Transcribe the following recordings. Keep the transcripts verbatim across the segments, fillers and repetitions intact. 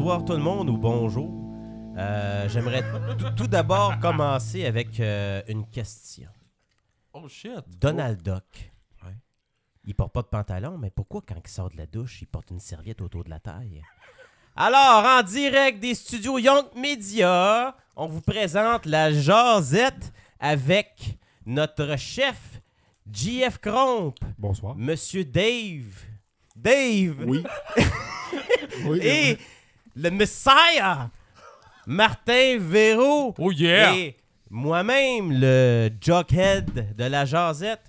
bonsoir tout le monde ou bonjour. Euh, j'aimerais t- tout d'abord commencer avec euh, une question. Oh shit. Donald Duck. Ouais. Il porte pas de pantalon, mais pourquoi quand il sort de la douche, il porte une serviette autour de la taille? Alors, en direct des studios Young Media, on vous présente la jasette avec notre chef J F Cromp. Bonsoir. Monsieur Dave. Dave. Oui. oui Et le Messiah, Martin Véro. Oh yeah! Et moi-même, le Jughead de la jasette,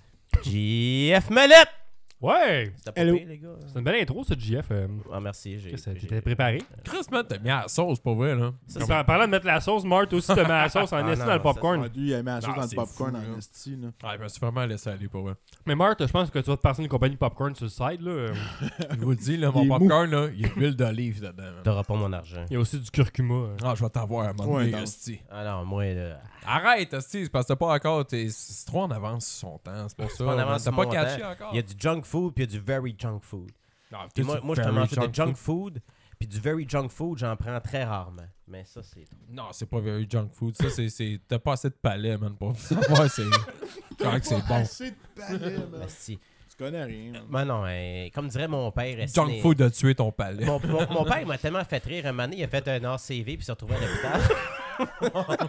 J F Mallette. Ouais! C'était pas Hello. pire, les gars. C'est une belle intro, ça, J F. Euh, Ah, merci. J'ai, Qu'est-ce que j'ai- t'étais préparé? Chris, man, t'as mis la sauce, pour vrai, là. Ça, En c'est- parlant de mettre la sauce, Mart aussi te met la sauce en Ah, esti non, dans le ça, popcorn. Lui, il a mis la sauce Ah, dans le c'est popcorn fou, en là. esti, là. Ah, je me suis vraiment laissé aller, pour vrai. Mais Mart, je pense que tu vas te passer une compagnie popcorn sur le side. Là. Euh, Je vous le dis, là, Il mon est popcorn, là, il y a de l'huile d'olive dedans. man. T'auras pas mon argent. Il y a aussi du curcuma. euh. Ah, je vais t'avoir à un moment Ouais, donné, dans- esti. Alors, moi, là... Arrête, esti, c'est parce que t'as pas encore. t'es- C'est trop en avance sur son temps, c'est pour ça. pas en man. avance T'as sur pas mon catché temps. encore. Il y a du junk food puis il y a du very junk food. Ah, Puis moi, c'est moi je te very mange du junk junk food. food puis du very junk food, j'en prends très rarement. Mais ça, c'est... Non, c'est pas very junk food. Ça, c'est. c'est- T'as pas assez de palais, man, pour savoir c'est. Quand que c'est bon. Assez de palais, man. Esti. Tu connais rien, man. Ben non, hein, comme dirait mon père... esti, Junk les- food a tué ton palais. Mon, mon, mon père m'a tellement fait rire. Un moment donné, il a fait un A C V puis il s'est retrouvé à l'hôpital.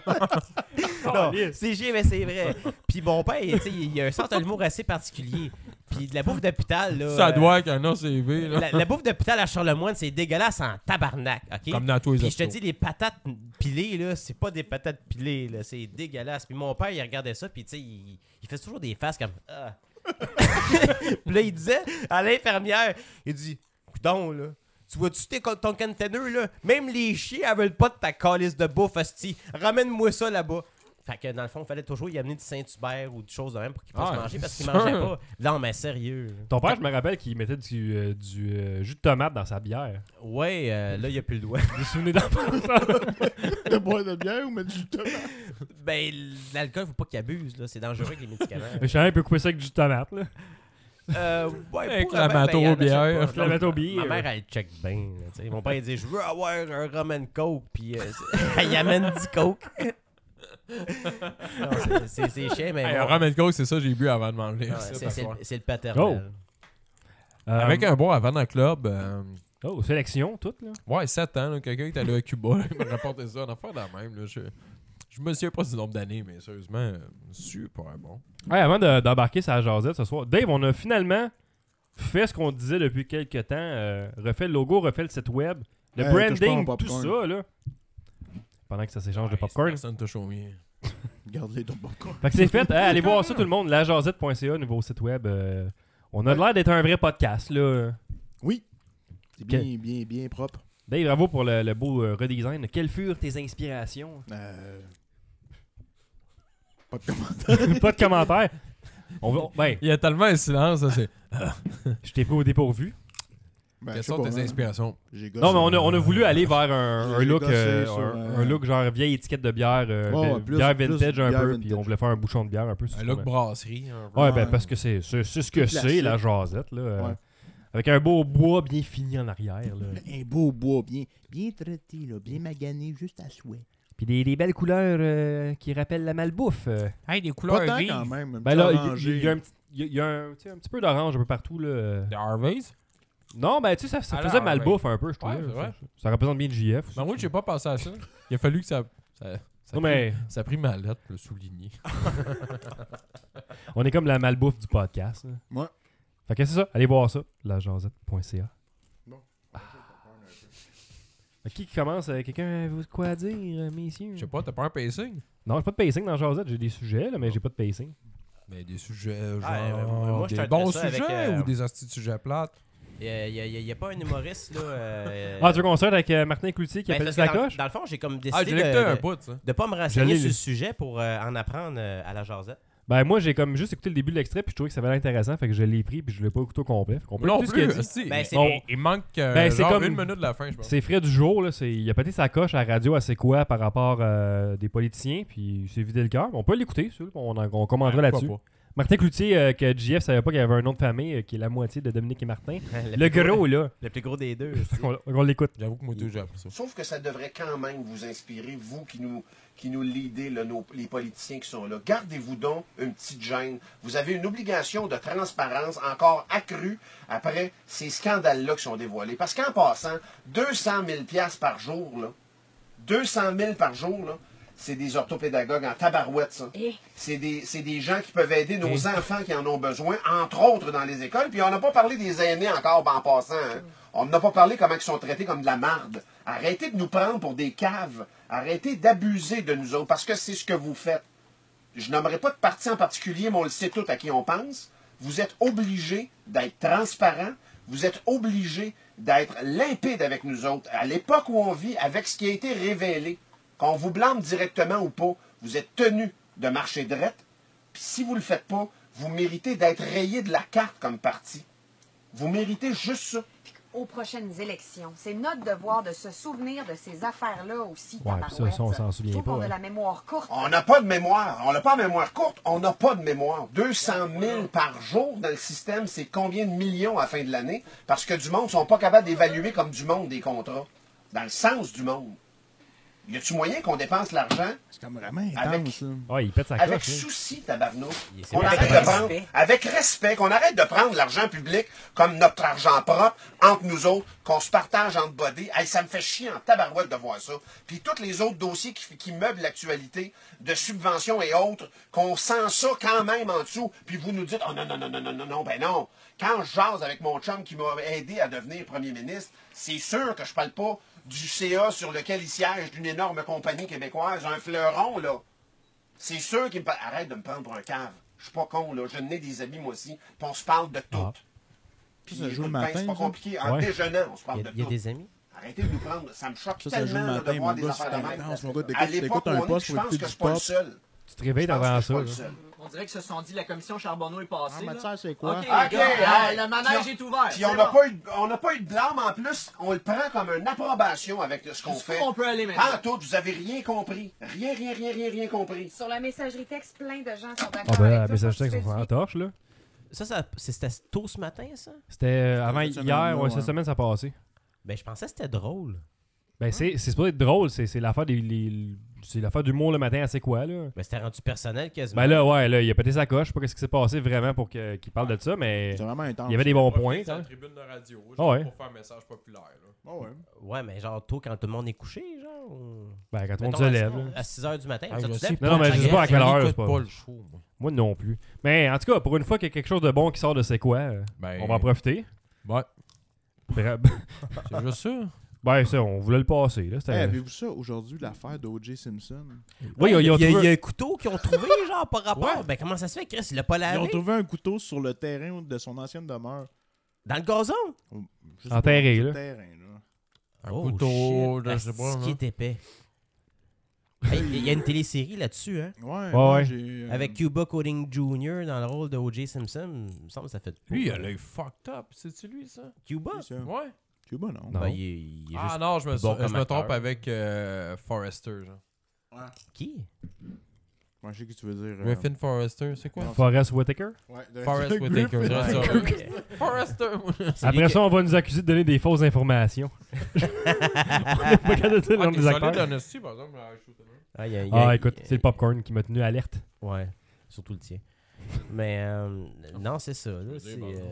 Non, c'est chier, mais c'est vrai. Puis mon père, tu sais, il a un sens de l'humour assez particulier. Puis de la bouffe d'hôpital, là... Ça euh, doit être un A C V, là. La, la bouffe d'hôpital à Charlemagne, c'est dégueulasse en tabarnak, OK? Comme dans tous les Puis je te hôpitaux. dis, les patates pilées, là, c'est pas des patates pilées, là, c'est dégueulasse. Puis mon père, il regardait ça, puis tu sais, il, il fait toujours des faces comme... Ah. Puis là, il disait à l'infirmière, il dit, coudonc, là, tu vois-tu tes- ton container, là? Même les chiens, elles veulent pas de ta calice de bouffe, hostie. Ramène-moi ça là-bas. Fait que dans le fond, il fallait toujours y amener du Saint-Hubert ou des choses de même pour qu'il puisse Ah, manger parce qu'il sûr. mangeait pas. Non, mais sérieux. là. Ton père, je me rappelle qu'il mettait du, euh, du euh, jus de tomate dans sa bière. Ouais, euh, là, il a plus le doigt. Vous vous souvenez d'enfance? De boire de bière ou mettre du tomate? Ben, l'alcool, faut pas qu'il abuse, là. C'est dangereux avec les médicaments. Je savais un peu couper ça avec du jus de tomate. Là. Euh, ouais, Avec pour la vraiment, mato ben, il y en a bière. chaque fois. La mato bière. Ma mère, elle check bien. là, tu sais. Mon père, il dit, je veux avoir un rum and coke, puis euh, c'est- il amène du coke. Non, c'est- c'est c'est chiant, mais Hey, bon. un rum and coke, c'est ça que j'ai bu avant de manger. Non, ça, c'est- par c'est contre. le- c'est le paternel. Euh, Avec un bon avant dans le club, euh, Oh, sélection, tout. Là. ouais, sept ans, là, quelqu'un qui est allé à Cuba, là, il m'a rapporté ça, une affaire de la même. Là, je, je me souviens pas du nombre d'années, mais sérieusement, euh, super bon. Ouais, avant de- d'embarquer sur la jasette ce soir, Dave, on a finalement fait ce qu'on disait depuis quelques temps. euh, refait le logo, refait le site web, le Hey, touche pas branding, mon tout popcorn. ça. Là. Pendant que ça s'échange de Ouais, popcorn. Personne t'a show me. Garde-les ton popcorn. Fait que c'est fait. Hein, allez voir ça tout le monde. la jasette point c a, nouveau site web. euh, on a l'air d'être un vrai podcast. Là. Oui. C'est bien, bien, bien propre. Dave, bravo pour le, le beau euh, redesign. Quelles furent tes inspirations? Euh... Pas de commentaire. Pas de commentaires. On va, ben, Il y a tellement un silence, ça, c'est. je t'ai pris au dépourvu. Ben, Quelles je sais sont pas, tes man. inspirations? J'ai gossé. Non, mais on a, on a voulu aller vers un, un J'ai look gossé euh, sur, un, euh, un look genre vieille étiquette de bière, euh, Ouais, de- ouais, plus- bière plus vintage un bière peu, vintage. puis on voulait faire un bouchon de bière un peu. sur Un ce look qu'on a. brasserie. un peu. Ouais, ben Ouais. parce que c'est c'est c'est ce que Plus c'est, classique. la jasette. Là, euh, Ouais. Avec un beau bois bien fini en arrière. Là. Un beau bois bien, bien traité, là, bien magané, juste à souhait. Puis des, des belles couleurs euh, qui rappellent la malbouffe. euh. Hey, des Pas couleurs tant vives. quand même. un Ben petit là, il orangé. il y, a un petit- il y a- il y a un, tu sais, un petit peu d'orange un peu partout. Là. euh. Des Harvey's? Non, ben tu sais, ça, ça Ah, faisait là, malbouffe un peu, je trouve. Ouais, c'est vrai. ça, ça représente bien le J F. aussi. Ben oui, j'ai pas pensé à ça. Il a fallu que ça. ça, ça Non, a pris- mais Ça a pris ma lettre pour le souligner. on est comme la malbouffe du podcast. là. Ouais. Fait que c'est ça, allez voir ça, la jasette point c a. Bon. Fait Qui qui commence? Euh, Quelqu'un a quoi à dire, euh, messieurs? Je sais pas, t'as pas un pacing? Non, j'ai pas de pacing dans la jasette, j'ai des sujets, là, mais j'ai pas de pacing. Mais des sujets, genre. Ah, euh, moi, je des te bons dirais ça sujets avec, euh, ou des hosties de sujets plates? Il n'y a, pas un humoriste, là. euh, Ah, tu veux qu'on sorte avec euh, Martin Cloutier qui ben, appelle parce sa que dans, coche? dans le fond, j'ai comme Ah, décidé j'ai de, lecté un de, bout, ça. de pas me Je renseigner l'ai sur lu. le sujet pour euh, en apprendre euh, à la jasette. Ben moi, j'ai comme juste écouté le début de l'extrait, puis je trouvais que ça avait l'air intéressant, fait que je l'ai pris, puis je l'ai pas écouté au complet. Fait qu'on peut Non écouter ce qu'il plus, a dit. hostie. Ben, c'est- il, il manque euh, Ben, c'est genre comme- une minute de la fin, je pense. C'est frais du jour, là. c'est- Il a pété sa coche à la radio à c'est quoi par rapport à des politiciens, puis il s'est vidé le cœur. On peut l'écouter, ça, on, en- on commentera Ouais, là-dessus. pourquoi Martin Cloutier, euh, que J F savait pas qu'il y avait un nom de famille euh, qui est la moitié de Dominique et Martin. Le Le plus gros, là. Le plus gros des deux. On, on l'écoute. J'avoue que moi, tout, j'ai appris ça. Sauf que ça devrait quand même vous inspirer, vous qui nous, qui nous leadez, là, nos- les politiciens qui sont là. Gardez-vous donc une petite gêne. Vous avez une obligation de transparence encore accrue après ces scandales-là qui sont dévoilés. Parce qu'en passant, deux cent mille dollars par jour, là, deux cent mille par jour, là, c'est des orthopédagogues en tabarouette, ça. Et C'est des, c'est des gens qui peuvent aider nos enfants qui en ont besoin, entre autres dans les écoles. Puis on n'a pas parlé des aînés encore ben, en passant. Hein. On n'a pas parlé comment ils sont traités comme de la marde. Arrêtez de nous prendre pour des caves. Arrêtez d'abuser de nous autres, parce que c'est ce que vous faites. Je nommerai pas de parti en particulier, mais on le sait tout à qui on pense. Vous êtes obligés d'être transparents. Vous êtes obligés d'être limpides avec nous autres. À l'époque où on vit, avec ce qui a été révélé, qu'on vous blâme directement ou pas, vous êtes tenu de marcher drette. Puis si vous ne le faites pas, vous méritez d'être rayé de la carte comme parti. Vous méritez juste ça. aux prochaines élections, c'est notre devoir de se souvenir de ces affaires-là aussi. Ouais, tabarouette. ça, ça, on s'en souvient Je trouve pas, qu'on a hein. la mémoire courte. On n'a pas de mémoire. On n'a pas de mémoire courte. On n'a pas de mémoire. deux cent mille par jour dans le système, c'est combien de millions à la fin de l'année? Parce que du monde ne sont pas capables d'évaluer comme du monde des contrats. Dans le sens du monde. Y a-tu moyen qu'on dépense l'argent C'est comme vraiment intense, Avec- ça. Ouais, il pète sa avec coche. hein. souci, tabarnouche? Il- c'est Qu'on avec arrête de respect. prendre, avec respect, qu'on arrête de prendre l'argent public comme notre argent propre entre nous autres, qu'on se partage entre bodés. Hey, ça me fait chier en tabarouette de voir ça. Puis tous les autres dossiers qui, qui meublent l'actualité, de subventions et autres, qu'on sent ça quand même en dessous. Puis vous nous dites, oh non, non, non, non, non, non, non, ben non. Quand je jase avec mon chum qui m'a aidé à devenir premier ministre, c'est sûr que je parle pas du C A sur lequel il siège d'une énorme compagnie québécoise, un fleuron, là. C'est sûr qu'il me parle. Arrête de me prendre pour un cave. Je suis pas con, là. Je n'ai des amis, moi aussi. Puis on se parle de tout. Ah. Puis Ça, ça joue écoute le bien, matin, c'est pas ça? compliqué. En Ouais. déjeunant, on se Il parle y a, de il y a tout. des amis. Arrêtez de nous prendre. Ça me choque Ça, ça joue tellement le là, matin, de voir mon des gars, affaires de c'est même. intense, mon gars, t'écoutes- À l'époque t'écoutes où un on est, poste je pour pense écouter que je du suis pas le pop. seul. Tu te réveilles Je pense avant que je suis ça. pas le là. seul. On dirait que se sont dit la commission Charbonneau est passée. Ah, là. matière, c'est quoi? OK, Ok, les gars, hey, le manège puis est ouvert. Puis c'est on n'a bon. pas, eu- on n'a pas eu de blâme en plus. On le prend comme une approbation avec ce qu'on Jusqu'où fait. on peut aller Pas maintenant. en tout, vous avez rien compris. Rien, rien, rien, rien, rien compris. Sur la messagerie texte, plein de gens sont d'accord Ah ben, la avec toi. message Faut que tu texte, on s'en fais torche, là. Ça, ça c'est- c'était tôt ce matin, ça? C'était euh, avant cette hier, semaine-là, ouais, cette ouais. semaine, ça a passé. Ben, je pensais que c'était drôle. Ben, c'est c'est supposé être drôle, c'est c'est l'affaire des. les- C'est l'affaire d'humour le matin, c'est quoi, là? Ben, c'était rendu personnel quasiment. Ben là, ouais, là, il a pété sa coche. Je sais pas ce qui s'est passé vraiment pour que- qu'il parle de ça, mais C'est vraiment intense. il y avait des bons Profiter points. de sa hein. tribune de radio, Ah genre ouais. pour faire un message populaire. Là. Ah ouais. Ouais, mais genre tôt quand tout le monde est couché, genre. ou- Ben, quand tout le monde Mettons, se à- lève. là. À six heures du matin. Ah, ça, je tu sais lèves pas. Non, non, mais je sais pas à quelle heure, c'est pas- pas le show, moi. Moi non plus. Mais en tout cas, pour une fois qu'il y a quelque chose de bon qui sort de c'est quoi, euh, Ben, on va en profiter. Ouais, Bra- c'est juste ça. Ben, ça, on voulait le passer. Là. C'était- Hey, avez-vous ça aujourd'hui, l'affaire d'O J Simpson? Oui, ils ont- ils ont il, y a, trouvé- il y a un couteau qu'ils ont trouvé, genre, par rapport. Ouais. Ben, comment ça se fait, Chris? Il l'a pas Ils ont lavé? trouvé un couteau sur le terrain de son ancienne demeure. Dans le gazon? Je sais Enterré, pas, sur là. le terrain, là. Un Oh, couteau, shit. je sais pas. Asti là. qui est épais. Hey, il y a une télésérie là-dessus, hein? Ouais, Ouais, moi, ouais. j'ai... euh, Avec Cuba Gooding Junior dans le rôle de O J Simpson. Il me semble que ça fait. Lui, il a l'œil fucked up. C'est-tu lui, ça? Cuba? c'est ça. Ouais. Cuba, non. Non. Ben, il est, il est Ah juste. non, je me, plus bon je comme me trompe acteur. avec euh, Forrester. Genre. Qui? Moi, je sais ce que tu veux dire. euh, Griffin Forrester, c'est quoi? Forrest Whitaker. Ouais, de- Forrest de Whitaker. Griffin. je dirais ça. Ok. Forrester, moi. C'est lui Après qui- ça, on va nous accuser de donner des fausses informations. on n'est pas capable de dire le Ah, nom t'es des solide acteurs. honesty, par exemple. à shooter. Ah, il y a- il y a- Ah, écoute, il y a- c'est le popcorn qui m'a tenu alerte. Ouais, surtout le tien. Mais euh, non, c'est ça. Là, veux c'est, dire,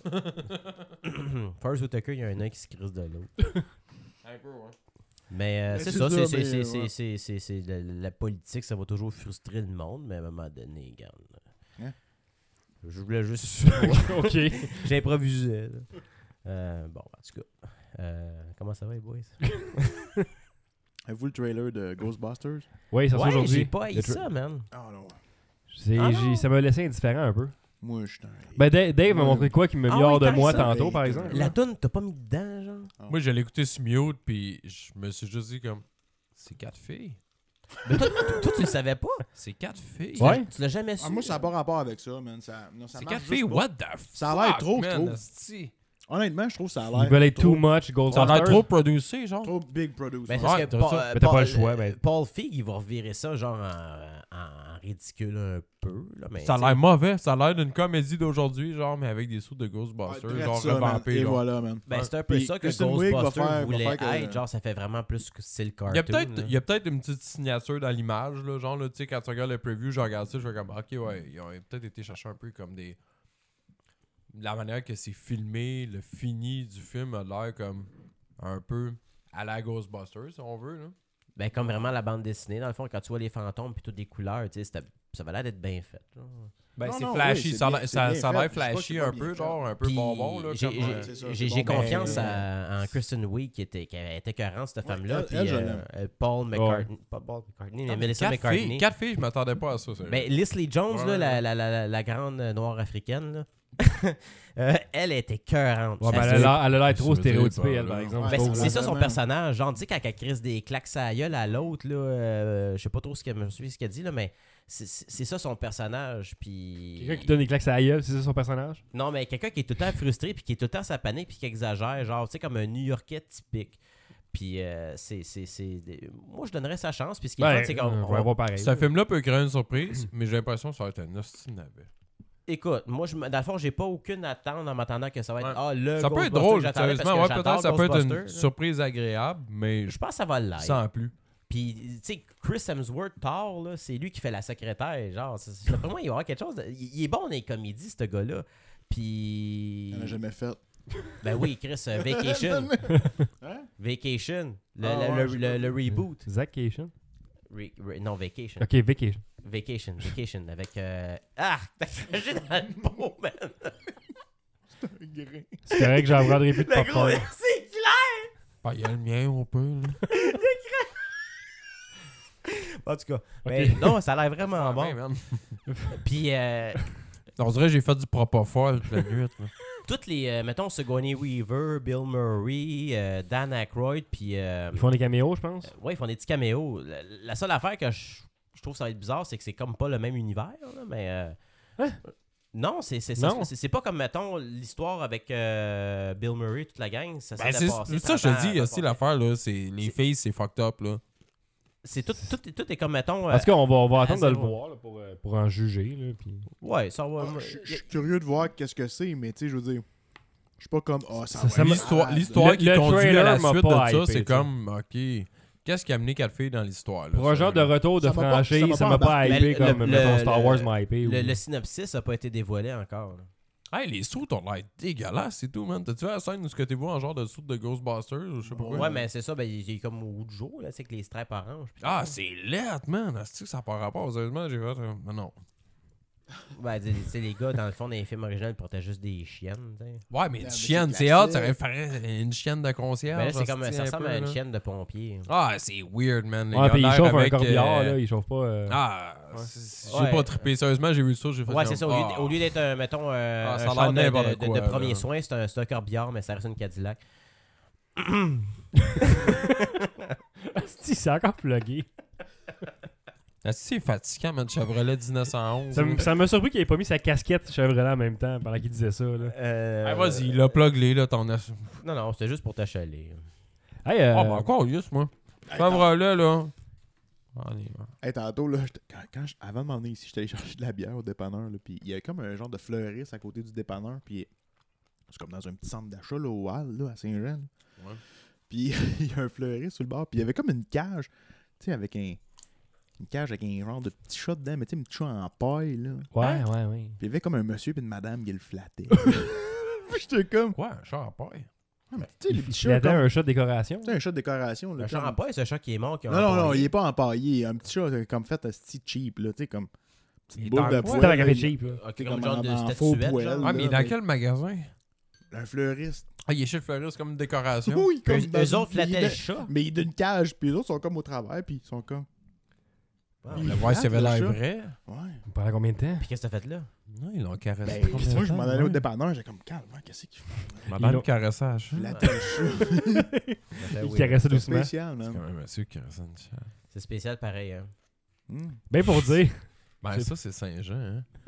euh... Forrest Whitaker, il y a un œil qui se crisse de l'autre. Un peu, ouais. Mais euh, Mais c'est c'est ça, ça, c'est, c'est, mais, c'est, ouais. c'est, c'est, c'est, c'est la, la politique, ça va toujours frustrer le monde, mais à un moment donné, regarde. Hein? Je voulais juste. OK. J'ai improvisé. là. Euh, bon, en tout cas. Euh, comment ça va, les boys? Avez-vous le trailer de Ghostbusters? Oui, ça sort Ouais, aujourd'hui. j'ai pas haï Le tra- ça, man. Ah non. C'est- Ah j'ai- non. ça m'a laissé indifférent un peu. Moi, je suis un... Ben, Da- Dave m'a Ouais. montré quoi qui me Ah mis hors ouais, de tant moi que ça. tantôt, par Hey, exemple. La toune, t'as pas mis dedans, genre? Moi, je l'ai écouté sur mute, puis je me suis juste dit comme... C'est quatre filles. Mais toi, toi, toi, tu le savais pas? C'est quatre filles. Tu l'as- Ouais. Tu l'as jamais su? Ah, moi, ça n'a pas rapport avec ça, man. Ça, non, ça C'est marche quatre juste filles, pas. what the fuck, Ça a l'air trop, je man, trouve. asti. Honnêtement, je trouve que ça a Ils l'air veulent être trop, too much Ça a Ghostbusters. l'air trop producé, genre. trop big produce. Ben, Ouais, c'est parce que t'as Paul, ça. euh, Mais t'as pas Paul- le choix, ben. euh, Paul Feig, il va revirer ça genre en, en, en ridicule un peu. Là, mais, Ça a t'sais, l'air mauvais. Ça a l'air d'une comédie d'aujourd'hui, genre, mais avec des sous de Ouais, Ghostbusters, drette genre ça, man. revampés. Et genre. voilà, man. Ben, c'est un peu Puis ça que Kristen Wiig va Ghostbusters faire- va voulait faire que- être. Genre, ça fait vraiment plus que style cartoon. Il y a peut-être là. il y a peut-être une petite signature dans l'image, là, genre, là, tu sais, quand tu regardes le preview, je regarde ça, je fais comme, ok, ouais, ils ont peut-être été chercher un peu comme des... La manière que c'est filmé, le fini du film a l'air comme un peu à la Ghostbusters, si on veut, là. Ben, comme vraiment la bande dessinée. Dans le fond, quand tu vois les fantômes puis toutes des couleurs, tu sais, c'était- ça va l'air d'être bien fait. genre. Ben, Non, c'est non, flashy, oui, c'est ça a bien- l'air- c'est ça bien ça a fait. l'air Je sais pas que flashy c'est un pas peu, bien genre, un peu Puis, bonbon, là. j'ai- comme, j'ai- euh, c'est ça, J'ai c'est j'ai bon, confiance ben, à- en Kristen Wiig qui était, qui était écœurante, cette femme-là. elle- Puis elle, je euh, l'aime. euh, Paul McCartney. Pas Paul McCartney, mais Melissa quatre McCartney. filles, quatre filles, je m'attendais pas à ça, sérieux. Ben, Leslie Jones, Ouais, là, ouais. la, la, la, la grande euh, noire africaine, là. euh, elle était écœurante. Ouais, ben, Elle- elle a l'air- elle a l'air trop Ça veut dire stéréotypée, pas, elle, par là. exemple. Ouais, je Ben, trouve, c'est là. ça son Vraiment. personnage. Genre, tu sais, quand elle crisse des claques à la gueule à l'autre, là, euh, je sais pas trop ce qu'elle me suit, ce qu'elle dit, là, mais c'est- c'est c'est ça son personnage. Puis. Quelqu'un qui donne des claques à la gueule, c'est ça son personnage? Non, mais quelqu'un qui est tout le temps frustré, puis qui est tout le temps à sa panique, puis qui exagère, genre, tu sais, comme un New-Yorkais typique. Puis, euh, c'est, c'est, c'est... Moi, je donnerais sa chance, puis ce qui est Ben, fun, c'est qu'on... on va on- voir pareil. Ce film-là peut créer une surprise, mais j'ai l'impression que ça va être un hostie navet. Écoute, moi, je, me- dans le fond, j'ai pas aucune attente en m'attendant que ça va être Ouais. ah, le Ça peut être Ghostbuster drôle, que j'attendais, parce sérieusement. que Ouais, j'adore peut-être ça peut être une Ghostbuster, là. surprise agréable, mais Je pense que ça va l'être. sans plus. Puis, tu sais, Chris Hemsworth, Thor, là, c'est lui qui fait la secrétaire. Genre, c'est- d'après moi, il va y avoir quelque chose. De... Il il est bon dans les comédies, ce gars-là. Puis. Il en a jamais fait. Ben oui, Chris, euh, Vacation. Hein? Vacation. Le, Ah le, ouais, le, je sais le- pas. le reboot. Zackation? Re- re- non, Vacation. Ok, Vacation. Vacation. Vacation. Avec. Euh... Ah! T'as craché dans le pot, man! C'est correct que j'en prendrai plus de Le gros, popcorn. c'est clair! Bah, il y a le mien, on peut. Là. En tout cas, Ok. mais non, ça a l'air vraiment Ah, bon. ben, man. Puis, euh, On dirait que j'ai fait du propofol toute la nuit. là. toutes les, euh, mettons, Sigourney Weaver, Bill Murray, euh, Dan Aykroyd, puis... euh, Ils font des caméos, je pense. ouais, ils font des petits caméos. La, la seule affaire que je, je trouve que ça va être bizarre, c'est que c'est comme pas le même univers, là, mais... euh, Hein? Non, c'est c'est ça. Non. C'est c'est pas comme, mettons, l'histoire avec euh, Bill Murray, toute la gang. Ça Ben, s'est c'est passé c'est ça, je trente te dis, ans, il y a aussi passé. l'affaire, là. c'est- Les C'est- filles, c'est fucked up, là. C'est tout, tout, tout est comme, mettons... euh, En tout cas, on va, on va à attendre de le zéro. voir là, pour, euh, pour en juger. Là, puis... ouais, ça va... Ah, Je je suis curieux de voir qu'est-ce que c'est, mais tu sais, je veux dire, je suis pas comme, ah, ça, Ça- va ça être m'a- L'histoire malade. l'histoire Le- qui le conduit à trailer la m'a suite pas de ça, hypé, c'est tu sais. comme, OK, qu'est-ce qui a amené quatre filles dans l'histoire, là? Pour un genre de sérieux? retour de Ça m'a pas- franchise, ça m'a ça pas m'a pas embarqué. hypé Mais comme, le- mettons, le- Star Wars le- m'a hypé. Le, ou- le synopsis n'a pas été dévoilé encore. là. Hey, les sous ont l'air dégueulasses, c'est tout, man. T'as-tu vu la scène où ce que t'es vu en genre de sous de Ghostbusters ou je sais pas Ouais, quoi? mais c'est ça, ben, il est comme au bout du jour, là, c'est que les straps orange. puis Ah, tout. c'est laid, man. Est-ce que ça n'a pas rapport? Sérieusement, j'ai fait. euh, Mais non. Ben, tu sais, les gars, dans le fond, dans les films originaux, ils portaient juste des chiennes. tu sais. Ouais, mais une mais chienne, c'est c'est hot, ça classique. ferait une chienne de concierge. Ben là, c'est comme, hostie, ça un ressemble peu, à une là. chienne de pompier. Ah, c'est weird, man. Les Ouais, gars puis il l'air chauffe un avec, corbillard, euh, là, il chauffe pas. euh, Ah, Ouais. c'est- Ouais. j'ai pas trippé. Sérieusement, j'ai vu ça, j'ai fait Ouais, comme, c'est ça. Au lieu, ah. au lieu d'être, un, mettons, euh, Ah, un ça a l'air char de, n'importe de- de- quoi, de premier là. soin, c'est un, c'est un corbillard, mais ça reste une Cadillac. Si, c'est encore plugué. Est-ce que c'est fatigant, man? Chevrolet dix-neuf cent onze. Ça là. m- Ça m'a surpris qu'il ait pas mis sa casquette Chevrolet en même temps pendant qu'il disait ça. Là. Euh, Ah, vas-y, il a plugué, là, ton ass. Non, non, c'était juste pour t'achaler. Hey, euh, Ah, ben encore, yes, moi. Chevrolet, là. Allez, ouais. Hey, tantôt, là, j'étais- quand, quand je- avant de m'en venir ici, j'étais allé chercher de la bière au dépanneur, là, puis il y avait comme un genre de fleuriste à côté du dépanneur, puis c'est comme dans un petit centre d'achat, là, au Hall, là, à Saint-Jean. là. Ouais. Puis il y a un fleuriste sur le bord, puis il y avait comme une cage, tu sais, avec un... Une cage avec un genre de petit chat dedans, mais tu sais, un petit chat en paille, là. ouais, ouais, ouais. Puis il y avait comme un monsieur et une madame qui le flattait. Puis j'étais comme... Quoi, un char à paille? Ah, mais tu sais, les Il, petits il chats, attend comme... un chat de décoration. Tu sais, un chat de décoration, là. Un chat comme- en paille, c'est un chat qui est mort. Qui a Non, non, non, empaillé. il est pas empaillé. Un petit chat, c'est comme fait un petit cheap, là, tu sais, comme... Il Petite est boule dans de le C'est poêle. dans la là, café il- cheap. Là. Ok, T'es comme comme genre en- de en faux statuette. poêle. genre. Ah, mais il est là, dans mais- quel magasin? Un fleuriste. Ah, il est chez le fleuriste comme une décoration. Oui, comme Eux, dans eux une- autres il est flattaient dans- le chat. Mais il est d'une cage, puis les autres sont comme au travers, puis ils sont comme... Ah, Il Le flatte, voir s'il avait le l'air chat. vrai. Ouais. Pendant combien de temps? Puis qu'est-ce que t'as fait là? Non, ils l'ont caressé. Ben, moi, je m'en allais au Ouais. dépanneur, j'ai comme, calme, qu'est-ce qu'il fait? Madame l'ont- caressage. Il flattait le chat. Ben Il oui, caressait C'est doucement. spécial, C'est man. quand même un monsieur qui caressait une chatte. C'est spécial pareil. Hein. Hmm. Ben pour dire. Ben, ça, c'est Saint-Jean, hein.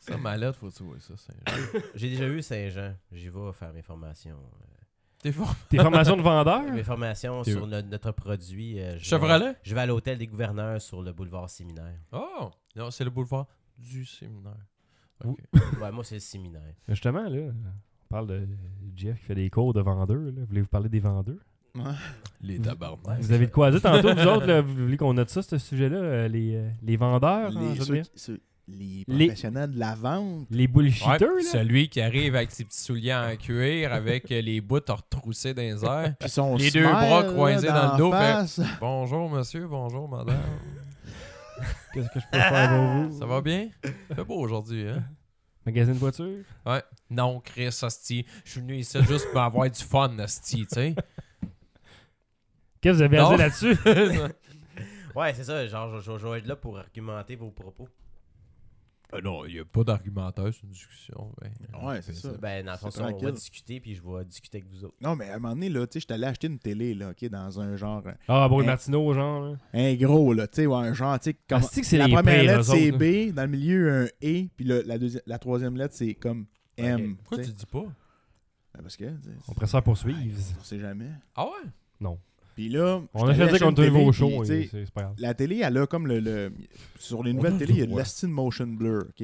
Ça, Mallette, faut trouver ça, Saint-Jean. J'ai déjà eu Saint-Jean. J'y vais faire mes formations. T'es fort. Tes formations de vendeur? Mes formations T'es sur où? no- notre produit. euh, je Chevrolet? vais- Je vais à l'hôtel des gouverneurs sur le boulevard Séminaire. Oh! Non, c'est le boulevard du séminaire. Ok. Ouais, moi, c'est le séminaire. Justement, là, on parle de Jeff qui fait des cours de vendeurs. Là. Voulez-vous parler des vendeurs? Les tabarnak. Vous avez de quoi dire tantôt, vous autres? Là, vous voulez qu'on note ça, ce sujet-là? euh, les, euh, les vendeurs? hein, Les, je veux ceux dire? qui- ceux- les Les- professionnels de la vente. Les bullshitters, Ouais, là? celui qui arrive avec ses petits souliers en cuir avec euh, les bouts retroussés dans les airs. Puis son Les deux smile, bras là, croisés dans le dos, face. Bonjour monsieur, bonjour madame. Qu'est-ce que je peux faire pour vous? Ça va bien? Fait beau aujourd'hui, hein? Magasin de voiture? Ouais. Non, Chris, hostie. Je suis venu ici juste pour avoir du fun, hostie, tu sais. Qu'est-ce que vous avez à Non. dire là-dessus? Ouais, c'est ça. Genre, je, je- je vais être là pour argumenter vos propos. Euh, non, il n'y a pas d'argumentaire, c'est une discussion. Ben, Ouais, c'est ça. Ben, dans le fond, C'est on va tranquille. discuter, puis je vais discuter avec vous autres. Non, mais à un moment donné, là, tu sais, j'étais allé acheter une télé, là, OK, dans un genre... euh, Ah, bon, Hein? Martineau, genre. Là. Un gros, là, tu sais, ouais, un genre, tu sais, comme... Ah, c'est que c'est la les première pires, lettre, eux c'est autres, B, dans le milieu, un E, puis le- la, deuxi- la troisième lettre, c'est comme M. pourquoi tu tu sais. dis pas? Ben, parce que, tu sais, On préfère poursuivre. on sait jamais. Ah ouais? Non. Puis là... On a j'étais allé choisi acheter qu'on une te nouveau télé, show, puis, tu sais, et c'est c'est pas grave. la télé, elle a comme le... le- sur les On nouvelles a télé, il y a le de droit. l'Astin Motion Blur, OK?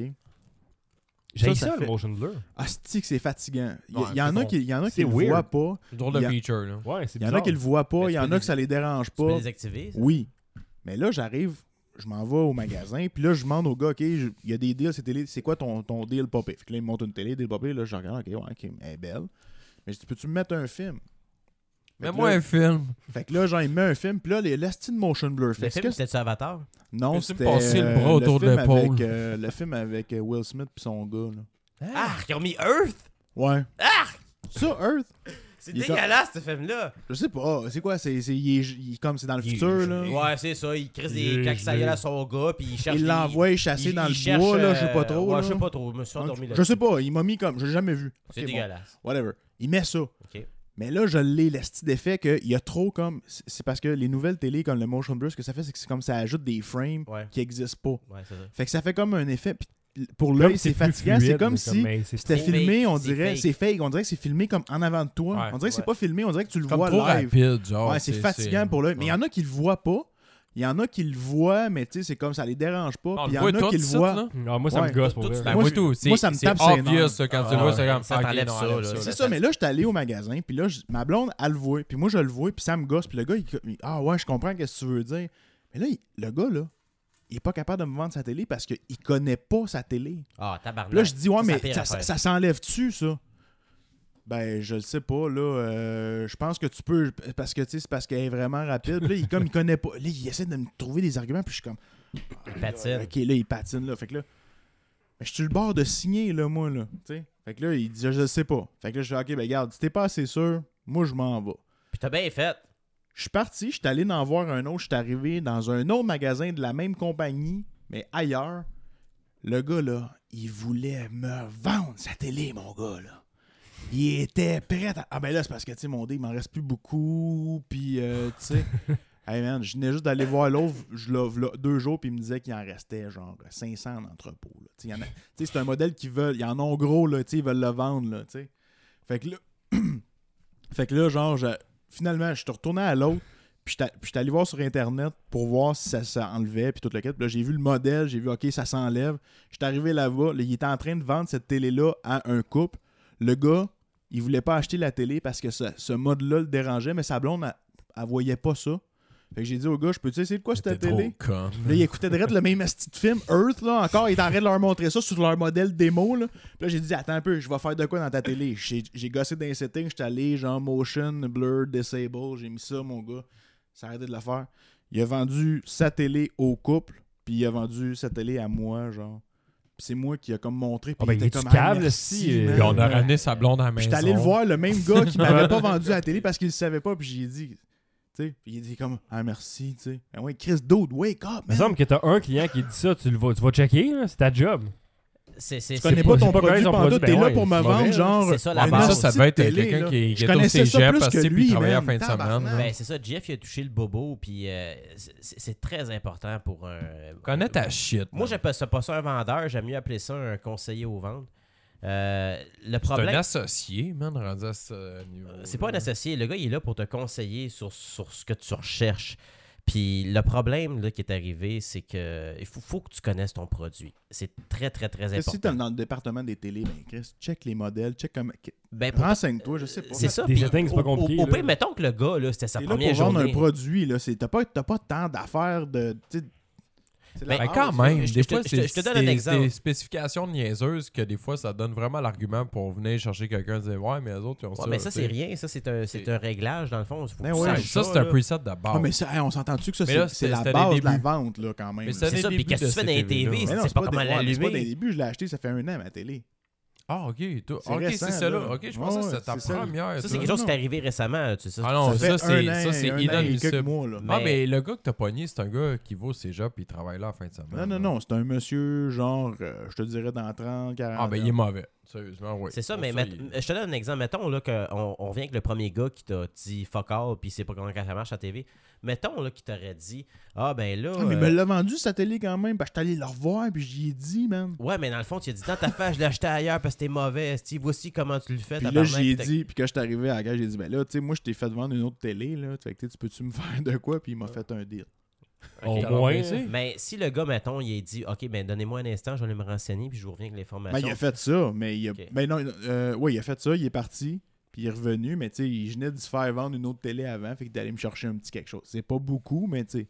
J'ai ça ça, le fait- motion blur. Asti que c'est fatigant. Il y, Ouais, il y en c'est a bon. qui, il y en a qui C'est le weird. voient pas. C'est drôle de Il y a- feature, là. Ouais, c'est Il y en bizarre. a qui le voient Mais pas. tu Il y en peux a les- que ça les dérange Tu peux pas. les activer? ça? Oui. Mais là, j'arrive, je m'en vais au magasin, puis là, je demande au gars, OK, je- il y a des deals, ces télé, c'est quoi ton, ton deal popé? Fait que là, il me montre une télé, deal popé, là, je regarde, OK, ouais, OK, elle est belle. Mais je dis, peux-tu me mettre un film? Fait que Mets-moi là- un film. Fait que là, genre, il me met un film, puis là, les l'Astin Motion Blur. Le Fait film, que c'était-tu Avatar? non, Peux-tu me c'était passer le euh, bras autour de film l'épaule? avec, euh, le film avec euh, Will Smith puis son gars, là. Ah, ils ont mis Earth! Ouais. Ah! Ça, Earth? C'est Il est dégueulasse, ce film-là! Je sais pas. C'est quoi? C'est, c'est, il est- il est comme c'est dans le Il- futur, là. Ouais, c'est ça. Il crisse Il est des claques gelé. à son gars, puis il cherche. Il des- l'envoie chasser il- dans il le cherche, bois, là, je sais euh, pas trop. Ouais, là. je sais pas trop. Je me suis endormi là. Je sais pas, il m'a mis comme, j'ai jamais vu. C'est Ok, bon, dégueulasse. whatever. Il met ça. Ok. Mais là, je l'ai, l'esti d'effet qu'il y a trop comme. C'est c'est parce que les nouvelles télé, comme le Motion Blur, ce que ça fait, c'est que c'est comme ça ajoute des frames Ouais. qui n'existent pas. Ouais, c'est ça. Fait que ça fait comme un effet. Puis pour Comme l'œil, c'est plus fatigant. fluide, C'est comme mais si mais c'est c'était trop filmé, fake, on c'est dirait. fake. C'est fake. On dirait que c'est filmé comme en avant de toi. Ouais, on dirait que c'est ouais. pas filmé, on dirait que tu le Comme vois trop live. rapide, genre. Ouais, c'est fatigant pour l'œil. Mais il y en a qui le voient pas. Il y en a qui le voient, mais tu sais, c'est comme ça les dérange pas. On Puis il le y en voit a tout, qui le ça, voient. là. Ah, moi, ça Ouais. me gosse pour Tout- vrai. tout- Ben, Moi, moi, je- tout. C'est, moi, ça me c'est tape ses obvious, nerfs. ça, quand tu Ah, le vois, c'est ouais, comme, ça ok, t'enlève non, ça, enlève là. ça, C'est là. ça, mais là, j'étais allé au magasin, puis là, je- ma blonde, elle le voit, puis moi, je le vois, puis ça me gosse, puis le gars, il, il- ah ouais, je comprends ce que tu veux dire. Mais là, il- le gars, là, il est pas capable de me vendre sa télé parce qu'il connaît pas sa télé. Ah, tabarnak. Puis là, je dis, ouais, Ça, c'est mais la pire ça, ça, affaire. ça s'enlève-tu, ça? Ben, je le sais pas, là. euh, je pense que tu peux, parce que, tu sais, c'est parce qu'elle est vraiment rapide. Puis là, il, comme il connaît pas, là, il essaie de me trouver des arguments, puis je suis comme, Il patine. ok, là, il patine, là. Fait que là, ben, je suis le bord de signer, là, moi, là. Tu sais? Fait que là, il dit, je le sais pas. Fait que là, je dis, ok, ben, regarde, si t'es pas assez sûr, moi, je m'en vais. Puis t'as bien fait. Je suis parti, je suis allé en voir un autre, je suis arrivé dans un autre magasin de la même compagnie, mais ailleurs. Le gars, là, il voulait me vendre sa télé, mon gars, là. Il était prêt à... Ah ben là, c'est parce que, tu sais, mon dé, il m'en reste plus beaucoup, puis, euh, tu sais... Hey man, je venais juste d'aller voir l'autre, je l'ai v'là deux jours, puis il me disait qu'il en restait genre cinq cents en entrepôt, là. Tu sais, il y en a- tu sais, c'est un modèle qu'ils veulent, ils en ont gros, là, tu sais, ils veulent le vendre, là, tu sais. Fait que là... fait que là, genre, je- finalement, je suis retourné à l'autre, puis j'étais puis j'étais allé voir sur Internet pour voir si ça s'enlevait, puis tout le kit. Puis là, j'ai vu le modèle, j'ai vu, OK, ça s'enlève. J'étais arrivé là-bas, là, il était en train de vendre cette télé-là à un couple. Le gars, il voulait pas acheter la télé parce que ce, ce mode-là le dérangeait, mais sa blonde, elle, elle voyait pas ça. Fait que j'ai dit au gars, je peux-tu essayer de quoi cette T'es télé? trop con. Là, il écoutait direct le même asti de film, Earth, là, encore, il est en train de leur montrer ça sur leur modèle démo, là. Puis là, j'ai dit, attends un peu, je vais faire de quoi dans ta télé? J'ai j'ai gossé dans les settings, j'étais allé, genre, motion, blur, disable, j'ai mis ça, mon gars. Ça a arrêté de le faire. Il a vendu sa télé au couple, puis il a vendu sa télé à moi, genre. Puis c'est moi qui a comme montré, puis Ah ben, il il était est-tu comme, ah, câble, merci, si, man. Puis on a ramené sa blonde à la Puis maison. j'étais allé le voir, le même gars qui m'avait pas vendu la télé parce qu'il le savait pas, puis j'ai dit... Tu sais, puis il dit comme, ah merci, tu sais. Ben ouais, Chris Dude, wake up, Il me man. semble que t'as un client qui dit ça, tu, le vas, tu vas checker, là, c'est ta job. c'est, c'est, Tu c'est connais pas- pas ton c'est pas produit quand ils ont pantoute, produit, t'es ben là ouais, pour me c'est vendre mauvais, genre. c'est ça, la un base. Ça, ça hostie devait de être télé, quelqu'un là. qui est Je ghetto connaissais ça cégep plus parce que que lui, il travaillait en man. fin de semaine. Tabarnak. Ben, c'est ça, Jeff, il a touché le bobo, puis euh, c'est, c'est très important pour un. Connais ta shit. Moi, man. j'appelle ça pas ça un vendeur, j'aime mieux appeler ça un conseiller aux ventes. Euh, le C'est un problème, associé, man, rendu à ce niveau. c'est pas un associé. Le gars, il est là pour te conseiller sur, sur ce que tu recherches. Puis le problème là, qui est arrivé, c'est que il faut, faut que tu connaisses ton produit. C'est très, très, très Qu'est-ce que si t'es important. dans le département des télés, ben Chris, check les modèles, check comme. Ben, pour- Renseigne-toi, je sais pas. c'est ça. Des puis settings, c'est pas au- au- compliqué, Au là. pire, mettons que le gars, là, c'était sa T'es là première pour vendre journée. un produit, là. C'est- T'as pas, t'as pas tant d'affaires de. tu sais, c'est la Ben, Mais base, quand même, je- des je te- fois, je te- c'est je te donne c'est un des, exemple. des spécifications niaiseuses que des fois, ça donne vraiment l'argument pour venir chercher quelqu'un et dire « Ouais, mais les autres, ils ont Ouais, ça. » mais ça, tu c'est sais. rien. Ça, c'est un, c'est C'est- un réglage, dans le fond. Faut Ben que tu ouais, Ouais, saches ça, c'est un là. preset de base. Ah, mais ça, hey, on s'entend-tu que ça, Mais c'est là, c'est c'était- la c'était base les de la débuts. vente, là, quand même. Mais là. c'était C'est les ça, puis débuts qu'est-ce que de tu fais ces dans les T V là. T V? Mais non, c'est c'est pas pas, comment des, ouais, mais c'est pas l'allumer. des débuts, je l'ai acheté, ça fait un an, ma télé. Ah, ok. toi- C'est Ok, récent, c'est celle-là. là. Ok, je pensais que Ouais, c'était ta c'est celle- première. Ça, toi. c'est quelque chose qui est arrivé récemment. Tu sais, ça. Ah non, Ça ça, fait c'est un an, ça, c'est un an et quelques inadmissible. mois, là. Ah, Mais- mais le gars que t'as pogné, c'est un gars qui va au cégep et il travaille là en fin de semaine. Non, non, non, c'est un monsieur, genre, euh, je te dirais dans trente, quarante Ah, ben ans. il est mauvais. Sérieusement, oui. C'est ça, Pour mais met- il est- je te donne un exemple. Mettons là, qu'on on revient avec le premier gars qui t'a dit fuck all, puis c'est pas comment ça marche à la T V. Mettons là, qu'il t'aurait dit ah ben là. Ah, mais il euh, me l'a vendu, sa télé, quand même. Parce que j'étais allé le revoir, puis j'y ai dit, man. Ouais, mais dans le fond, tu as dit dans ta face, je l'ai acheté ailleurs parce que t'es mauvais. Steve, voici comment tu le fais. Puis là, tabarnak, j'y ai puis dit, puis quand je suis arrivé à la gare, j'ai dit, ben là, tu sais, moi, je t'ai fait vendre une autre télé, là. Fait que tu sais, tu peux-tu me faire de quoi? Puis il m'a fait un deal. t'as- Au Ok. moins, baissé. Mais si le gars, mettons, il a dit ok, ben donnez-moi un instant, je vais aller me renseigner, puis je vous reviens avec l'information. Ben, il a fait ça, mais il a. Ok. Ben non, euh, ouais, il a fait ça, il est parti, puis il est revenu, mais tu sais, il venait de se faire vendre une autre télé avant, fait qu'il est allé me chercher un petit quelque chose. C'est pas beaucoup, mais tu sais.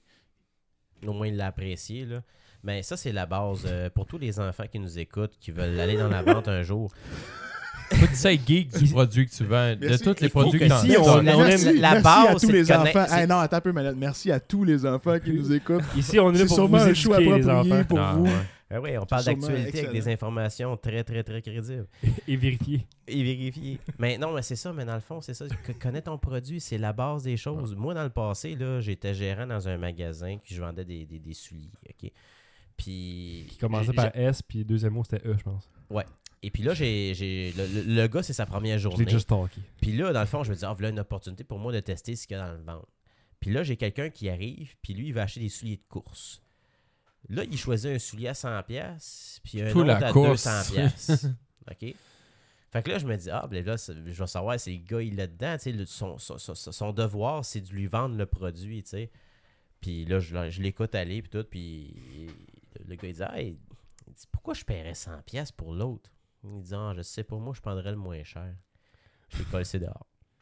Au moins, il l'a apprécié. Là. Mais ça, c'est la base euh, pour tous les enfants qui nous écoutent, qui veulent aller dans la vente un jour. Faut que tu sais geek du produit que tu vends, de Merci. tous les Il faut produits que que t'en si on- as. on aime merci, la merci base, à tous c'est les de connaître- enfants. c'est- Ah non, attends un peu, Manette. Merci à tous les enfants qui nous écoutent. Ici, on est là C'est pour sûrement vous un show éduquer, les approprié enfants. pour Ah, vous. ouais. Ah oui, on parle Sûrement d'actualité avec excellent. des informations très, très, très crédibles. Et vérifier. Et vérifier. mais non, mais c'est ça, mais dans le fond, c'est ça. Que connaître ton produit, c'est la base des choses. Moi, dans le passé, là, j'étais gérant dans un magasin puis je vendais des, des, des souliers. OK? Puis. Qui commençait j'ai- par S, puis le deuxième mot, c'était E, je pense. Et puis là, j'ai, j'ai le, le- le gars, c'est sa première Je l'ai journée. déjà stalké. Puis là, dans le fond, je me dis, ah, voilà une opportunité pour moi de tester ce qu'il y a dans le ventre. Puis là, j'ai quelqu'un qui arrive, puis lui, il va acheter des souliers de course. Là, il choisit un soulier à cent piastres, puis un Tout autre la à course. deux cents piastres. OK? Fait que là, je me dis, ah, ben là, c'est- je vais savoir si le gars, il est là-dedans. Tu sais, le- son, son, son- son devoir, c'est de lui vendre le produit, tu sais. Puis là, je, je l'écoute aller, puis tout, puis le gars, il dit, hey, il dit, pourquoi je paierais cent piastres pour l'autre? Il dit, ah, je sais pas, moi, je prendrais le moins cher. Je l'ai collé dehors.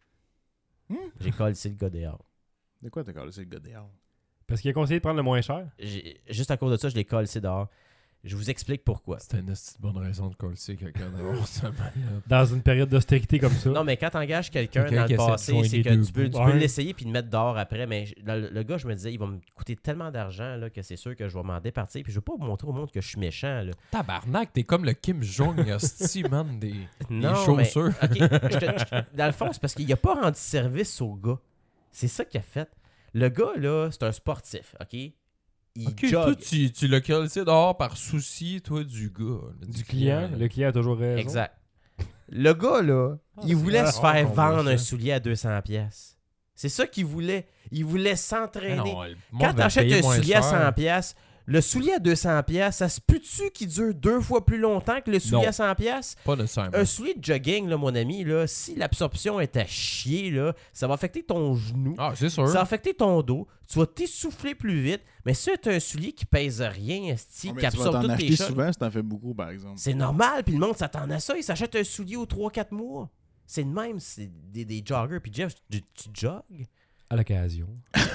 Hmm? J'ai collé le gars dehors. De quoi t'as collé le gars dehors? Parce qu'il a conseillé de prendre le moins cher. J'ai- Juste à cause de ça, je l'ai collé dehors. Je vous explique pourquoi. C'était une petite bonne raison de coller quelqu'un dehors, ça malade. Dans une période d'austérité comme ça. Non, mais quand t'engages quelqu'un Quelqu'un dans qui le essaie de passé, joindre c'est les que deux tu peux, tu bouts. peux Ouais. l'essayer puis le mettre dehors après. Mais je- le, le gars, je me disais, il va me coûter tellement d'argent là, que c'est sûr que je vais m'en départir. Puis je veux pas montrer au monde que je suis méchant. Là. Tabarnak, t'es comme le Kim Jong, hostie, man, des, Non, des chaussures. mais, ok, je te- je- dans le fond, c'est parce qu'il a pas rendu service au gars. C'est ça qu'il a fait. Le gars, là, c'est un sportif, OK? Il Ok, jogue. toi, tu, tu l'as collé dehors par souci, toi, du gars. là, Du client. là. Le client a toujours raison. Exact. Le gars, là, Ah, il c'est voulait rare se faire qu'on voit vendre ça. un soulier à deux cents piastres. C'est ça qu'il voulait. Il voulait Ah s'entraîner. non, le monde Quand va t'achètes payer un moins soulier à cher. cent piastres, le soulier à deux cents piastres, ça se peut-tu qu'il dure deux fois plus longtemps que le soulier Non. à cent piastres? Pas nécessairement. Un soulier de jogging, là, mon ami, là, si l'absorption est à chier, là, ça va affecter ton genou. Ah, c'est sûr. Ça va affecter ton dos. Tu vas t'essouffler plus vite. Mais si tu as un soulier qui pèse rien, esti, Ah, mais qui tu vas absorbe t'en toutes tes acheter chocs, souvent si t'en fais beaucoup, par exemple. c'est normal. Puis le monde s'attend à ça. Il s'achète un soulier aux trois quatre mois. C'est de même. C'est des, des joggers. Puis Jeff, tu, tu jogues? À l'occasion.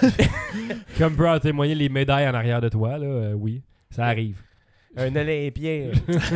Comme peut en témoigner les médailles en arrière de toi, là, euh, oui, ça arrive. Un Olympien.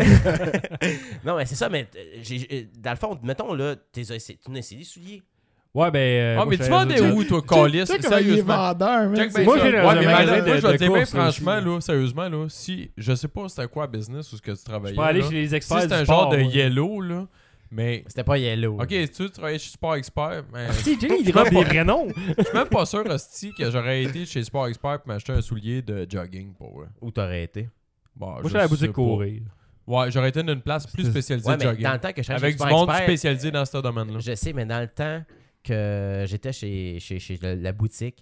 Non, mais c'est ça. Mais euh, j'ai- j'ai- dans le fond, mettons, là, t'es- c'est- tu n'as essayé des souliers. Ouais, ben. euh, Ah, moi, mais je tu fais- vendais je- où, toi, Calis? Tu sais comment il est Sérieusement. vendeur, man. Check c'est- bien Moi, ça. j'ai dans Ouais, un mais magasin Manon, de- moi, je vais de te dire bien course, franchement, aussi. là, sérieusement, là, si je sais pas c'était quoi business ou ce que tu Je travaillais. peux aller là, chez les si experts c'est du un sport, genre de moi. yellow, là, mais. C'était pas yellow. Ok, si tu travaillais chez Sport Expert, mais. Si, Jay, il drop des vrais noms. Je suis même pas sûr, Hostie, que j'aurais été chez Sport Expert pour m'acheter un soulier de jogging pour eux. Où t'aurais été? Bon, Moi, je suis à la boutique courir. Ouais, j'aurais été dans une place plus spécialisée Ouais, de mais jogging. dans le temps que je travaillais Avec chez du monde Sport Expert, spécialisé dans ce domaine-là. Je sais, mais dans le temps que j'étais chez, chez, chez le- la boutique,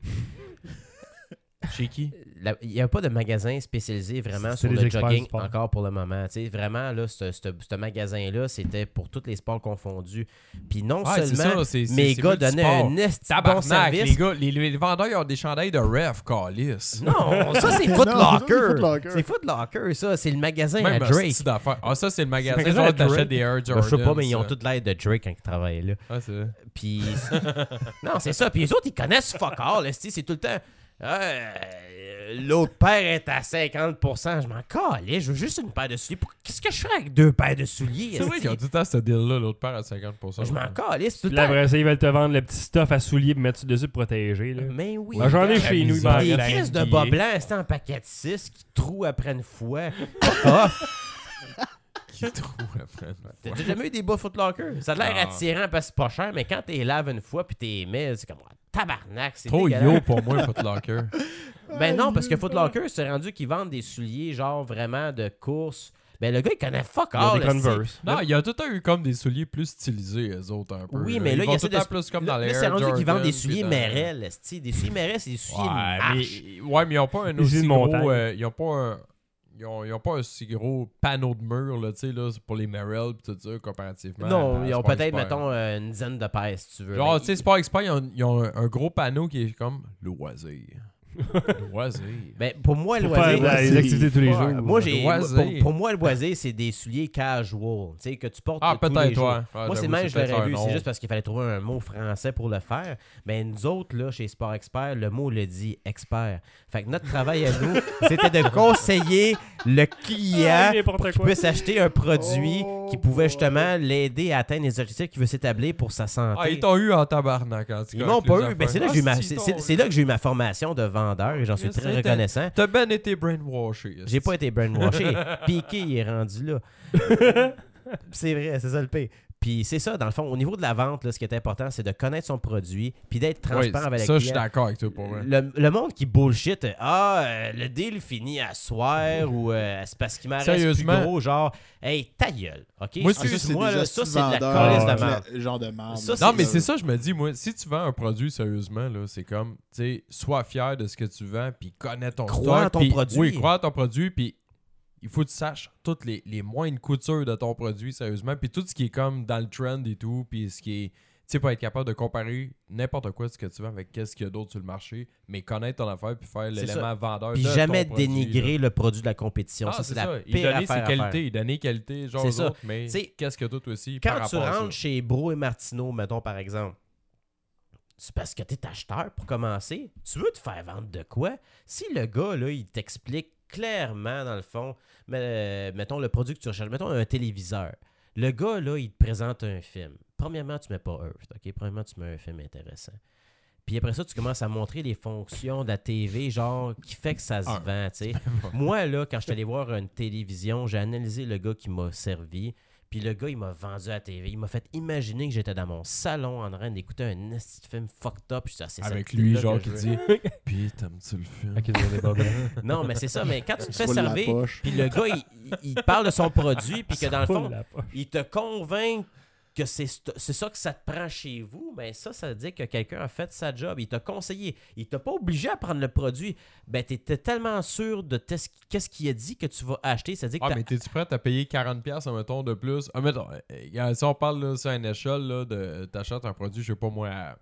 Chez qui? la- il n'y a pas de magasin spécialisé vraiment C'est sur les le experts jogging du sport. encore pour le moment. Tu sais, vraiment, là, ce, ce- ce magasin-là, c'était pour tous les sports confondus. Puis non Ouais, c'est seulement ça, c'est- c'est- mes c'est gars donnaient multisport. un esti bon Tabarnak, service. les gars, les, les vendeurs, ils ont des chandails de ref, calice. Non, ça c'est Non, Foot ça, c'est Locker. Foot Locker. C'est Foot Locker, ça. C'est le magasin Même à un Drake. style d'affaires. Ah, ça, c'est le magasin. magasin Genre, à Drake. t'achètes des Air Ben, Jordan. je sais pas, mais ils ont ça. toute l'air de Drake quand ils travaillaient là. Ah, c'est vrai. Puis. non, c'est ça. Puis les autres, ils connaissent fuck all. esti, C'est tout le temps. Euh, L'autre paire est à cinquante pour cent. Je m'en calais. Je veux juste une paire de souliers. Pour- Qu'est-ce que je ferais avec deux paires de souliers? C'est vrai esti? qu'ils ont tout le temps ce deal-là, l'autre paire à cinquante pour cent. Je m'en calais. C'est tout Puis le là, temps. après ça, ils veulent te vendre le petit stuff à souliers pour mettre dessus pour protéger. Là. Mais oui. Ah, j'en ai regarde, chez nous, il bizarre. m'en Des reste. crises de un bas billet. blancs, c'était en paquet de six qui trouent après une fois. Ah, Qui trouve après. T'as jamais eu des bas Foot Locker? Ça a l'air Ah. attirant parce que c'est pas cher, mais quand t'es laves une fois puis t'es mets, c'est comme oh, tabarnak, c'est Trop dégueulasse. yo pour moi, Foot Locker. Ben non, parce que Foot Locker, c'est rendu qu'ils vendent des souliers genre vraiment de course. Ben le gars, il connaît fuck Il y a all. des esti. Converse. Non, il y a tout le temps eu comme des souliers plus stylisés, eux autres, un peu. Oui, mais là, ils il y vont a tout ça le temps de- plus comme Là, dans les là, c'est Air rendu qu'ils vendent des Jordan, souliers puis dans- Merrell, esti. Des souliers Merrell, c'est des souliers de Ouais, marche. mais, ouais, mais ils n'ont pas un Des aussi îles gros... montagnes. euh, ils ont pas un... Ils ont, ils ont pas un si gros panneau de mur, là, tu sais, là, pour les Merrell et tout ça, comparativement. Non, à ils ont Sport peut-être, Expert. mettons, euh, une dizaine de paires, si tu veux. Genre, mais tu sais, Sport Expert, ils ont, ils ont un, un gros panneau qui est comme loisir. Loisir. Ben, pour moi, le Faut faire loisir... des activités tous les Ouais, jours. Moi, j'ai, Loisir. pour, pour moi, le loisir, c'est des souliers casual, tu sais, que tu portes Ah, tous les peut-être, jours. ouais. Ouais, Moi, j'avoue, c'est même, je peut-être l'aurais un vu, nom. c'est juste parce qu'il fallait trouver un mot français pour le faire. Mais nous autres, là, chez Sport Expert, le mot le dit expert. Fait que notre travail à nous, c'était de conseiller le client Ah, n'importe pour qu'il quoi. puisse acheter un produit Oh, qui pouvait boy. justement l'aider à atteindre les objectifs qu'il veut s'établir pour sa santé. Ah, ils t'ont eu en tabarnak, en tout cas. Ils m'ont avec pas les eu. Ben, c'est, là affaires. que j'ai eu ma- Ah, si, c'est, ils c'est- t'ont c'est eu. là que j'ai eu ma formation de vendeur et j'en suis Yes, très t'as- reconnaissant. T'as bien été brainwashé. J'ai pas été brainwashé. Piqué, il est rendu là. C'est vrai, c'est ça le pire. Puis c'est ça, dans le fond, au niveau de la vente, là, ce qui est important, c'est de connaître son produit puis d'être Oui, transparent avec ça, le je suis client. d'accord avec toi, pour vrai. Le, le monde qui bullshit, euh, ah, euh, le deal finit à soir ou euh, c'est parce qu'il m'en reste plus Sérieusement? gros, genre, hey, ta gueule, ok? Moi, Ah, c'est- ça, Excuse-moi, des là, hosties ça, c'est de la vendeurs, calice de euh, merde. le genre de merde. Ça, là. c'est- Non, mais c'est ça, je me dis, moi, si tu vends un produit sérieusement, là, c'est comme, tu sais, sois fier de ce que tu vends, puis connais ton Crois stock. en ton puis- produit. Oui, crois en ton produit, puis il faut que tu saches toutes les, les moindres coutures de ton produit, sérieusement, puis tout ce qui est comme dans le trend et tout, puis ce qui est, tu sais, pas être capable de comparer n'importe quoi de ce que tu vends avec qu'est-ce qu'il y a d'autre sur le marché, mais connaître ton affaire, puis faire C'est l'élément vendeur Puis de jamais ton produit, dénigrer là. le produit de la compétition. Ah, ça, c'est c'est, ça. la Il pire donnait affaire ses à faire. qualités, il donnait qualité, genre C'est aux ça. autres, mais T'sais, qu'est-ce que toi aussi Quand par tu rapport à ça? rentres chez Bro et Martineau, mettons par exemple, c'est parce que tu es acheteur pour commencer. Tu veux te faire vendre de quoi? Si le gars, là, il t'explique clairement, dans le fond, mais, euh, mettons le produit que tu recherches, mettons un téléviseur. Le gars, là, il te présente un film. Premièrement, tu mets pas Earth, OK? Premièrement, tu mets un film intéressant. Puis après ça, tu commences à montrer les fonctions de la T V, genre, qui fait que ça se Ah. vend, tu sais. Moi, là, quand je suis allé voir une télévision, j'ai analysé le gars qui m'a servi. Puis le gars, il m'a vendu à la T V. Il m'a fait imaginer que j'étais dans mon salon en train d'écouter un esti de film fucked up. Je dis, ah, c'est Avec ça, lui, là genre, que qui je dit veux. Puis, t'aimes-tu le film? Ok, vous avez pas bien. Non, mais c'est ça. Mais quand tu te fais Sur la servir, poche. puis le gars, il, il- il parle de son produit, puis que dans le fond, La poche. il te convainc que c'est, st- c'est ça que ça te prend chez vous, ben ça, ça veut dire que quelqu'un a fait sa job. Il t'a conseillé. Il t'a pas obligé à prendre le produit. Ben, t'étais tellement sûr de tes- qu'est-ce qu'il a dit que tu vas acheter. Ça veut dire que Ah, t'as- mais t'es-tu prêt à payer quarante dollars, mettons, de plus? Ah, mettons, euh, euh, si on parle là, sur une échelle, là, de, t'achètes un produit, je sais pas moi, à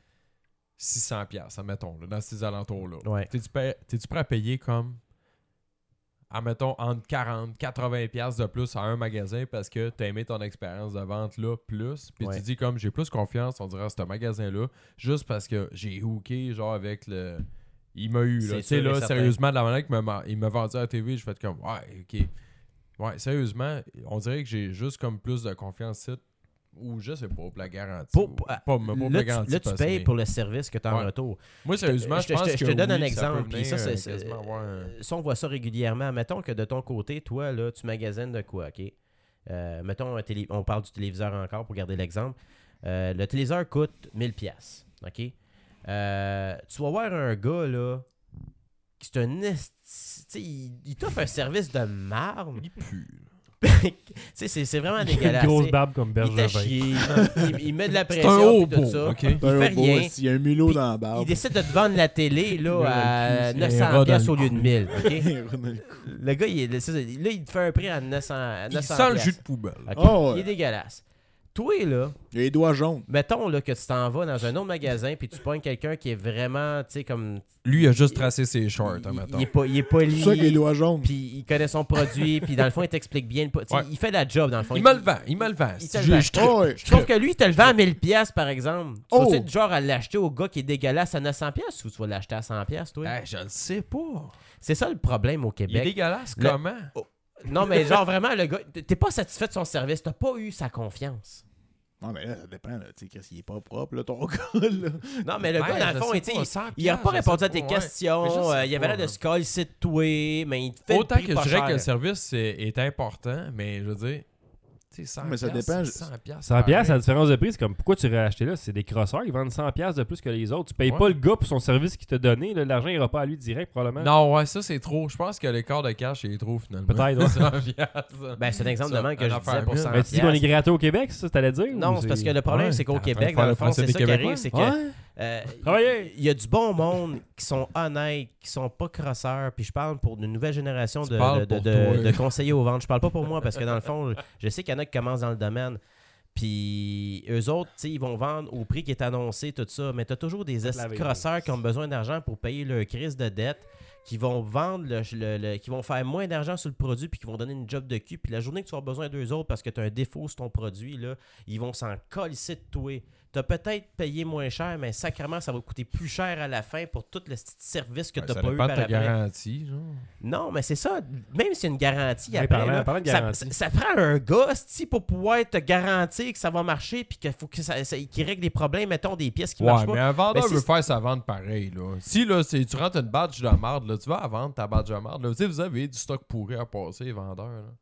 six cents dollars, admettons, là, dans ces alentours-là. Ouais. T'es-tu, pa- t'es-tu prêt à payer comme, admettons, entre quarante, quatre-vingts dollars de plus à un magasin parce que t'as aimé ton expérience de vente là plus, puis Ouais. tu dis comme, j'ai plus confiance, on dirait, à ce magasin-là, juste parce que j'ai hooké, genre, avec le... Il m'a eu, C'est là. Tu sais, sûr et là, certain. sérieusement, de la manière qu'il m'a, il m'a vendu à la T V, j'ai fait comme, ouais, ok. Ouais, sérieusement, on dirait que j'ai juste comme plus de confiance ici, ou je sais pas, pour la garantie. Pour- ou- pour- pas, pas pour là, la tu, garantie. là, tu parce payes que- pour le service que tu as en Ouais. retour. Moi, sérieusement, Je je, te- pense je te- que je te donne un oui, exemple, Ça peut puis ça, venir, c'est- euh, quasiment avoir un- Ça, on voit ça régulièrement. Mettons que de ton côté, toi, là, tu magasines de quoi, OK? Euh, mettons, un télé... on parle du téléviseur encore pour garder l'exemple. Euh, le téléviseur coûte mille dollars, OK? Euh, tu vas voir un gars, là, qui c'est un esti- tu sais, il, il t'offre un service de marde. Il pue. sais, c'est, c'est vraiment dégueulasse. Une grosse t'sais. barbe comme Il t'a Bergevin. chier, il, il met de la C'est un pression pis tout hobo, ça. OK? Il fait rien. Il y a un mulot Puis, dans la barbe. Il décide de te vendre la télé là, à Il y a un neuf cents rat dans piastres le au lieu de cou. mille. OK? Il Le gars, il, est- c'est ça, là, il te fait un prix à neuf cents à Il neuf cents sent le piastres. jus de poubelle. OK? Oh, ouais. Il est dégueulasse. Toi, là, a les doigts jaunes. mettons là, que tu t'en vas dans un autre magasin puis tu pognes quelqu'un qui est vraiment, tu sais, comme... Lui, il a juste tracé ses shorts, il, hein, il- mettons. il est pas, il est C'est pour ça qu'il a les poli, doigts jaunes. puis il connaît son produit, puis dans le fond, il t'explique bien. Le, po- tu sais, Ouais. Il fait la job, dans le fond. Il me le vend, il me le vend. il te le Je- vend. je Oh, ouais. trippe. Sauf que lui, il te le vend à mille piastres, par exemple. Tu Oh! vas être du genre à l'acheter au gars qui est dégueulasse à neuf cents piastres ou tu vas l'acheter à cent piastres, toi? Hey, je le sais pas. C'est ça le problème au Il est Québec. dégueulasse Le- comment? Non, mais genre vraiment, le gars, t'es pas satisfait de son service, t'as pas eu sa confiance. Non, mais là, ça dépend. Là. Tu sais, Chris, il est pas propre, là, ton gars. Là. Non, mais le Ouais, gars, dans je le fond, sais il, tu sais, pas, il- cent il a pas piastres, je répondu sais à tes pas, ouais. questions, Mais je sais euh, il avait pas, l'air de hein. se coller de toi, mais il te fait Autant le que prix je pas dirais cher. que le service est, est important, mais je veux dire, tu sais, cent Mais ça piastres, dépend, c'est je- cent piastres, cent piastres, pareil. la différence de prix, c'est comme pourquoi tu irais acheter là? C'est des crosseurs, ils vendent cent piastres de plus que les autres. Tu payes Ouais. pas le gars pour son service qu'il t'a donné, là, l'argent ira pas à lui direct probablement. Non, ouais, ça c'est trop. Je pense que l'écart de cash est trop finalement. Peut-être, ouais. cent piastres. Ben, c'est un exemple de Ça, manque que une je affaire disais pour mieux. cent Mais tu dis qu'on est piastres. gratté au Québec, c'est ça t'allais dire? Non, ou c'est parce que le problème, Ouais. c'est qu'au T'es en train de Québec, faire dans le le fond, procès c'est des ça qui Québécois? arrive, c'est que Ouais. euh, Travaillez! il y a du bon monde qui sont honnêtes, qui sont pas crosseurs, puis je parle pour une nouvelle génération Tu de, parles de, de, pour de- toi. de conseillers aux ventes. Je parle pas pour moi parce que dans le fond, je sais qu'il y en a qui commencent dans le domaine. Puis eux autres, tu sais, ils vont vendre au prix qui est annoncé, tout ça. Mais tu as toujours des esti de laver. crosseurs qui ont besoin d'argent pour payer leur crise de dette, qui vont vendre, le, le- le- qui vont faire moins d'argent sur le produit, puis qui vont donner une job de cul. Puis la journée que tu auras besoin d'eux autres parce que tu as un défaut sur ton produit, là, ils vont s'en colisser de toi. Tu as peut-être payé moins cher, mais sacrément, ça va coûter plus cher à la fin pour tout le petit service que Ouais, tu ça n'as pas eu dépend par de ta après. garantie, genre. Non, mais c'est ça. Même s'il y a une garantie Hey, après, parlant- là, parlant de ça, garantie. ça- ça prend un gars sti, pour pouvoir te garantir que ça va marcher puis qu'il faut que ça, ça- qu'il règle des problèmes, mettons des pièces qui Ouais, marchent mais pas. un vendeur Mais c'est- veut faire sa vente pareil, là. Si, là, c'est- tu rentres une badge de marde, là, tu vas à vendre ta badge de marde, là. Tu sais, vous avez du stock pourri à passer, les vendeurs, là.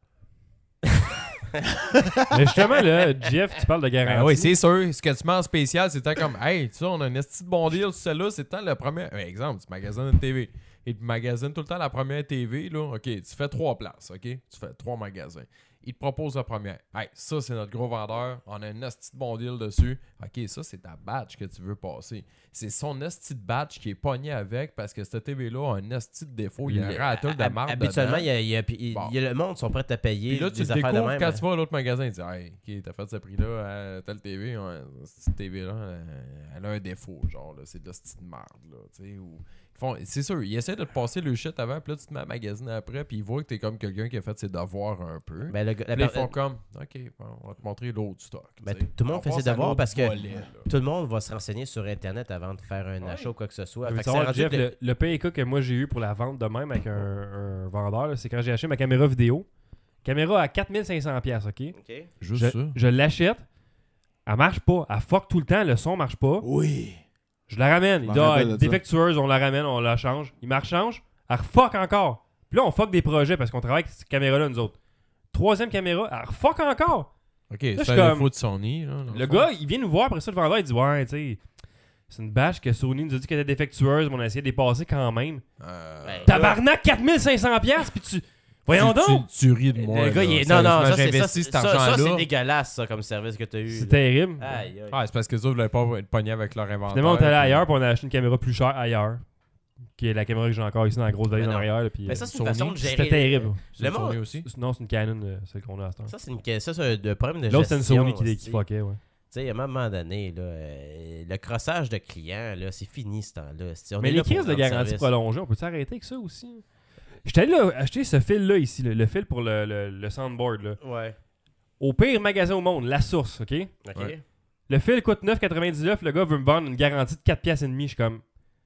Mais justement, là, Jeff, tu parles de garantie. Ben oui, c'est sûr. Ce que tu mets en spécial, c'était comme, hey, tu sais, on a un esti de bon deal sur celle-là, c'est le temps la première. Un exemple, tu magasines une T V. Et tu magasines tout le temps la première T V, là. OK, tu fais trois places, OK? Tu fais trois magasins. Il te propose la première. Hey, ça, c'est notre gros vendeur. On a un esti de bon deal dessus. OK, ça, c'est ta badge que tu veux passer. C'est son esti de badge qui est pogné avec parce que cette T V-là a un esti de défaut. Il y a un Le- ratul de hab- marde. Habituellement, dedans. il y a, il y a- il- Bon. il y a le monde sont prêts à payer Puis là, tu des le affaires de découvres même. quand tu vas à l'autre magasin. Tu dis, hey, OK, t'as fait ce prix-là à telle T V. Ouais, cette T V-là, elle, elle a un défaut. Genre, là, c'est de la petite merde. Là, tu sais, ou... ils font- C'est sûr, ils essaient de te passer le shit avant. Puis là, tu te mets à magasiner après. Puis ils voient que t'es comme quelqu'un qui a fait ses devoirs un peu. Ben, le gars- la Puis là, ils per- font comme, OK, bon, on va te montrer l'autre stock. Ben, tu sais. tout le monde On fait passe ses à devoirs l'autre parce que- volet, là. tout le monde va se renseigner sur Internet avant de faire un Ouais. achat ou quoi que ce soit. Veux Fait que c'est savoir, rendu Jeff, que- le, le pire cas que moi j'ai eu pour la vente de même avec un, un vendeur, là, c'est quand j'ai acheté ma caméra vidéo. Caméra à quatre mille cinq cents dollars, OK? OK. Juste Je, ça. je l'achète. Elle marche pas. Elle fuck tout le temps. Le son marche pas. Oui. Je la ramène. Il Je dit, m'en ah, rappelle elle est de ça. défectueuse, on la ramène, on la change. Il me rechange. Elle refuck encore. Puis là, on fuck des projets parce qu'on travaille avec cette caméra-là, nous autres. Troisième caméra, elle refuck encore. OK, je c'est suis un comme- défaut de Sony. Là, dans Le fond. gars, il vient nous voir après ça, le vendeur, il dit, ouais, tu sais, c'est une bâche que Sony nous a dit qu'elle était défectueuse, mais on a essayé de les passer quand même. Euh, Ben, Tabarnak, quatre mille cinq cents dollars, puis tu. Voyons tu, donc! Tu, tu ris de moi. le gars, là. il est... Non, non, Sérieusement, ça, c'est, j'ai ça, investi c'est- cet ça, ça, argent-là. c'est dégueulasse, ça, comme service que tu as eu. C'est là. terrible. Aïe, aïe. Ouais, c'est parce que ça, vous voulez pas être pogné avec leur inventaire. Finalement, on est allé puis- ailleurs, puis on a acheté une caméra plus chère ailleurs. Qui est la caméra que j'ai encore ici dans la grosse valise Mais en non. arrière. là, puis, Mais euh, ça, c'est une Sony, façon de gérer. c'était terrible. C'est Le une Sony monde- aussi. Non, c'est une Canon, euh, celle qu'on a à ce temps. Ça, c'est, une... ça, c'est un problème de L'autre, c'est gestion. une Sony qui, qui aussi. fuckait, ouais. Tu sais, à un moment donné, là, euh, le crossage de clients, là, c'est fini ce temps-là. C'est- on Mais est les là pour crises de rendre garantie service. prolongée, on peut s'arrêter avec ça aussi? J'étais allé là, acheter ce fil-là ici, là, le fil pour le, le, le soundboard. Là. Ouais. Au pire magasin au monde, La Source, OK? OK. Ouais. Le fil coûte neuf quatre-vingt-dix-neuf, le gars veut me vendre une garantie de quatre piastres et demi. Je suis comme,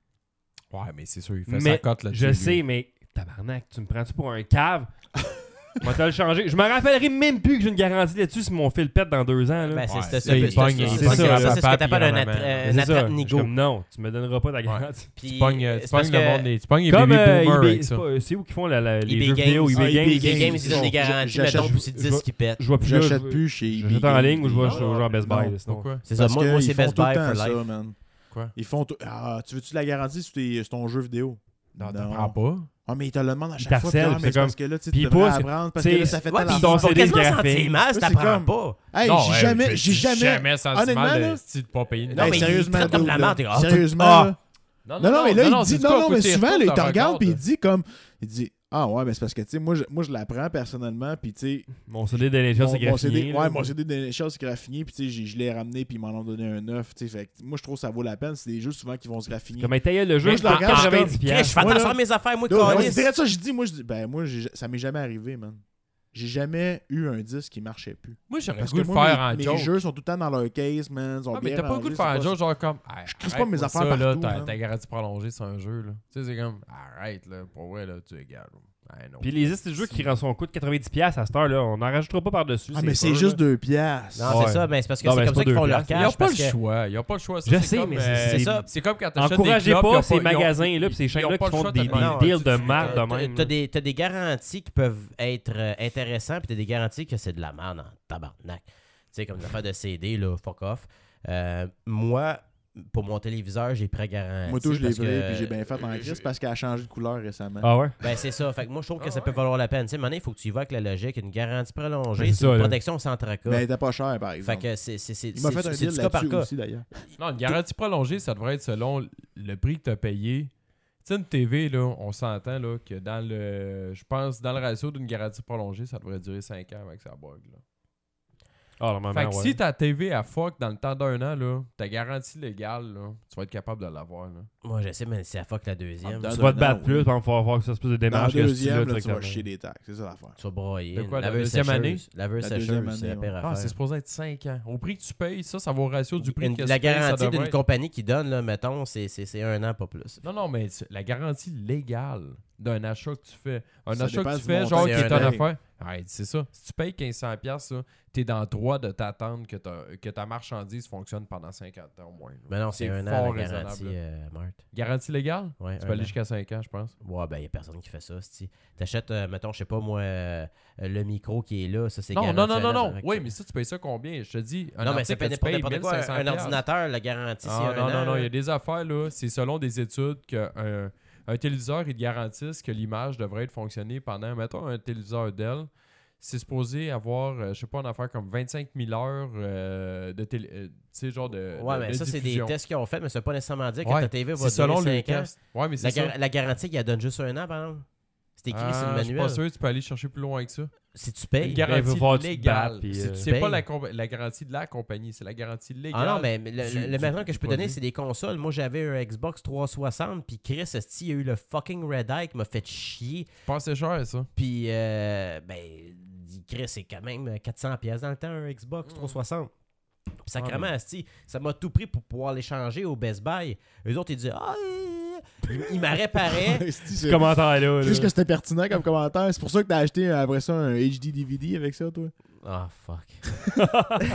Ouais, mais c'est sûr, il fait mais sa cote là-dessus. je lui. sais, mais tabarnak, tu me prends-tu pour un cave? On va te le changer. Je me rappellerai même plus que j'ai une garantie là-dessus si mon fil pète dans deux ans. Là. Ben, c'est Ouais, c'est- c'est- c'est- il c'est- pogne- c'est- il c'est pogne ça, la ça, c'est ce que patte, t'appelles il un la attra- ramène. un C'est ça. Je suis attrape-nigo. comme, non, tu me donneras pas ta garantie. Puis, Tu pognes, euh, tu c'est parce pognes le que monde des, tu pognes les Comme baby euh, boomers eBay, avec c'est ça. pas- c'est où qu'ils font la, la- les eBay jeux vidéo, Games. eBay Ah, Games. eBay eBay Games, Games, ils donnent des j'achète- garanties, mettons, j'achète- pour ces dix qui pètent. Je vois plus là. J'achète je- plus chez J'achète eBay en Games. ligne ou je vais Non, chez genre Best Buy. Non, là, sinon. pourquoi? C'est ça, Parce moi, moi qu'ils c'est font Best tout le Buy temps for ça, life. man. Quoi? Ils font tout... Ah, tu veux-tu la garantie sur, tes- sur ton jeu vidéo? Non, Non. t'apprends pas. Ah, mais il te le demande à Il chaque fois. Puis, t'harcèle, ah, mais c'est c'est comme- parce que là, tu sais, puis tu il devrais pousse, apprendre parce tu que sais, là, ça fait Ouais, telle puis ton ils vont C D quasiment graphique. sentir mal si Ouais, c'est t'apprends comme- pas. Hey, Non, j'ai ouais, jamais, mais j'ai jamais, jamais senti honnêtement, mal là, de style de pas payer une Non, mais taxe. il sérieusement, traite comme de la dude, merde, là. t'es comme, ah, Sérieusement, ah. là. Non, Non, non, mais là, il dit, c'est non, quoi, non, faut mais que t'y souvent, là, retournes, il te t'en regarde, regardes, puis il là. dit comme, il dit, ah ouais, mais c'est parce que, tu sais, moi, je, moi, je l'apprends personnellement, puis tu sais, Mon C D de N H L, c'est mon, mon C D, graffiné. ouais, là. mon C D de N H L, c'est graffiné, puis tu sais, j'ai- je l'ai ramené, puis ils m'en ont donné un neuf, tu sais, fait que moi, je trouve que ça vaut la peine, c'est des jeux souvent qui vont se graffiner. Comme taillait le jeu, Moi, je le à regarde, je suis comme, quatre-vingt-dix Chris, piastres. je fais Moi, attention là- à mes affaires, moi, Donc, ouais, câlisse. c'est direct ça, je dis, moi, je dis, ben, moi, j'ai- ça m'est jamais arrivé, man. J'ai jamais eu un disque qui marchait plus. Moi, j'aurais le Parce goût que de moi, faire mes, un mes joke. jeux sont tout le temps dans leur case, man. Ils sont Ah, mais bien t'as pas le goût de rangés, faire un c'est joke, pas- genre comme. Je crisse pas mes arrête-moi affaires ça, là, partout, t'as- man. T'as garantie prolongée sur un jeu, là. Tu sais, c'est comme. Arrête, là. Pour vrai, là, tu es égal. Ah, non. Puis les listes de jeux qui rend son coût de quatre-vingt-dix piastres à cette heure-là, on n'en rajoutera pas par-dessus. Ah, mais c'est sûr, juste là. deux piastres. Non, Ouais. c'est ça, mais c'est parce que Non, c'est mais comme c'est ça pas qu'ils font deux leur Ils n'ont cash. pas parce le que- choix. Ils n'ont pas le choix. Ça, Je c'est sais, comme, mais euh, c'est ça. C'est comme quand t'achètes Encouragez des clubs, ils pas ont ces ils ont- magasins-là pis ces ils ont chaînes-là pas qui le font choix des, de des demander. deals Non, de tu- merde de T'as- même. T'as des, t'as des garanties qui peuvent être euh, intéressantes, puis t'as des garanties que c'est de la merde en tabarnak. Tu sais, comme une affaire de C D, là, fuck off. Euh, moi, pour mon téléviseur, j'ai pris garantie. Moi, tout, je l'ai parce que- vrai, puis j'ai bien fait en crise parce qu'elle a changé de couleur récemment. Ah ouais? Ben, c'est ça. Fait que moi, je trouve que Ah ça ouais. peut valoir la peine. Tu sais, maintenant, il faut que tu y vas avec la logique. Une garantie prolongée, Ben, c'est c'est ça, une là. protection sans tracas. Mais elle était pas chère, par Fait exemple. que c'est c'est- c'est- Il m'a c'est- fait un c'est deal du cas par là-dessus cas. aussi, d'ailleurs. Non, une garantie prolongée, ça devrait être selon le prix que tu as payé. Tu sais, une T V, là, on s'entend là, que dans le. Je pense, dans le ratio d'une garantie prolongée, ça devrait durer cinq ans avec sa bug. Là. Ah, normalement, Fait que ouais. si ta T V à fuck dans le temps d'un an, là, ta garantie légale, là, tu vas être capable de l'avoir. Là. Moi, je sais, mais c'est à fuck la deuxième. Ah, Tu dans vas te un battre an, plus, oui. puis il va falloir que ça se passe de Dans la démarche que ce deuxième, là, tu vas directement. chier des taxes. C'est ça l'affaire. Tu vas broyer. De quoi, la laveuse deuxième sécheuse. année? Laveuse La sécheuse, deuxième c'est la année, pire ouais. Ah, affaire. c'est supposé être cinq ans. Au prix que tu payes, ça, ça va au ratio du prix Une- que la tu payes, ça garantie devrait d'une être- compagnie qui donne, là, mettons, c'est c'est- c'est un an, pas plus. Non, non, mais tu- la garantie légale d'un achat que tu fais. Un Ça achat dépend que tu du fais, montant genre que qui tu est en payes. affaire. Arrête, c'est ça. Si tu payes quinze cents piastres, t'es dans le droit de t'attendre que ta, que ta marchandise fonctionne pendant cinquante ans au moins. là. Mais non, c'est C'est un an, fort la raisonnable, garantie, là. euh, Marthe. Garantie légale? Ouais, Tu un peux aller an. jusqu'à cinq ans, je pense. Ouais, ben, il n'y a personne qui fait ça, c'ti. T'achètes, euh, mettons, je sais pas, moi, euh, le micro qui est là, ça, c'est Non, garanti non, non, un non, an, non. fait que- Oui, mais ça, tu payes ça combien? Je te dis, un Non, mais ça article peut que tu dépendre payes n'importe quoi. mille cinq cents Un piastres. ordinateur, la garantie, c'est Ah, un non, an. non, non, il y là. a des affaires, là. C'est selon des études qu'un un téléviseur, ils te garantissent que l'image devrait être fonctionnée pendant, mettons, un téléviseur Dell. C'est supposé avoir, euh, je sais pas, une affaire comme vingt-cinq mille heures euh, de télé. euh, tu sais, genre de. Ouais, de- mais de ça, c'est des diffusion. tests qu'ils ont fait, mais ça veut pas nécessairement dire que Ouais, ta T V va c'est selon durer le cinq ans. test. Ouais, mais c'est La, ça. gar- la garantie, il la donne juste un an, par exemple. C'est écrit Ah, sur le je suis manuel. pas sûr, tu peux aller chercher plus loin que ça. Si tu Une payes. il garantie veut voir tu te légale. battes, puis, C'est- euh, C'est payes. pas la, compa- la garantie de la compagnie, c'est la garantie légale. Ah non, mais le, du- le, le du- maintenant que du je peux donner, produit. c'est des consoles. Moi, j'avais un Xbox trois cent soixante, puis Chris, esti, il y a eu le fucking Red Eye qui m'a fait chier. Pas assez cher, ça. Puis, euh, ben, Chris, c'est quand même quatre cents pièces dans le temps, un Xbox trois cent soixante. Puis, sacrément, Ah, esti, ça m'a tout pris pour pouvoir l'échanger au Best Buy. Eux autres, ils disaient, ah, ils, ils m'ont réparé. C'est Ce commentaire-là. là. Juste que c'était pertinent comme commentaire. C'est pour ça que t'as acheté euh, après ça un H D D V D avec ça, toi. Ah, fuck.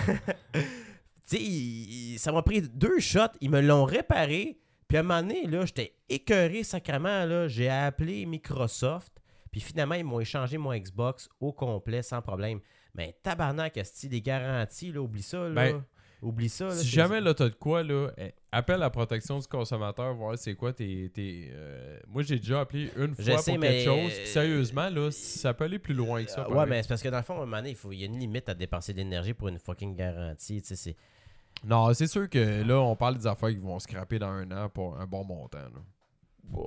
Tu sais, il- il- ça m'a pris deux shots. Ils me l'ont réparé. Puis à un moment donné, là, j'étais écœuré sacrément. Là, j'ai appelé Microsoft. Puis finalement, ils m'ont échangé mon Xbox au complet sans problème. Mais tabarnak, esti, des garanties, là, oublie ça. Là. Ben, oublie ça. Là, Si c'est- jamais là t'as de quoi, là, eh, appelle la protection du consommateur, voir c'est quoi tes. tes, euh, Moi j'ai déjà appelé une Je fois sais, pour mais- quelque chose. Puis sérieusement, là, ça peut aller plus loin que ça. Euh, ouais, pareil. mais c'est parce que dans le fond, à un moment donné, il faut- il y a une limite à dépenser de l'énergie pour une fucking garantie. Tu sais, c'est. Non, c'est sûr que là, on parle des affaires qui vont scraper dans un an pour un bon montant. Là. Ouais.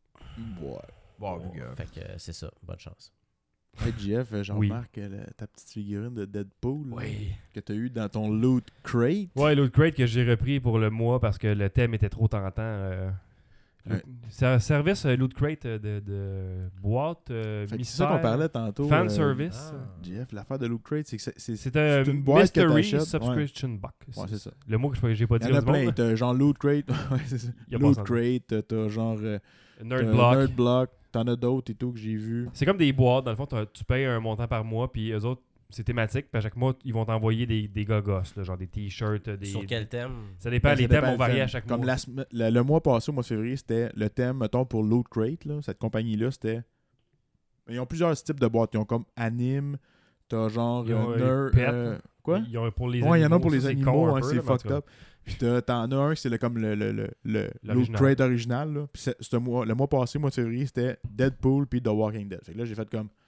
Ouais. Bon, Ouais. puis, euh, Fait que euh, c'est ça. Bonne chance. Hey, Jeff, euh, je Oui. remarque euh, le- ta petite figurine de Deadpool là, Oui. que t'as eu dans ton loot crate. Ouais, l'autre crate que j'ai repris pour le mois parce que le thème était trop tentant. euh, Ouais. C'est un service euh, Loot Crate euh, de, de boîte euh, Fait que c'est mystère, ça qu'on parlait tantôt. fan euh, service. Ah. Jeff, l'affaire de loot crate, c'est que c'est- c'est C'est un c'est une boîte que mystery t'achètes, subscription box. Ouais, c'est ça. Le mot que je- j'ai pas Il dit y en a au monde, plein. là. T'as genre loot crate. Ouais, c'est ça. Il y a pas Loot ça. crate, t'as genre euh, Nerd t'as Block. Nerd Block. T'en as d'autres et tout que j'ai vu. C'est comme des boîtes. Dans le fond, t'as- tu payes un montant par mois, puis eux autres, c'est thématique. Puis à chaque mois, ils vont t'envoyer des, des gogos, là, genre des t-shirts. Des... Sur quel thème? Ça dépend, Ben, les ça thèmes dépend vont le varier thème. à chaque Comme mois. la sem- le, le mois passé, au mois de février, c'était le thème, mettons, pour Loot Crate. Là, cette compagnie-là, c'était. Ils ont plusieurs types de boîtes. Ils ont comme anime, t'as genre Ils ont, euh, euh, nerd, pet. euh, Quoi? Ils ont pour les Ouais, il y en a animaux, pour les ça, c'est animaux, con un hein, peu, c'est là, mais en tout fucked cas. up. Puis t'as- t'en as un, c'est le, comme le, le, le, le, Loot L'original. Crate original. Là. Puis c'est- c'est un mois, le mois passé, mois de février, c'était Deadpool puis The Walking Dead. Fait que là, j'ai fait comme.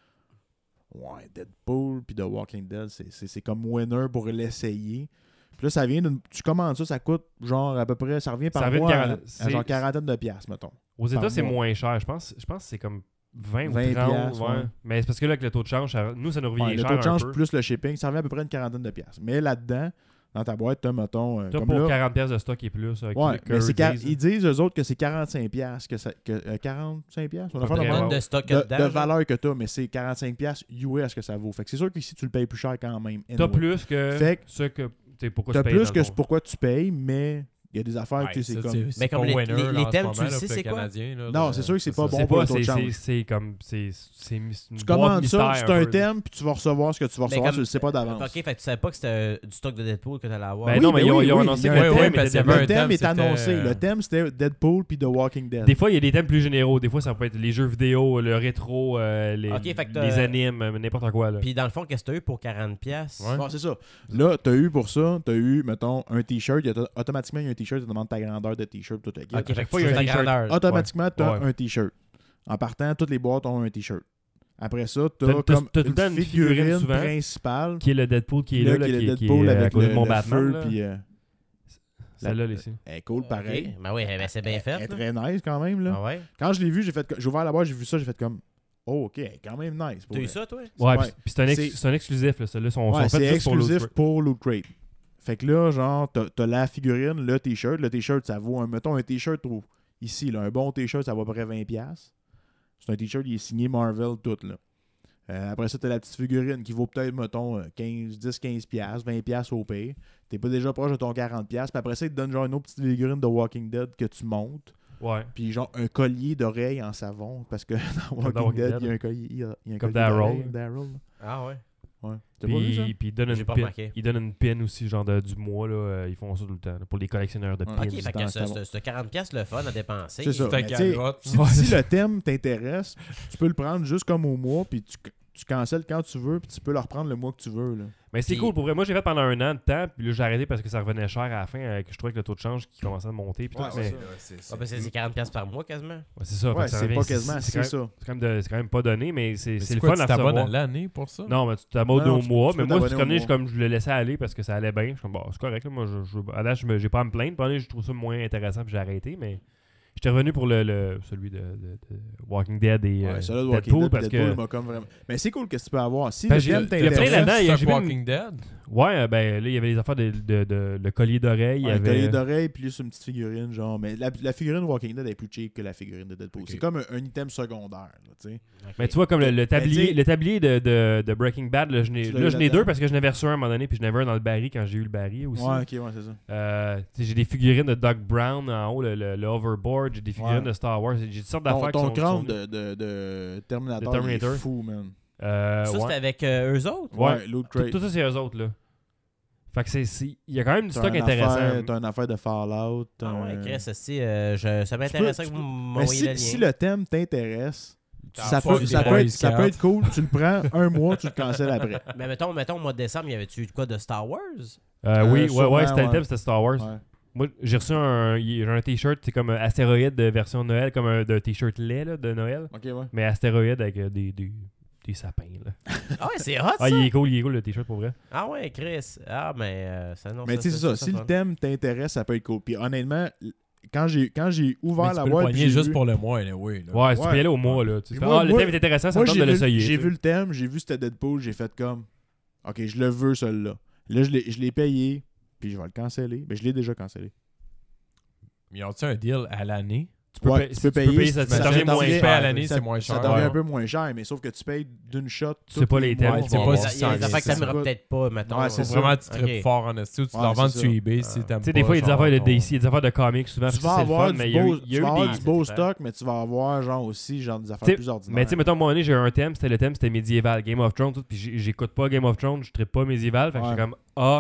Ouais, Deadpool puis The Walking Dead, c'est, c'est, c'est comme winner pour l'essayer. Puis là, ça vient d'une. Tu commandes ça, ça coûte genre à peu près. Ça revient par Ça revient mois une à, quaran- à c'est- genre quarantaine de piastres, mettons. Aux États, par c'est mois. moins cher. Je pense, je pense que c'est comme vingt, vingt ou trente. piastres, Ouais. ouais. Mais c'est parce que là, avec le taux de change, ça- nous, ça nous revient Ouais, le cher taux de un change peu. plus le shipping, ça revient à peu près une quarantaine de piastres. Mais là-dedans, dans ta boîte, t'as, mettons. euh, Toi, comme pour là, quarante piastres de stock et plus. euh, Ouais, que- que mais c'est eux quar- disent, ils disent, eux autres, que c'est quarante-cinq piastres. Que ça, que, euh, quarante-cinq piastres, on a Pas fait très de bon. même. de stock de, dedans. de genre. valeur que t'as, mais c'est quarante-cinq piastres U S que ça vaut. Fait que c'est sûr qu'ici, tu le payes plus cher quand même. T'as anyway. plus que Fait que ce que. T'sais, pourquoi T'as tu payes plus dans que le c'est fond. pourquoi tu payes, mais il y a des affaires Ouais, que c'est ça, comme. c'est- c'est Mais comme pas les- winner, les- là, les en ce thèmes, moment, tu le là, sais, pour c'est quoi? Canadien, là, Non, de- c'est sûr que c'est pas ça. bon C'est pour pas, le taux de c'est, change. c'est, c'est comme. C'est, c'est, une Tu boîte commandes ça, mystère c'est un peu. thème, puis tu vas recevoir ce que tu vas Mais recevoir, comme- tu le sais pas d'avance. Ok, fait que tu savais pas que c'était du stock de Deadpool que t'allais avoir. Ben Oui, non, mais mais ils ont, oui, ils ont oui, annoncé il y que a le un thème thème, était parce qu'il y avait développé. Le un thème thème, est c'était, annoncé. euh, Le thème, c'était Deadpool puis The Walking Dead. Des fois, il y a des thèmes plus généraux. Des fois, ça peut être les jeux vidéo, le rétro, euh, les, Ok, fait que t'as- les animes, euh, n'importe quoi. Là. Puis dans le fond, qu'est-ce que t'as eu pour quarante piastres? Ouais. Bon, c'est ça. Là, t'as eu pour ça, t'as eu, mettons, un t-shirt. Il y a automatiquement, il y a un t-shirt, tu demandes ta grandeur de t-shirt, tout le kit. Ok, fait que fois, tu il y a fais un ta t-shirt. grandeur. Automatiquement, t'as Ouais. un t-shirt. En partant, toutes les boîtes ont un t-shirt. Après ça, t'as T'as- t'as- comme t'as tout le temps une une figurine figurine souvent, principale. Qui est le Deadpool qui est là, là, là, qui est qui, le qui Deadpool est à avec côté le, de mon le Batman. feu, là. puis euh, Celle-là, là, ici. elle est cool, pareil. Ok, ben oui, ben c'est bien fait. Elle est là. très nice quand même. Là. Ah ouais? Quand je l'ai vu, j'ai fait, j'ai ouvert la boîte, j'ai vu ça, j'ai fait comme, oh, ok, elle est quand même nice. pour T'as eu vrai. ça, toi? Ouais, Ouais. puis puis c'est un, ex- C'est- c'est un exclusif. Là, ceux-là sont, Ouais, sont c'est faits juste pour exclusif l'autre. pour Loot Crate. Fait que là, genre, t'as, t'as la figurine, le t-shirt. Le t-shirt, ça vaut, un, mettons, un t-shirt au- ici, là, un bon t-shirt, ça vaut à peu près vingt piastres. C'est un t-shirt, il est signé Marvel, tout, là. Euh, après ça, t'as la petite figurine qui vaut peut-être, mettons, euh, quinze, dix, quinze piastres, vingt piastres au pire. T'es pas déjà proche de ton quarante piastres. Puis après ça, ils te donnent genre une autre petite figurine de Walking Dead que tu montes. Ouais. Puis genre un collier d'oreilles en savon. Parce que dans Walking, Walking Dead, Dead. il y a un collier, il y a, il y a un Comme collier Daryl. d'oreilles, Daryl. Ah ouais. Ouais. T'as pas vu ça? Puis, puis ils donnent J'ai une pas pin. remarqué. Ils donnent une pin aussi, genre de, du mois. Là, euh, ils font ça tout le temps. là, pour les collectionneurs de Ouais. pins. Ok, c'est fait dans- que c'est ce- bon. ce ce quarante piastres, le fun à dépenser. C'est ça. Ta Mais tu sais, calotte. Si, Ouais, si c'est le thème t'intéresse, tu peux le prendre juste comme au mois, puis tu, tu cancelles quand tu veux, puis tu peux le reprendre le mois que tu veux. Là. Mais c'est Puis- cool pour vrai. Moi, j'ai fait pendant un an de temps, puis là, j'ai arrêté parce que ça revenait cher à la fin, euh, que je trouvais que le taux de change qui commençait à monter. Puis Ouais, tout, c'est mais ça. Ah, ben, c'est c'est quarante piastres par mois quasiment. ouais, c'est ça. fait Ouais, que ça c'est revient- pas quasiment, c'est c'est quand, ça. même- c'est quand, même de- c'est quand même pas donné, mais c'est Mais c'est c'est le quoi, fun tu à t'abonnes recevoir. à l'année pour ça? Non, mais tu t'abonnes Non, non, au tu- mois. tu Mais peux moi, t'abonner cette au année, mois. je, comme je le laissais aller parce que ça allait bien. Je suis comme, bon, c'est correct. Là, moi, je, je, à l'âge, je me- j'ai pas à me plaindre. Pendant je trouve ça moins intéressant, puis j'ai arrêté. Mais j'étais revenu pour le, le celui de, de- de Walking Dead et euh, Ouais, celui-là de Walking Deadpool Dead, parce Deadpool que. m'a comme vraiment. Mais c'est cool que tu peux avoir. Si Ben, le j'ai- thème il y a plein t'intéresse, là-dedans, il y a- j'ai Fuck vu une- Walking Dead? Ouais, euh, ben là, il y avait les affaires de, de, de- le collier d'oreille. Il y un avait... collier d'oreille, puis juste une petite figurine, genre. Mais la, la figurine Walking Dead est plus cheap que la figurine de Deadpool. Ok. C'est comme un, un item secondaire, là, tu sais. Mais tu vois, comme le, le tablier, t'sais- le tablier de, de, de Breaking Bad, là, je n'ai Tu l'as là, eu je n'ai là-dedans? deux parce que je n'avais reçu un à un moment donné, puis je n'avais un dans le baril quand j'ai eu le baril aussi. Ouais, ok, ouais, c'est ça. Euh, tu sais, j'ai des figurines de Doc Brown en haut, le, le, le hoverboard, j'ai des figurines Ouais. de Star Wars, j'ai toutes sortes Ton, d'affaires qui ton sont, qui crâne sont de, de, de Terminator, De Terminator. il est fou, man. Euh, Ça, ouais. c'était avec euh, eux autres? Ouais. Loot Tout, Crate. tout ça, c'est eux autres, là. Fait que c'est... c'est- Il y a quand même du T'as stock une intéressant. affaire- T'as une affaire de Fallout. Ah ouais, euh, Chris, si, euh, je- ça m'intéresserait tu que peux- vous Mais m'envoyiez le si, lien. si le thème t'intéresse, T'as ça, fuck peut, des ça, peut Boy être, ça Scouts. peut être cool. Tu le prends un mois, tu le cancelles après. Mais mettons, mettons, au mois de décembre, y avait-tu quoi de Star Wars? Euh, oui, Euh, ouais, sûrement, ouais, c'était le ouais. thème, c'était Star Wars. Ouais. Moi, j'ai reçu un, j'ai un t-shirt, c'est comme un astéroïde de version Noël, comme un de t-shirt lait là, de Noël, Ok, ouais. mais astéroïde avec euh, des, des, des sapins. Là. Ah ouais, c'est hot, ça! Ah, il est cool, il est cool le t-shirt pour vrai. Ah ouais, Chris. Ah, mais euh, ça, non, Mais tu sais, c'est ça. Si le fun. thème t'intéresse, ça peut être cool. Puis honnêtement, quand j'ai quand j'ai ouvert Mais tu la peux le boîte. poigner puis j'ai juste vu- pour le mois, anyway. là. Ouais, tu peux Ouais. y aller au mois. Là. Tu Puis fais, moi- ah, le moi- thème est intéressant, ça Moi, me tente j'ai de vu, l'essayer. j'ai tu vu sais. le thème, j'ai vu c'était Deadpool, j'ai fait comme. Ok, je le veux, celui-là. Là, je l'ai je l'ai payé, puis je vais le canceller. Mais je l'ai déjà cancellé. Mais y a-tu un deal à l'année? Tu peux, Ouais, payer- tu peux tu peux payer, payer, ça, ça ça devient t'en moins revient- cher. à l'année, Ça- c'est moins cher. Ça devient Ouais. un peu moins cher, mais sauf que tu payes d'une shot. C'est tous pas les thèmes mois. qui tu sais vont- pas Il y si a ça des affaires que vient, t'aimerais c'est peut-être pas, mettons. Ouais, c'est Faut ça. vraiment que tu Ok. tripes fort en esti ou tu Ouais, le revends c'est sur ça. eBay si Ah. t'aimes Tu sais, pas. des fois, il y a des genre, affaires de ton- D C, il y a des affaires de comics souvent. Tu ça, vas c'est le avoir fun, du mais il y a beau, eu, il y a tu vas eu avoir des. du beau c'est stock, mais tu vas avoir genre aussi genre des affaires T'sais, plus ordinaires. Mais tu sais, mettons, moi, j'ai eu un thème, c'était le thème, c'était médiéval, Game of Thrones, tout, puis j'ai- j'écoute pas Game of Thrones, je trippe pas médiéval, fait que Ouais. j'étais comme, ah,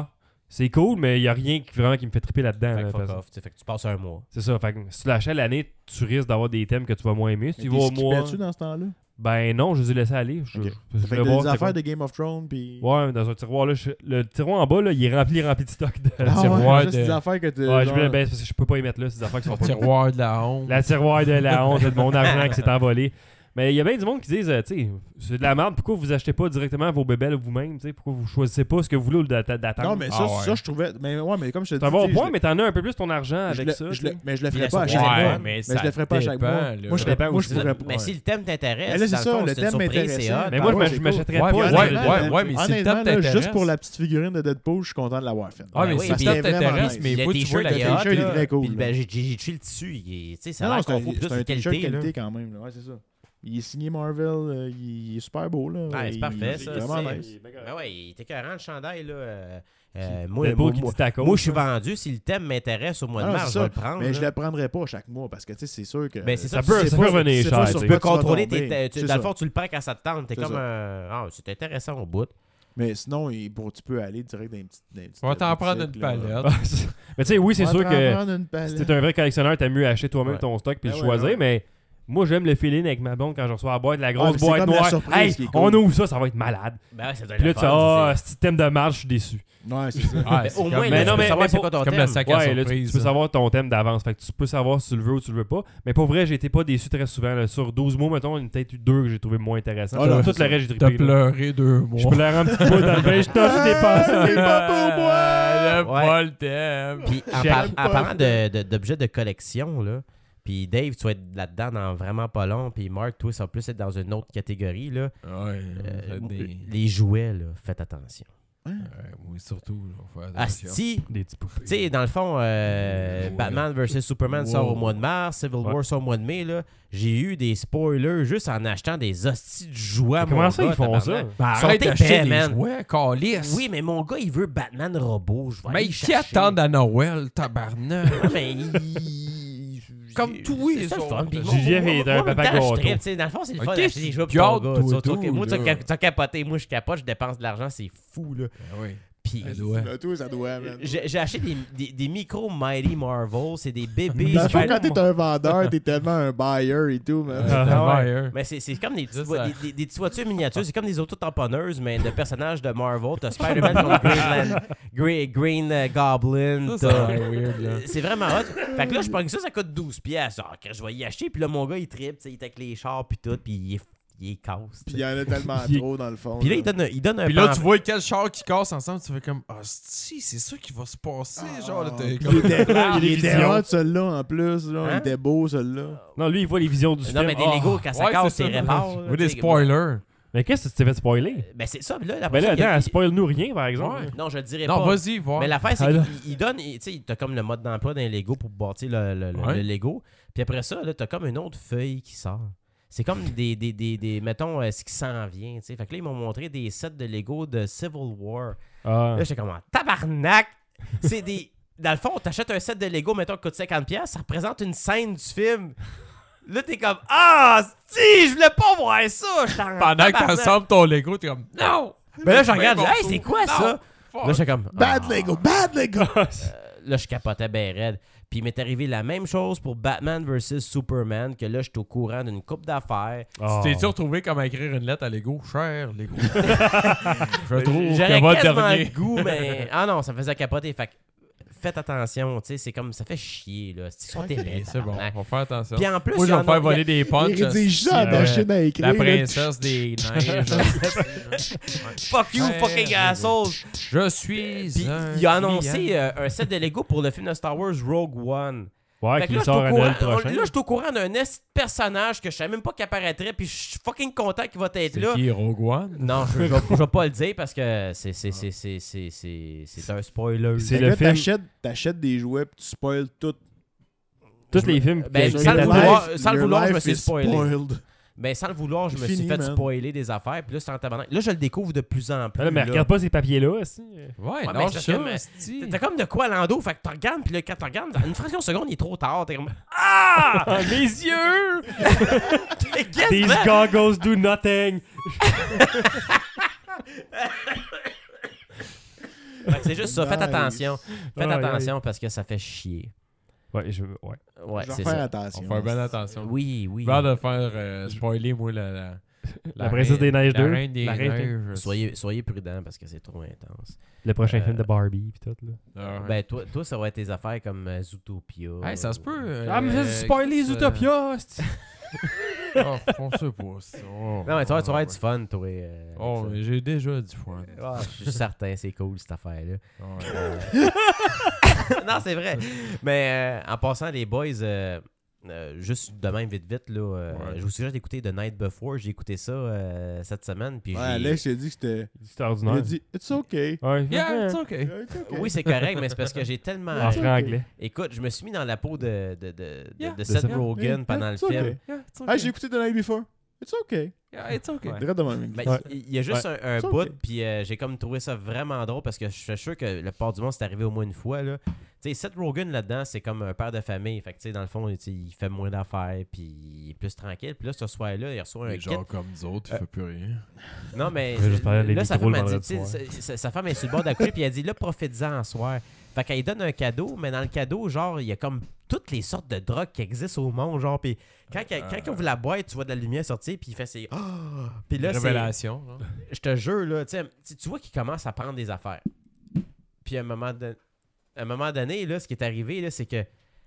c'est cool, mais il y a rien qui, vraiment qui me fait triper là-dedans. Fait que là, fuck parce- off, tu sais, fait que tu passes un mois. C'est ça. Fait que si tu l'achètes l'année, tu risques d'avoir des thèmes que tu vas moins aimer. Si Mais tu vas au t'es mois. skippé-tu dans ce temps-là? Ben non, je les ai laissés aller. Je, Ok. je- je Fait voulais que voir des c'était affaires quoi. de Game of Thrones, puis... Ouais, dans un tiroir là. je- Le tiroir en bas, là, il est rempli, rempli de stock. De... Ah ouais, tiroir juste de- des affaires que tu... Ouais, je voulais ben, parce que je peux pas y mettre là, ces affaires qui sont Son pas. tiroir de la honte. La tiroir de la honte, de mon argent qui s'est envolé. Mais il y a bien du monde qui disent, euh, tu sais, c'est de la merde, pourquoi vous achetez pas directement vos bébelles vous-même, tu sais, pourquoi vous choisissez pas ce que vous voulez d'att- d'attendre. Non, mais ça, Ah ouais. ça, je trouvais... Mais ouais, mais comme je te dis... C'est un bon tu sais, point, je mais t'en as un peu plus ton argent le- je avec le- ça. je tu le- sais. Mais je le Puis ferais la pas à surprise, chaque c'est mois. fun. mais Mais ça je le ferais pas à chaque dépend, mois. là. Moi, je Ça dépend moi, je aussi. pourrais pas. Mais si le thème t'intéresse, Mais là, c'est dans le ça, fond, le c'est une thème surprise, m'intéressait. c'est hot. Mais moi, Ah ouais, je c'est je m'achèterais cool. pas. Ouais, là, ouais, le- ouais, ouais, mais si le Honnêtement, thème là, t'intéresse... juste pour la petite figurine de Deadpool, je suis content de l'avoir faite. Ah, mais oui, si le puis- thème c'était vraiment t'intéresse, nice. mais Le faut que tu vois t-shirt, la il est le hot, t-shirt, il est là. très cool, Puis, là. ben, j'ai j'ai cheat dessus. il est- Tu sais, ça a Non, l'air c'est un, qu'on faut plus c'est un de t-shirt qualité. là. qualité quand même. là. Ouais, c'est ça. Il est signé Marvel, euh, il est super beau. Là. Ouais, c'est Il- parfait, il est ça, vraiment c'est- nice. Ben ouais, il était écœurant le chandail. Là. euh, euh, moi, Deadpool moi, qui moi, dit ta cause, moi, je suis là. vendu. Si le thème m'intéresse au mois Ah de non, mars, c'est je vais ça. le prendre. Mais je là. le prendrais pas chaque mois parce que tu sais, c'est sûr que. Ben, c'est ça, Ça tu peut, sais ça pas- peut revenir tu sais pas cher. sur tu Tu sais. peux quoi tu vas contrôler tomber. tes. tu- C'est Dans le ça. fond, tu le prends quand ça te tente. T'es C'est comme ça. un. Ah, c'est intéressant au bout. Mais sinon, il- bon, tu peux aller direct dans une petite. dans une petite On va t'en prendre une boutique, là. palette. Mais tu sais, oui, c'est On va sûr t'en que prendre une palette. si t'es un vrai collectionneur, t'as mieux acheter toi-même Ouais. ton stock puis Ben le ouais, choisir, ouais. mais moi j'aime le feeling avec ma blonde quand je reçois la boîte, la grosse mais c'est boîte comme la noire. surprise Hey, qui est on cool. ouvre ça, ça va être malade. Ben ouais, ça doit être Puis là, le tu fun, fais, ah, c'est- ce thème de marge, je suis déçu. Ouais, c'est ça. Ah, Mais c'est au comme- moins, Mais là, non, tu peux mais- savoir mais c'est pour- quoi ton comme thème. le sac à Ouais, là, tu, surprise. tu peux ça. savoir ton thème d'avance. Fait que tu peux savoir si tu le veux ou tu le veux pas. Mais pour vrai, j'ai été pas déçu très souvent. là. Sur douze mois, mettons, il y en a peut-être eu deux que j'ai trouvé moins intéressants. Ah, non, Tout c'est le reste, j'ai T'as trippé. là. pleuré deux mois. Je pleure un petit peu dans le bain. Je t'en j'ai dépensé. C'est pas pour moi! J'aime Ouais. pas le thème. Puis en, J'aime par- pas en parlant ça. de- de- d'objets de, collection, là, puis Dave, tu vas être là-dedans dans vraiment pas long, puis Mark, toi, ça va plus être dans une autre catégorie. Là. Ouais, Euh, ça des- Les jouets, là, faites attention. Ouais, oui, surtout, on va faire attention. Asti, Des petits poupées. tu sais, dans le fond, euh, Ouais. Batman versus Superman sort au Wow. mois de mars, Civil Ouais. War sort au mois de mai. Là. J'ai eu des spoilers juste en achetant des hosties de jouets. à Mais comment mon ça, gars, ils font ça? tabarnak. Ben, Sont arrête épais, d'acheter des man. jouets, calice. Oui, mais mon gars, il veut Batman robot. Je vais Mais aller qui chercher. attendent à Noël, tabarnak? Ah, mais il- Comme c'est- tous les c'est ça, le autres. fun. Puis moi, Julien moi, est moi, un en même papa temps, je gâteau. trippe, tu sais, dans le fond, c'est le fun Ok, d'acheter des tu jouets pour ton gardes, gars. toi, tu vois, toi, tout, moi, tu là. as- tu as capoté. Moi, je capote, je dépense de l'argent, c'est fou. Là. oui. Puis Ça doit. Là, toi, ça doit, man. j'ai j'ai acheté des, des, des micros Mighty Marvel. C'est des bébés. Dans le fond, Spider- quand t'es un vendeur, t'es tellement un buyer et tout, man. Euh, Ah ouais. Buyer. Mais c'est c'est comme des, petites C'est vo- ça. des, des, des petites voitures miniatures. C'est comme des auto-tamponneuses, mais de personnages de Marvel. T'as Spider-Man contre Green, Lan- Green, Green euh, Goblin. Ça, t'as- ça a l'air weird, là. Euh, C'est vraiment hot. Fait que là, je pense que ça, ça coûte douze piastres. Ah, que je vais y acheter. Puis là, mon gars, il tripe. tu sais, Il est avec les chars, puis tout. Puis il est, il est casse. Puis il y en a tellement Il- trop dans le fond. Puis là, il donne, un- il donne un Puis là, pan- tu vois quel char qui casse ensemble, tu fais comme, ah, si, c'est ça qui va se passer. Genre, là, t'es Il comme. était, Il y a des il était visions. hot, celui-là, en plus. Là. Hein? Il était beau, celui-là. Non, lui, il voit les visions du Non, film. mais des Ah. Lego, quand ça Ouais, casse, c'est c'est ça. répare. Oui, des spoilers. Mais qu'est-ce que tu t'es fait spoiler? Ben, c'est ça. Puis là, la Ben là, prochaine, il y a- attends, spoil-nous rien, par exemple. Ouais. Non, je le dirais Non, pas. vas-y, voir. Mais l'affaire, c'est Ah, là. qu'il il donne, il- tu sais, t'as comme le mode d'emploi d'un Lego pour bâtir le, le, le- Ouais. le Lego. Puis après ça, là, t'as comme une autre feuille qui sort. C'est comme des, des, des, des mettons, euh, ce qui s'en vient, tu sais. Fait que là, ils m'ont montré des sets de Lego de Civil War. Ah. Là, j'étais comme, ah, tabarnak! C'est des... Dans le fond, t'achètes un set de Lego, mettons, qui coûte cinquante dollars, ça représente une scène du film. Là, t'es comme, ah, si, je voulais pas voir ça! J'étais en Pendant que tabarnak. t'ensemble ton Lego, t'es comme, non! Ben là, je regarde, Mais hey, bon, c'est quoi non. ça? Fuck. Là, j'étais comme, Bad ah. Lego, bad Lego! Là, je capotais bien raide. Puis il m'est arrivé la même chose pour Batman versus Superman, que là, j'étais au courant d'une coupe d'affaires. Ah. Tu t'es-tu retrouvé comme à écrire une lettre à Lego? Cher Lego. Je trouve J'aurais que votre quasiment dernier. le goût, mais... Ah non, ça me faisait capoter. Fait que faites attention, tu sais, c'est comme... Ça fait chier, là. Ils sont épais, C'est bon, tabarnak. on va faire attention. Puis en plus, Moi, il je y vais en me faire a- voler des punches. Il rédige ça à euh, machine à écrire. La là. princesse des neiges. Fuck you, Ouais. fucking assholes! Je suis Puis un il a annoncé client. euh, un set de Lego pour le film de Star Wars Rogue One. Ouais, Fait que qui là, je sort à suis au Noël courant- prochain. là, je suis au courant d'un esti de personnage que je savais même pas qu'il apparaîtrait, puis je suis fucking content qu'il va être C'est là. qui, Rogue One? Non, je, je, vais- je vais pas le dire parce que c'est c'est c'est c'est c'est c'est c'est un spoiler. C'est Fait que le là, film- t'achètes- T'achètes des jouets puis tu spoil tout. Tous les films. Ben, qui- sans le qui- vouloir- sans le Your vouloir, je me life suis is spoilé. spoiled. Ben sans le vouloir, je me Fini, suis fait man. spoiler des affaires, puis là c'est en tabarnak. Là, je le découvre de plus en plus. Ah, là, mais là. regarde pas ces papiers-là aussi. Ouais, mais non, c'est ça, parce que, mais- esti. T'as comme de quoi l'endo, fait que tu regardes, puis là, quand tu regardes, dans une fraction de seconde, il est trop tard. T'es comme ah! Ah, mes yeux! Qu'est-ce These que goggles do nothing! Fait c'est juste ça. Faites Nice. attention. Faites Ouais, attention parce que ça fait chier. Ouais, je... ouais. Ouais, Je vais c'est faire ça. attention. On fait bien attention. Oui, oui. J'ai hâte de faire euh, spoiler, moi, la, la, La princesse des neiges la deux. reine des La reine des- neiges. Soyez, soyez prudents parce que c'est trop intense. Le prochain Euh, film de Barbie pis tout, là. Ah, ouais. Ben, toi, toi, ça va être tes affaires comme euh, Zootopia. Hey, ça se peut. euh, Ah, mais euh, c'est spoiler Chris, Zootopia! c'est- euh, Oh, on sait pas ça. Oh, Non, mais tu vas tu vas oh, avoir du fun, toi. euh, avec Oh, ça. mais j'ai déjà du fun. Ah, je suis certain, c'est cool cette affaire-là. Ouais. Euh, non, c'est vrai. Mais euh, en passant, les boys, euh, euh, juste de même, vite, vite, là, euh, Ouais. je vous suggère d'écouter The Night Before. J'ai écouté ça euh, cette semaine. Puis Ouais, j'ai... Alex, j'ai dit que c'était. C'est Il ordinaire. a dit, it's okay. Ouais, Yeah, it's okay. It's okay. Oui, c'est correct, mais c'est parce que j'ai tellement. En franglais. Écoute, je me suis mis dans la peau de, de, de, de, Yeah. de De Seth Seth- Rogen Yeah, pendant it's le film. okay. Yeah, it's Ah, j'ai écouté The Night Before. It's okay. Yeah, it's okay. Ouais. Direct de même. Ben, Ouais. Il y a juste un, un C'est bout, ok. puis euh, j'ai comme trouvé ça vraiment drôle parce que je suis sûr que le port du monde c'est arrivé au moins une fois. Là. Tu sais, Seth Rogen là-dedans, c'est comme un père de famille. Fait que, tu sais, dans le fond, tu sais, il fait moins d'affaires, puis il est plus tranquille. Puis là, ce soir-là, il reçoit un Les kit. gens comme nous autres, il Euh, fait plus rien. Non, mais Ouais, j'espère les là, sa micros femme le a dit, vendredi tu sais, soir. sa, sa- sa femme est sur le bord d'accoucher, puis elle a dit, là, profite-en en soir. Fait qu'elle lui donne un cadeau, mais dans le cadeau, genre, il y a comme toutes les sortes de drogues qui existent au monde, genre, puis quand, quand, quand il ouvre la boîte, tu vois de la lumière sortir, puis il fait ses... Oh! Puis là, c'est... Révélation. genre. Je te jure, là, tu sais, tu tu vois qu'il commence à prendre des affaires. Puis à un moment, don- à un moment donné, là, ce qui est arrivé, là, c'est que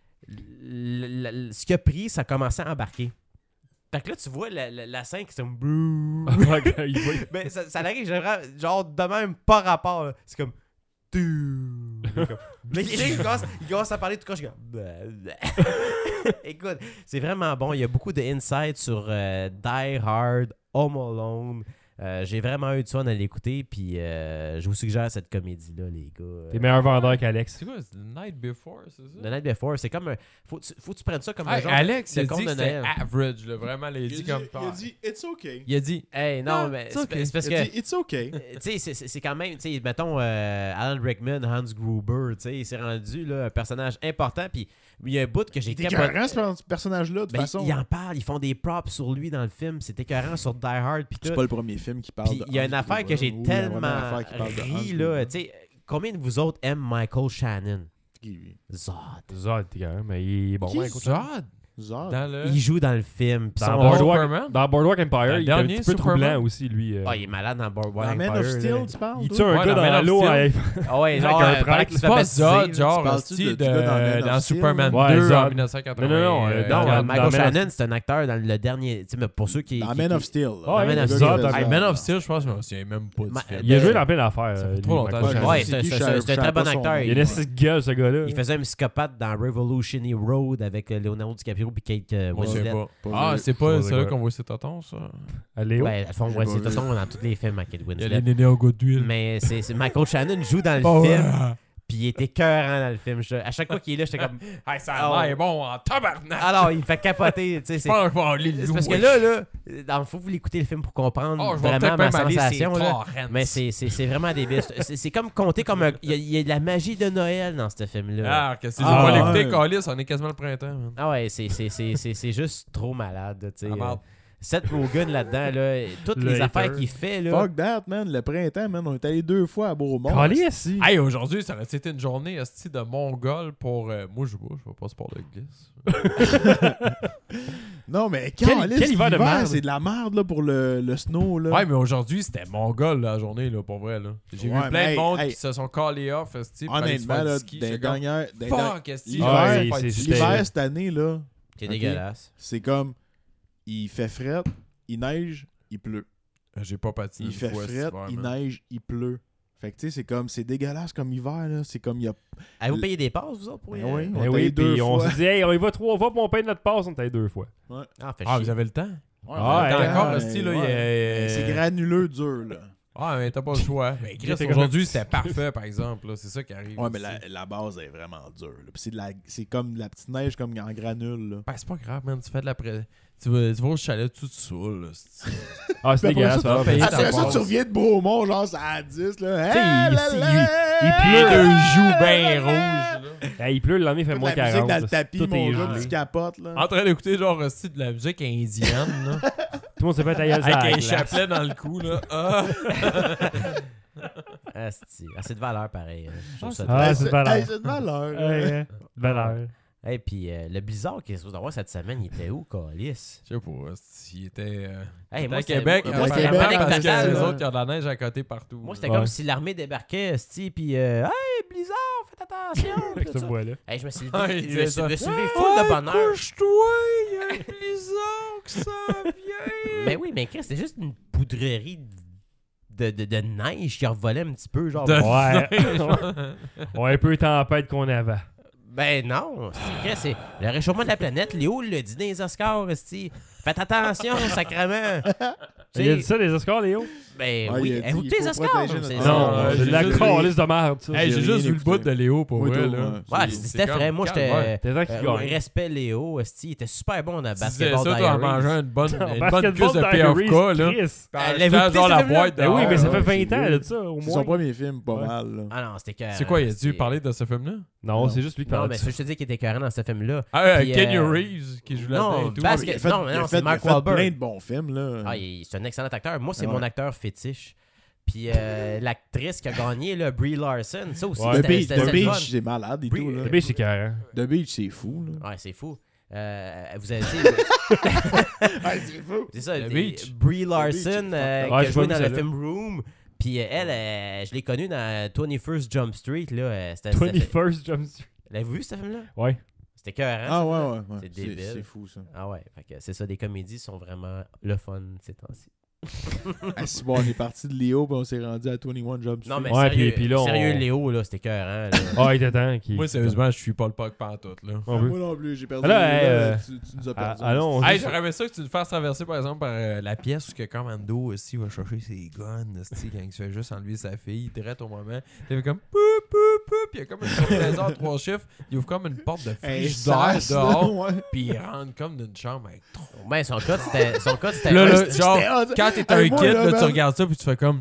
l- l- ce qu'il a pris, ça a commencé à embarquer. Fait que là, tu vois la, la, la scène qui se brrr. Il va- Ben, ça, ça arrive genre, genre de même, pas rapport. là. C'est comme. Tou. Comme- Mais là, il commence, il commence à parler tout quand je suis comme. Bah, bah. Écoute, c'est vraiment bon. Il y a beaucoup de insights sur euh, Die Hard, Home Alone. Euh, j'ai vraiment eu du fun à l'écouter. Puis euh, je vous suggère cette comédie-là, les gars. T'es meilleur vendeur qu'Alex. C'est quoi? C'est The Night Before, c'est ça? The Night Before, c'est comme un. Faut, tu- faut que tu prennes ça comme un Hey, genre. Alex, de il a conte dit de que c'était Noël. average, là. Vraiment, il a Il a dit dit, comme... il a dit, it's okay. Il a dit... Hey, non, Ah, mais c'est c'est ok. c'est parce Il a que. dit, it's okay. Euh, tu sais, c'est- c'est c'est quand même, tu sais, mettons, euh, Alan Rickman, Hans Gruber, tu sais, il s'est rendu là, un personnage important, puis il y a un bout que j'ai Il était capoté. écœurant, ce personnage-là, de toute Ben, façon. il en parle, ils font des props sur lui dans le film, c'est écœurant sur Die Hard, puis C'est tout. pas le premier film qui parle Puis de il y a Hans une affaire Gruber, que j'ai ou la tellement première affaire qui parle de Hans ri, là, Gruber. tu sais, combien de vous autres aiment Michael Shannon? Qui- Zod. Zod, t'es quand même, mais il est bon. Qui, ouais, écoute. Zod? Zod. Dans le... Il joue dans le film. puis Dans son- Boardwalk, Superman? dans Boardwalk Dans Empire, le il est un dernier petit peu Superman? troublant aussi, lui. euh. Ah, il est malade dans Boardwalk Dans Man Empire. of là. Steel, tu parles? Il toi? tue un Ouais, gars dans Man dans of l'eau. Steel. avec- Ah ouais, Avec genre, un euh, prank, pendant qu'il se C'est fait pas baptiser, Zod, là. genre, parles-tu hostie, de- de, du gars dans Man of dans Steel? Superman Ouais, deux Zod. en dix-neuf cent quatre-vingts. Non, non, non, euh, Non, Dans- euh, dans Michael Man of- Shannon, c'est un acteur dans le dernier. Tu sais, mais pour ceux qui. Dans qui- Man qui- of Steel. là. Ouais, Man of Le Steel. gars qui fait Hey, ça. Man of Steel, je pense, je me souviens même pas du Ma- film. Il a Ben, joué dans plein d'affaires. ça fait euh, trop lui, longtemps Michael que Shannon. Ouais, Je sais c'est qui, c'est- je c'est- savais- c'est un je très savais bon pas son acteur. nom. Il Il, a une petite gueule, ce gars-là. il faisait un psychopathe dans Revolutionary Road avec euh, Leonardo DiCaprio et Kate euh, Moi, je sais Winslet. pas. Pas Ah, vrai. c'est Pas pas vrai, celui-là ouais. qu'on voit ses tontons, ça? Allez, oh. Ouais, elles font, ouais, J'ai c'est de pas toute vu. façon dans tous les films avec Kate Il y a les Winslet. nénés au goût d'huile. Mais c'est c'est- Michael Shannon joue dans le Oh, film, ouais. puis il était écœurant dans le film. Je- à chaque fois qu'il est là, j'étais comme. Hey, ça Oh. a l'air bon en tabarnak. Alors, il me fait capoter. Tu sais, Je c'est pense qu'on va aller le c'est parce que louer. là, là, dans le faut vous l'écoutez le film pour comprendre Oh, je vais vraiment peut-être ma même aller sensation. sur Là. Torrents. Mais c'est c'est- c'est vraiment débile. C'est c'est comme compter comme un. Il y, a, il y a de la magie de Noël dans ce film-là. Ah, que si je Ah, vais l'écouter, ouais. Calis, on est quasiment le printemps. man. Ah ouais, c'est c'est- c'est- c'est- c'est juste trop malade. Tu sais. Ah, merde. Seth Rogen là-dedans, là, toutes Le les affaires hater. qu'il fait, là. Fuck that, man. Le printemps, man. On est allé deux fois à Beaumont. Calice. Hey, aujourd'hui, ça aurait été une journée esti, de Mongol pour. euh, moi, je joue pas, je vais pas sport de glisse. Non, mais Quel- calice, quel hiver de l'hiver, merde. c'est de la merde là, pour le, le snow. Là. Ouais, mais aujourd'hui, c'était Mongol la journée, là, pour vrai. là. J'ai Ouais, vu plein mais de hey, monde hey. qui se sont callés off, esti, pour aller se Honnêtement, faire là, du ski. des J'étais comme, dernières. des fuck, esti, l'hiver, je vais Ouais, faire c'est- du c'est- ski. L'hiver cette année, là, C'est Ok. dégueulasse. c'est comme. Il fait fret, il neige, il pleut. J'ai pas patiné Il une fait fois cet fret, hiver, il man. neige, il pleut. Fait que tu sais, c'est comme. C'est dégueulasse comme hiver, là. C'est comme il y a. Avez-vous payé des passes, vous autres, pour y Ben oui. aller? On Eh t'a oui, eu deux puis on fois. s'est dit, hey, on y va trois fois, puis on paye notre passe, on t'a deux fois. Ah, fait Ah, chier. vous avez le temps? Ouais, Ah, T'as ouais, encore, ouais, esti, là, il y ouais. a- C'est granuleux dur, là. Ah, mais t'as pas le choix. Mais Chris, C'était aujourd'hui, comme- c'était parfait, par exemple. là. C'est ça qui arrive. Ouais, mais aussi. la, la base est vraiment dure. là. Puis c'est de la- c'est comme de la petite neige comme en granule. Là. Ben, c'est pas grave, man. Tu fais de la pré... Tu vas, tu vas au chalet tout saoul. là, c'est- Ah, c'est Mais dégueulasse. après ça. ça, payer ta Après ça, passe. tu reviens de Beaumont, genre, c'est à dix, là. Tu sais, Hey, il- là, il- là, il Les pleut. deux joues bien rouges. là. Hey, il pleut, le lendemain, il fait toute moins la musique quarante. dans le là. tapis, Tout mon est gars, gelé. tu capotes, là. En train d'écouter genre aussi de la musique indienne. là, Tout le monde s'est fait tailler avec à la un glace. chapelet dans le cou. Là. Ah. Ah, c'est assez de valeur, pareil. hein. Je trouve ça Ah, Hey, c'est de valeur. hey, c'est de valeur. Ouais, ouais. Valeur. Et puis euh, le blizzard qui est supposé avoir cette semaine, il était où, Calis? Je sais pas, s'il était, euh, Hey, il était moi, à c'était- Québec, moi, moi, c'était Québec, la panique parce totale, que- les là. autres, il y a de la neige à côté partout. Moi, c'était Ouais. comme si l'armée débarquait, sti, puis euh, hey, blizzard, faites attention. puis Avec tout ce ça. bois-là. Hey, je me suis Ah, levé, il je me disait suis, ça. me suis levé full de bonheur. Couche-toi, il y a un blizzard qui s'en vient. Mais oui, mais Chris, c'était juste une poudrerie de, de, de neige qui revolait un petit peu, genre. De- Ouais. Ouais, un peu tempête qu'on avait. Ben non, c'est Chris, c'est le réchauffement de la planète. Léo le dit dans les Oscars, sti. Faites attention, sacrément. Il a dit ça, les Oscars, Léo? Ben Ouais, oui, il a dit, écoutez il les faut Oscars. protéger c'est notre- ça. Non, euh, c'est j'ai de la juste- calice de merde, ça. Hey, j'ai J'ai juste rien vu le écouté. bout de Léo pour Moi, vrai. tout, là. ouais. Ouais, C'est- c'était c'est vrai. comme Moi, calme, ouais. j'étais. T'es temps qu'il Euh, gagne. respect Léo, esti, il était super bon dans Tu disais Basketball ça, toi, en Diaries. mangeant une bonne, une bonne Basketball cuisse de P F K, Diaries, là. Chris. Puis en Elle achetant avait écouté genre ce la film-là? boîte Ben oui, dehors, mais ça là. fait j'ai vingt ans, vu. là, de ça, au C'est son moins. premier film, pas Ouais. mal. Là. Ah non, c'était carré. C'est quoi, il a dû parler de ce film-là? Non, c'est juste lui qui Non, parle mais de c'est ça. je te dis qu'il était carré dans ce film-là. Ah, euh, Puis, Kenny euh, Reeves qui joue non, là-dedans et tout. Basket- Il a fait- non, mais il a non, fait- c'est Mark il a fait Wahlberg. plein de bons films, là. Ah, il- c'est un excellent acteur. Moi, c'est Ah mon ouais. acteur fétiche. Puis euh, l'actrice qui a gagné, là, Brie Larson, ça aussi, Ouais. The c'était Beach, c'était- The c'était le fun. Beach, c'est malade et Brie- tout, là. Le B, c'est carré. The Beach, c'est fou, là. Ouais, c'est fou. Euh, vous avez dit... Ah, c'est fou. c'est ça, The des- Beach. Brie The Larson, Beach, euh, Ouais, qui a je joué vois dans le celle-là. film Room. Puis euh, elle, euh, je l'ai connue dans twenty-first Jump Street. Là, euh, c'était, c'était- twenty-first Jump Street. L'avez-vous vu, ce film-là? Ouais. C'était cœur, Ah, ouais, ouais. ouais. C'est C'est débile. c'est fou, ça. Ah ouais, fait que c'est ça, des comédies sont vraiment le fun ces temps-ci. Ah, si bon, on est parti de Léo, puis on s'est rendu à vingt-et-un Jump Street. Non, mais Ouais, sérieux, puis- puis là, on- sérieux Léo, là, c'était cœur, hein. Ah, il était temps. qu'il- Moi, sérieusement, je suis pas le P O C pantoute, là. On veut. Moi non plus, j'ai perdu. Là, le- hey, euh, tu, tu nous as Ah, perdu. allons, on Hey, joue- j'aurais aimé ça que tu nous fasses traverser, par exemple, par euh, la pièce où que Commando aussi va chercher ses guns, esti, quand il se fait juste enlever sa fille, direct au moment. Il fait comme pou, pou, pou, puis il y a comme une combinaison de trois chiffres, il ouvre comme une porte de Hey, frigidaire sas, dehors, là, ouais. puis il rentre comme d'une chambre avec trop. Ben, son code, c'était. Son code, c'était. Là, Ouais, là, c'était- genre, c'était hot. quand t'es Hey, un moi, kid, là, là, tu man. regardes ça, puis tu fais comme.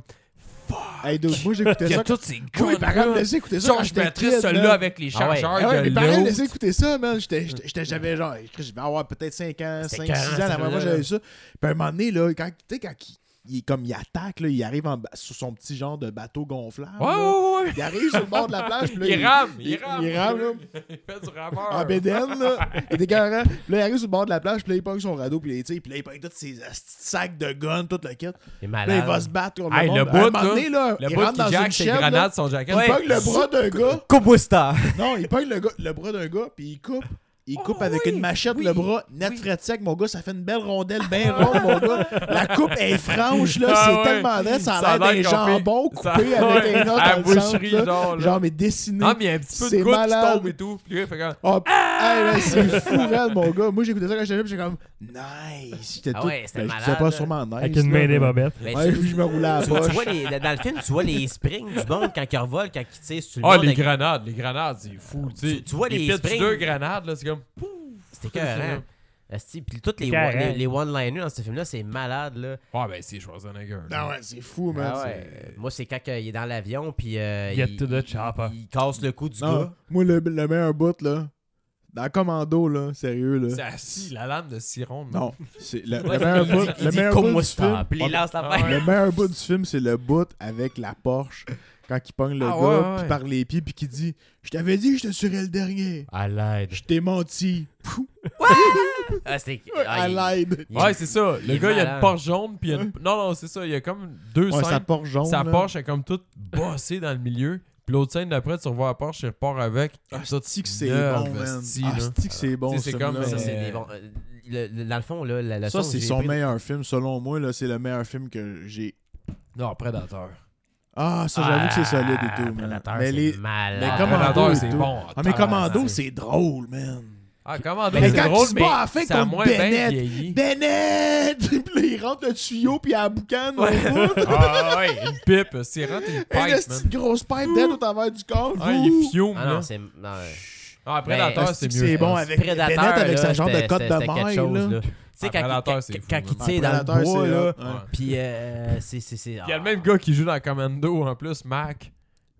Hey, dude, moi j'écoutais Il y ça. a quand- tous ces Moi, mes parents me guns-là. laissaient écouter ça. Genre, quand je j'étais mettrais kid, celui-là man. avec les Ah ouais. chargeurs Ah ouais, de mes parents me l'autre. laissaient écouter ça, man. J'étais- j'étais- j'étais- J'avais genre, je vais avoir peut-être cinq ans, C'était cinq, écœurant, six ans, ce avant moi film-là, j'avais ça. Puis à un moment donné, là, quand, tu sais, quand il, il est comme il attaque, là, il arrive en ba- sur son petit genre de bateau gonflable. Ouais, là. ouais, ouais. Il arrive sur le bord de la plage. Puis là, Il rame, il il- rame. il rame, là. Il fait du rameur. En bédaine, là. Il était carré. Puis là, il arrive sur le bord de la plage, puis là, il pogne son radeau, puis là, il tire, puis là, il pogne tous ses asti de sacs de guns, tout le kit. C'est Puis là, il va malade. se battre contre Hey, le le monde. bout, À un moment là, donné, là, Le il bout rentre dans qui une jack ses chaîne, là. grenades, son jacket. Il pogne le bras d'un gars. Kobusta! Non, il pogne le, gars- le bras d'un gars, puis il coupe. Il coupe Oh, avec oui, une machette oui, le bras, net oui. fret sec, mon gars. Ça fait une belle rondelle bien ronde, mon gars. La coupe est franche, là. Ah c'est ouais. tellement net. Ça Ça a a l'air l'air d'un coupé. jambon Ça- coupé avec ouais, un autre à dans le centre, boucherie, là. genre, là. Genre, mais dessiné. Ah, mais il y a un petit peu C'est de goutte qui malade. tombe et tout. Puis là, il fait comme. Oh, hey, là, c'est fou, raide, mon gars. Moi, j'écoutais ça quand j'étais jeune, puis j'étais comme, nice. J'étais Ah tout. ouais, c'était ben, je malade, disais pas là. sûrement nice. Avec une là, main des mais- bobettes. Mais Ouais, tu- puis je me roulais à la tu, tu poche. vois les, dans le film, tu vois les springs du monde quand ils revolent, quand ils tirent sur le Ah, monde. les avec- grenades. Les grenades, c'est fou. Tu sais. Tu- tu vois Ils les pitchent springs. deux grenades, là. C'est comme. Pouf! C'était écœurant. Asti, puis tous les, C'est one- écœurant. les, les one-liners dans ce film-là, c'est malade, là. Ah, ben, c'est Schwarzenegger. là. Ah ouais, c'est fou, man. Ah ouais. Moi, c'est quand euh, il est dans l'avion, puis euh, Get il, to the il- chopper. il casse le cou du Non, gars. moi, le, le meilleur bout, là, dans Commando, là, sérieux, là. C'est assis, la lame de Ciron. Non, c'est le, le Ouais, meilleur il bout, dit- il le dit meilleur comme bout moi du ça, film. puis il lance la Ah fin. ouais. Le meilleur bout du film, c'est le bout avec la Porsche. Quand il pogne le Ah gars, ouais, ouais, puis ouais. par les pieds, puis qu'il dit « Je t'avais dit que je te serais le dernier. À l'aide. Je t'ai menti. Ah, c'était. » À ah, il- l'aide. il- Ouais, c'est ça. il Le est gars, il a une malade. Porsche jaune, puis il y a une... Non, non, c'est ça. Il y a comme deux Ouais, sa scènes. Porsche jaune. Sa là. Porsche est comme toute bossée dans le milieu. Puis l'autre scène d'après, tu revois la Porsche, il repart avec. Ah, Tout c'est que c'est neuve, bon, man. esti, Ah, là. c'est que c'est bon, Tu sais, c'est ce comme, film-là. Ça, c'est Euh, des bons. euh, le- le- dans le fond, là, la leçon Ça, que c'est j'ai son pris- meilleur film. Selon moi, là, c'est le meilleur film que j'ai... Non, Prédateur. Ah, ça, j'avoue que c'est solide et tout, man. Prédateur, Mais c'est les... malade. mais Ah, Commando Prédateur, et c'est tout. bon. Ah, mais Commando, Tabarnak. c'est drôle, man. Ah, Commando, Mais c'est quand drôle, il se mais bat à la fin ça a contre moins bien Bennett. vieilli. Bennett! Puis là, il rentre le tuyau, puis à la boucane, au bout. Ah ouais, une pipe. C'est rentre une Une pipe, man. petite grosse pipe d'aide au travers du corps. Ah, il fume, Ah là. non, c'est. non, Ah, Prédateur, Ben, c'est c'est mieux. bon je pense. avec Bennett Prédateur, avec sa là, genre de c'était- cote de c'était quelque maille, chose, là. là. Tu sais, Ah, quand, Prédateur, quand- c'est fou, quand là. il Ah, tire dans le Prédateur, bois, c'est là, hot, ouais. puis euh, c'est... c'est- c'est- Il y a le ah. même gars qui joue dans Commando en plus, Mac.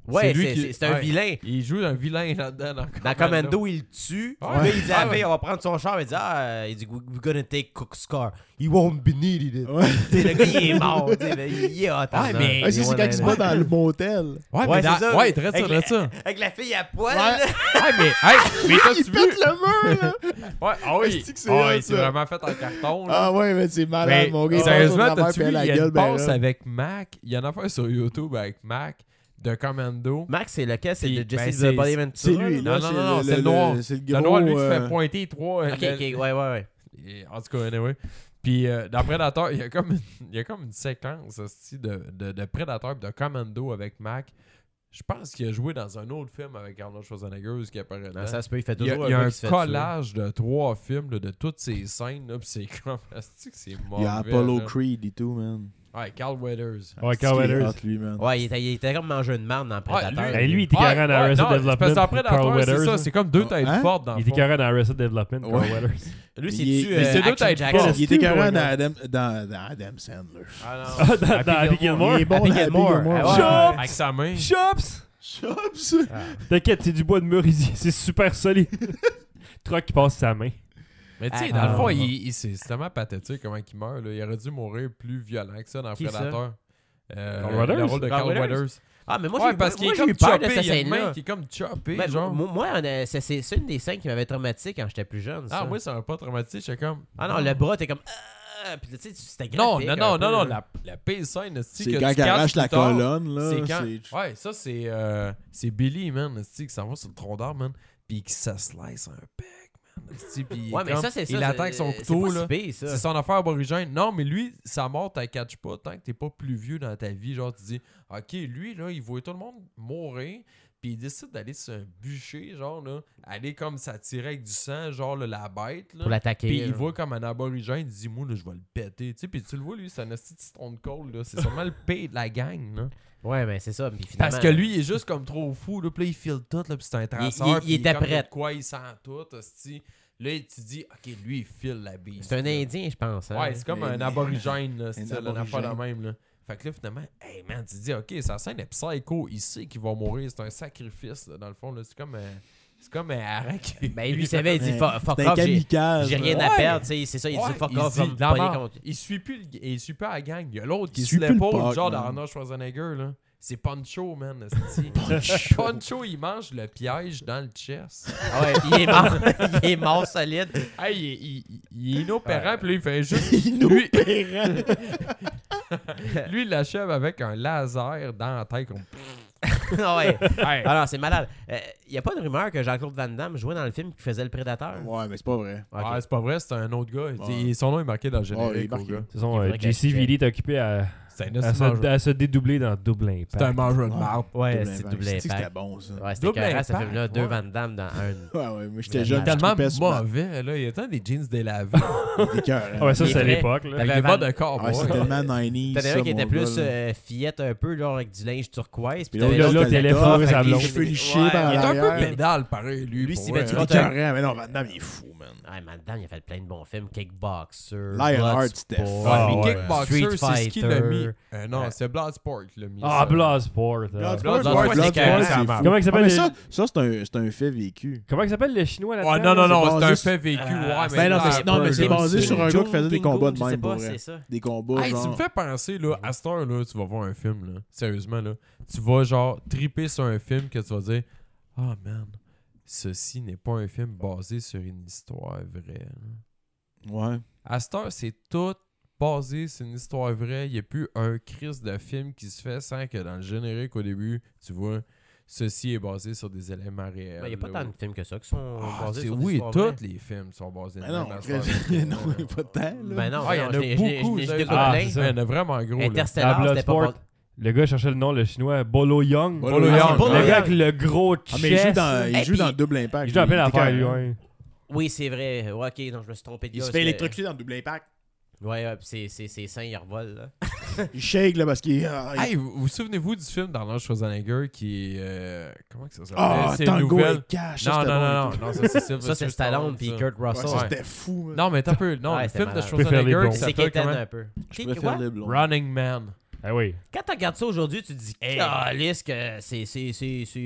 Ouais, lui c'est qui- c'est- c'est un ouais. vilain. Il joue un vilain là-dedans. Dans Dans Commando, il le tue. Ouais. Là, il dit à Ah la ouais. fille, on va prendre son char. Il dit, ah, il dit, we're gonna take Cook's car. He won't be needed. Ouais. Tu sais, le gars, il est mort. tu sais, mais il est hot. Ouais, mais- Ah, si, c'est quand il se bat dans le motel. Ouais, Ouais, mais c'est dans- ça. Ouais, il traite ça, Avec traite ça. Avec la fille à poil. Ouais. là. Ouais, mais, hey, mais t'as-tu Il vu? pète le mur, là. Ouais, ah oui. Est-ce que c'est Ah hot, oui, c'est ça? vraiment fait en carton. Là. Ah ouais, mais c'est malade, Mais mon gars. Il sérieusement, passe au travers, t'as-tu puis vu, elle a il y la a gueule une ben passe raide. avec Mac. Il y a une affaire sur YouTube avec Mac de Commando. Max, c'est lequel? C'est Puis, de ben, Jesse c'est- the Body Ventura? C'est lui, Non, là. non, non, non, c'est le noir. C'est le Le gros... noir, lui, qui euh, fait pointer trois. Ok, ok, ouais, ouais, ouais. Et, en tout cas, anyway. Puis euh, dans Predator, il y a comme une, il y a comme une séquence hostie, de, de, de Predator et de Commando avec Mac. Je pense qu'il a joué dans un autre film avec Arnold Schwarzenegger qui apparaît Non, dedans. ça se peut, il fait Il y a, toujours il y a gars un qui se fait tuer. collage de trois films là, de toutes ces scènes. Là, pis c'est comme. Est-ce que c'est mauvais? Il y a Apollo là. Creed et tout, man. Ouais, Carl Weathers. Ouais, C'est Carl qu'il est Weathers. hot, lui, man. Ouais, il était, il était comme manger une marde dans Predator. lui- Hey, lui, il était Ouais, carré dans ouais, Arrested non, c'est Development. parce que dans Carl Predator, c'est Weathers, ça. là. C'est comme deux têtes Hein? fortes dans Il le était fond. carré dans Arrested Development, Carl Ouais. Weathers. Lui, Il c'est-tu est- euh, mais c'est deux Action têtes Jackson? fortes. Il était carré ouais, dans ouais. Adam, dans, dans Adam Sandler. Ah Ah, non. dans, dans Happy Gilmore. Il est bon Happy dans Happy Gilmore. Gilmore. Ah ouais. Chops! Avec sa main. Chops! Chops! T'inquiète, c'est du bois de merisier. C'est super solide. Truck qui passe sa main. Mais tu sais, Ah, dans le fond, ah. il, il- c'est c'est tellement pathétique comment il meurt. Là. Il aurait dû mourir plus violent que ça dans Qui ça? Predator. Euh, Carl Weathers? le rôle de Carl Carl Weathers? Weathers. Ah, mais moi, Ouais, j'ai parce qu'il moi, est j'ai comme eu peur de choppé. cette Il y a une main scène-là. qui est comme choppé, Ben, genre. moi, moi, on a- c'est c'est- c'est une des scènes qui m'avait traumatisé quand j'étais plus jeune. Ah, ça. moi, ça m'a pas traumatisé. J'étais comme. Ah non, le bras, t'es comme. Ah, puis tu sais, c'était Non, graphique. non, un non, peu, non, non, là. la, la pire scène, c'est C'est que quand tu il catches arrache la plus tard, colonne, là. C'est quand. c'est- Ouais, ça, c'est. Euh, c'est Billy, man, esti, qui s'en va sur le tronc d'arbre, man. Puis qui se slice un pec, man. esti, puis il est Ouais, mais comme- ça, c'est ça. Il c'est- attaque son c'est couteau, pas là. si pire, ça. C'est son affaire aborigène. Non, mais lui, sa mort, t'as catch pas tant que t'es pas plus vieux dans ta vie. Genre, tu dis, OK, lui, là, il voit tout le monde mourir. Puis il décide d'aller sur un bûcher, genre, là. Aller comme s'attirer avec du sang, genre, là, la bête, là. Pour l'attaquer. Puis là. il voit comme un aborigène, il dit, moi, là, je vais le péter. Tu sais, puis tu le vois, lui, c'est un petit stone cold, là. C'est sûrement le pire de la gang, là. Ouais, mais c'est ça. Puis finalement, Parce que lui, il est juste comme trop fou, là. Puis là, il file tout, là. Puis c'est un traceur. il- il puis était comme prêt. de quoi il sent tout, hostie. Là, tu dis, OK, lui, il file la bise. c'est un là. Indien, je pense. hein. Ouais, c'est comme un Un- aborigène, là, un c'est une affaire de aborigène. même, là. Fait que là, finalement, hey man, tu te dis, ok, sa scène est psycho, il sait qu'il va mourir, c'est un sacrifice, là, dans le fond, là. C'est comme un. C'est comme un harak. Ben, lui, il savait, il dit Ouais. fuck fuck C'est un off, j'ai kamikaze. j'ai rien là. à Ouais. perdre, tu sais, c'est ça. Il Ouais, dit fuck il off, se va dit, me la pogner mort. contre. Il suit plus, le- il suit plus à la gang. Il y a l'autre qui Il se suit plus l'épaule, le puck, genre man. d'Arnold Schwarzenegger, là. C'est Poncho, man. esti. Poncho. Poncho, il mange le piège dans le chest. Ah ouais, puis il est mort. Il est mort solide. Hey, il, est- il, il- il est inopérant, Ouais. puis là, il fait juste. Lui, Lui, il l'achève avec un laser dans la tête. Comme... Ah ouais. Hey. Alors, c'est malade. Il n'y a pas de rumeur que Jean-Claude Van Damme jouait dans le film qui faisait le Prédateur? Ouais, mais c'est pas vrai. Ok. Ah, c'est pas vrai, c'est un autre gars. Il- Ouais. il- Son nom est marqué dans le Ouais, il est générique. au marqué. gars. De toute façon, Il euh, faudrait J C qu'elle- Villy est occupé à, C'est un à, esti se, mangeur. à se dédoubler dans Double Impact. C'est un mangeur de Ouais. marde. Ouais, Double c'est Impact. double C'est-tu que C'était impact. bon, ça. Ouais, c'était Double carré, ce impact, film-là. Deux ouais. Van Damme dans un. Ouais, ouais, moi j'étais Vraiment. jeune. je Tellement tripais sur ma- mauvais, là. Il y a tant des jeans délavés. des cœurs, hein. Ah ouais, ça, Il est c'est à vrai. l'époque. là. T'avais Avec des un bas van- de corps. Ouais, c'est tellement nineties. T'en avais un qui ça, était mon plus gars, là. euh, fillette un peu, genre avec du linge turquoise. Puis Puis l'autre, t'avais là, l'autre l'autre, qui il allait était fourrer tough, sa avec blonde. les cheveux lichés Ouais, par Il est un peu l'arrière. pédale, pareil, lui. Lui, pour c'est vrai, battu hein. Il est Street écœurant, mais non, Van Damme, il est fou, man. Ouais, Van Damme, il a fait plein de bons films. Kickboxer. Lionheart, c'était Bloodsport, fun. Ouais, Ah, mais ouais. Kickboxer, Street c'est ce qu'il a Fighter. mis. Euh, non, Ouais. c'est Bloodsport qui l'a mis. Ah, ça. Bloodsport. euh. Bloodsport, Bloodsport, Bloodsport, c'est carré, c'est ça fou. marche. Comment il Ah, s'appelle mais le- ça, ça c'est un, c'est un fait vécu. Comment il s'appelle le chinois là-dedans? Ouais, non, non, là? non, c'est un basé fait vécu. Euh, Ouais, Ben non, mais c'est- non, mais c'est James- basé sur un gars qui faisait des Jungle combats de Gingo, je sais même, pour pas, vrai. c'est ça. Des combats, Hey, tu genre. me fais penser, là, à cette heure, là, tu vas voir un film, là. Sérieusement, là. Tu vas, genre, triper sur un film que tu vas dire, ah, oh, man, ceci n'est pas un film basé sur une histoire vraie. là. Ouais. À cette heure, c'est tout basé sur une histoire vraie. Il n'y a plus un crise de film qui se fait sans que dans le générique, au début, tu vois, ceci est basé sur des éléments réels. Il n'y a pas là. tant de films que ça qui sont Ah, basés c'est- sur des oui, histoires tous vraies. les films sont basés Mais sur non, des Chris, histoires non, vraies. pas de temps, là. Ben non, Ah, il y non, en je a l'ai- je l'ai- beaucoup. je l'ai- je sérieusement. l'ai Ah, plein. c'est ça. Il y en a vraiment gros. là. Interstellar, Dans c'était pas Bloodsport. Le gars cherchait le nom, le chinois, Bolo Young. Bolo Bolo Young. Young. Bolo Le Young. gars avec le gros chest. Ah, mais il joue dans, il Hey, joue puis- dans Double Impact. Il joue à plein il est d'affaires, lui, écœurant. ouais. Oui, c'est vrai. Ouais, ok, non, je me suis trompé de Il gars, se parce fait que- électrocuter dans Double Impact. Ouais, ouais, puis ses- ses ses seins, ils revolent, là. Il shake, là, parce qu'il. ah, il- Hey, vous vous souvenez-vous du film d'Arnold Schwarzenegger qui est. euh, comment que ça s'appelle Ah, C'est Tango nouvelle. et Cash. Non, ça, non, c'était non, bon, non, et tout. non, ça c'est Sylvester Ça, c'est Stallone puis ça. Kurt Ouais, Russell. ça, Ouais. c'était fou, man. Non, mais t'as peu. Non, Ouais, le c'était film de malade. Je préfère les Schwarzenegger blonds. qui C'est s'appelle Kéten comment un peu. Je Qui- préfère quoi? les blonds. Running Man. Ah oui. Quand tu regardes ça aujourd'hui, tu te dis, calisse que c'est. c'est, c'est, c'est...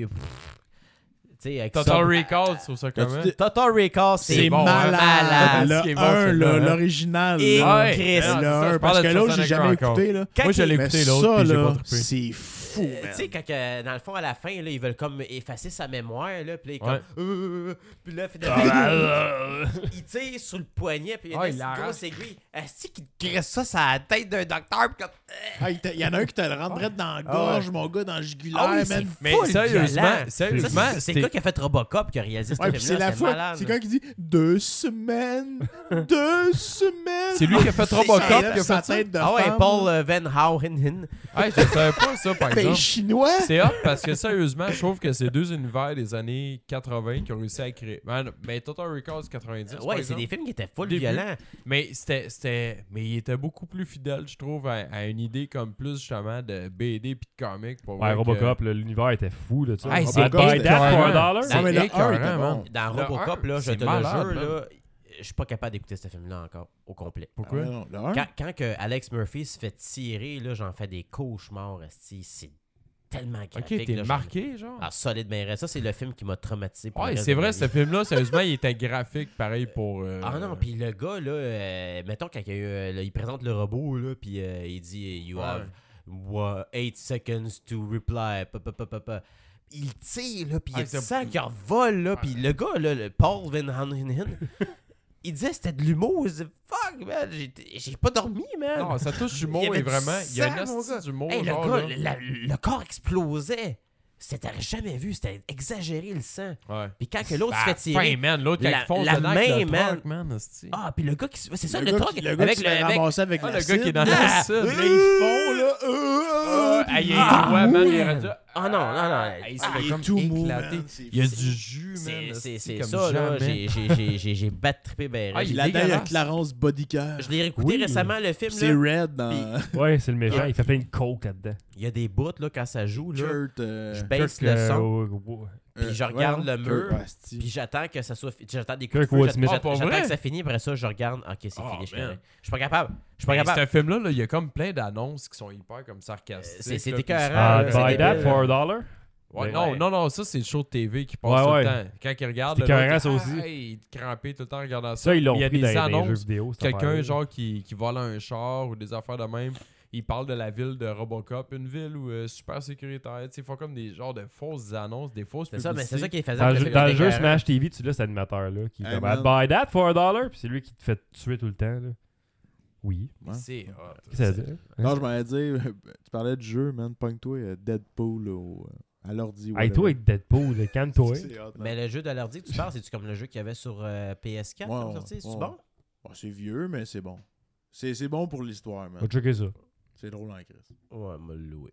Tu sais, avec Total ça- Recall, sur ça comment? As-tu- Total Recall, c'est, C'est bon, malade. malade. Le Ce qui est bon, un, celui-là, là, hein. l'original. Et là. Ouais. Chris. Ah, c'est Le ça, un, je parce parle que de l'autre, j'ai Schwarzenegger jamais encore. écouté. Là. Quand Moi, je il- l'ai Mais écouté ça, l'autre, puis j'ai pas là, trippé. c'est fou, Euh, man. tu sais, quand que, dans le fond, à la fin, là, ils veulent comme effacer sa mémoire, là, puis là, il est Ouais. comme. Euh, puis là, finalement, il tire sur le poignet, puis il y a Ah, une il l'arrache. grosse aiguille. Est-ce qu'il te crisse ça sur la tête d'un docteur, puis comme. Ah, il te- il y en a un qui te le rentrait dans la gorge, mon gars, dans le jugulaire, Ah oui, c'est man. Mais full sérieusement, violent. sérieusement, Ça, c'est- c'est c'était- le gars qui a fait Robocop qui a réalisé ce Ouais, puis c'est film-là. la C'était fois, malade. c'est quand il dit deux semaines, deux semaines. C'est lui qui a fait C'est Robocop ça, qui a là, fait sa ça. tête de Ah ouais, femme. Paul euh, Van Houwenhen. Hey, je savais pas ça, par Ben, exemple. chinois. C'est hot parce que sérieusement, je trouve que c'est deux univers des années quatre-vingts qui ont réussi à créer. Man, mais Total Recall, c'est quatre-vingt-dix. par Ouais, c'est exemple. des films qui étaient full Début. violents. Mais c'était, c'était. Mais il était beaucoup plus fidèle, je trouve, à, à une idée comme plus justement de B D puis de comic. Pour Ouais, voir Robocop, que- là, l'univers était fou de ça. Hey, I'd c'est buy Robocop, that for a c'était dollar. C'est Non, mais le un écœurant, était man. bon. Dans Le Robocop, un, là, je c'est te malade, le jure, man. là, je suis pas capable d'écouter ce film-là encore au complet. Pourquoi? Ah, ouais, non, le un. Quand, quand que Alex Murphy se fait tirer, là, j'en fais des cauchemars. esti. C'est tellement Ok, graphique. t'es là, je- marqué, genre? Ah, solide, ben reste. Ça, c'est le film qui m'a traumatisé. pour le Ouais, reste c'est de ma vrai, vie. ce film-là, sérieusement, il était graphique, pareil pour. euh, Ah non, puis le gars, là, euh, mettons, quand il, y a eu, euh, là, il présente le robot, là, puis euh, il dit You Ouais. have what, eight seconds to reply. Pa, pa, pa, pa, pa. Il tire, là, puis il y a Ah, du c'est- sang qui revole, là, puis le gars, là, le Paul Van Houwenhen, il disait c'était de l'humour. Il disait Fuck, man, j'ai, j'ai pas dormi, man. Non, ça touche Il y l'humour avait et du vraiment, il y a sang, un mon asti gars. d'humour, Hey, le genre. gars, là. la- le corps explosait. C'était jamais vu, c'était exagéré le sang. Ouais. Puis quand que l'autre Ben, se fait à la tirer. fin, man, l'autre, quand la- il fonce la dedans avec main, le man. truck, man, asti. Ah, puis le gars qui se. C'est ça, le, gars truc. qui- le gars avec qui le. se fait avec- ramasser avec Ah, la le gars qui est dans cible. la Ah! cible. Là, ils font, là. euh, Ah, il est Ah, ouais, man, il oui. aurait dû- Ah non, non, non. Ah, il se Ah, fait il est comme tout mou, éclater. man, c'est- Il y a c'est- du jus, man. C'est, asti, c'est, c'est comme ça, là. jamais. J'ai, j'ai, j'ai, j'ai, j'ai battrippé ben Ah, raide. il est Là-dedans, il y a dégueulasse. Clarence Bodycœur. Je l'ai réécouté Oui. récemment, le film. C'est Là. Red dans Ouais, c'est le méchant. Il fait plein de coke là-dedans. Il y a des bouts là, quand ça joue. Là. Kurt. euh, Je baisse Kirk, le euh, son. au- au- Puis je euh, regarde ouais, le Kurt, mur, ouais, asti. Puis j'attends que ça soit. fi- J'attends des Kirk coups de feu. Woodsmith. J'attends, Ah, pas j'attends vrai? que ça finisse. Après ça, je regarde. Ok, c'est Ah, fini. Je, man. fais- je suis pas capable. Je suis pas Mais capable. ce film-là, là, il y a comme plein d'annonces qui sont hyper comme sarcastiques. C'est- c'est là, puis écœurant, Ah, là, buy c'est that débile. for a dollar? Ouais, Ouais. non, non, non, ça, c'est le show de T V qui passe Ouais, tout ouais. le temps. Quand il regarde, C'est le écœurant, l'autre, ça aussi. ah, il est crampé tout le temps en regardant ça. Ça, ils l'ont Il y a pris des dans, dans les jeux annonces. vidéo. cette Quelqu'un, affaire-là. genre, qui, qui vole un char ou des affaires de même. Il parle de la ville de Robocop, une ville où euh, super sécuritaire. Tu sais, ils font comme des genres de fausses annonces, des fausses C'est ça, mais c'est ça publicités. qui est faisant. Dans, le le jeu- film dans le est jeu écœurant. Smash T V, tu l'as cet animateur-là qui est Hey, comme man. I'd buy that for a dollar, puis c'est lui qui te fait tuer tout le temps. Là. Oui. Ouais. C'est hot. Qu'est-ce que ça veut dire? Non, je m'allais dire, tu parlais du jeu, man. Pogne-toi euh, Deadpool au, euh, à l'ordi. Hey, whatever. toi avec Deadpool, là, calme-toi. C'est hot, man. Mais le jeu de l'ordi que tu parles, c'est-tu comme le jeu qu'il y avait sur euh, P S quatre Ouais, comme ouais, sorti? C'est-tu ouais. bon? Bon, c'est vieux, mais c'est bon. C'est c'est bon pour l'histoire, man. Va checker ça. C'est drôle en crise. Ouais, me louer.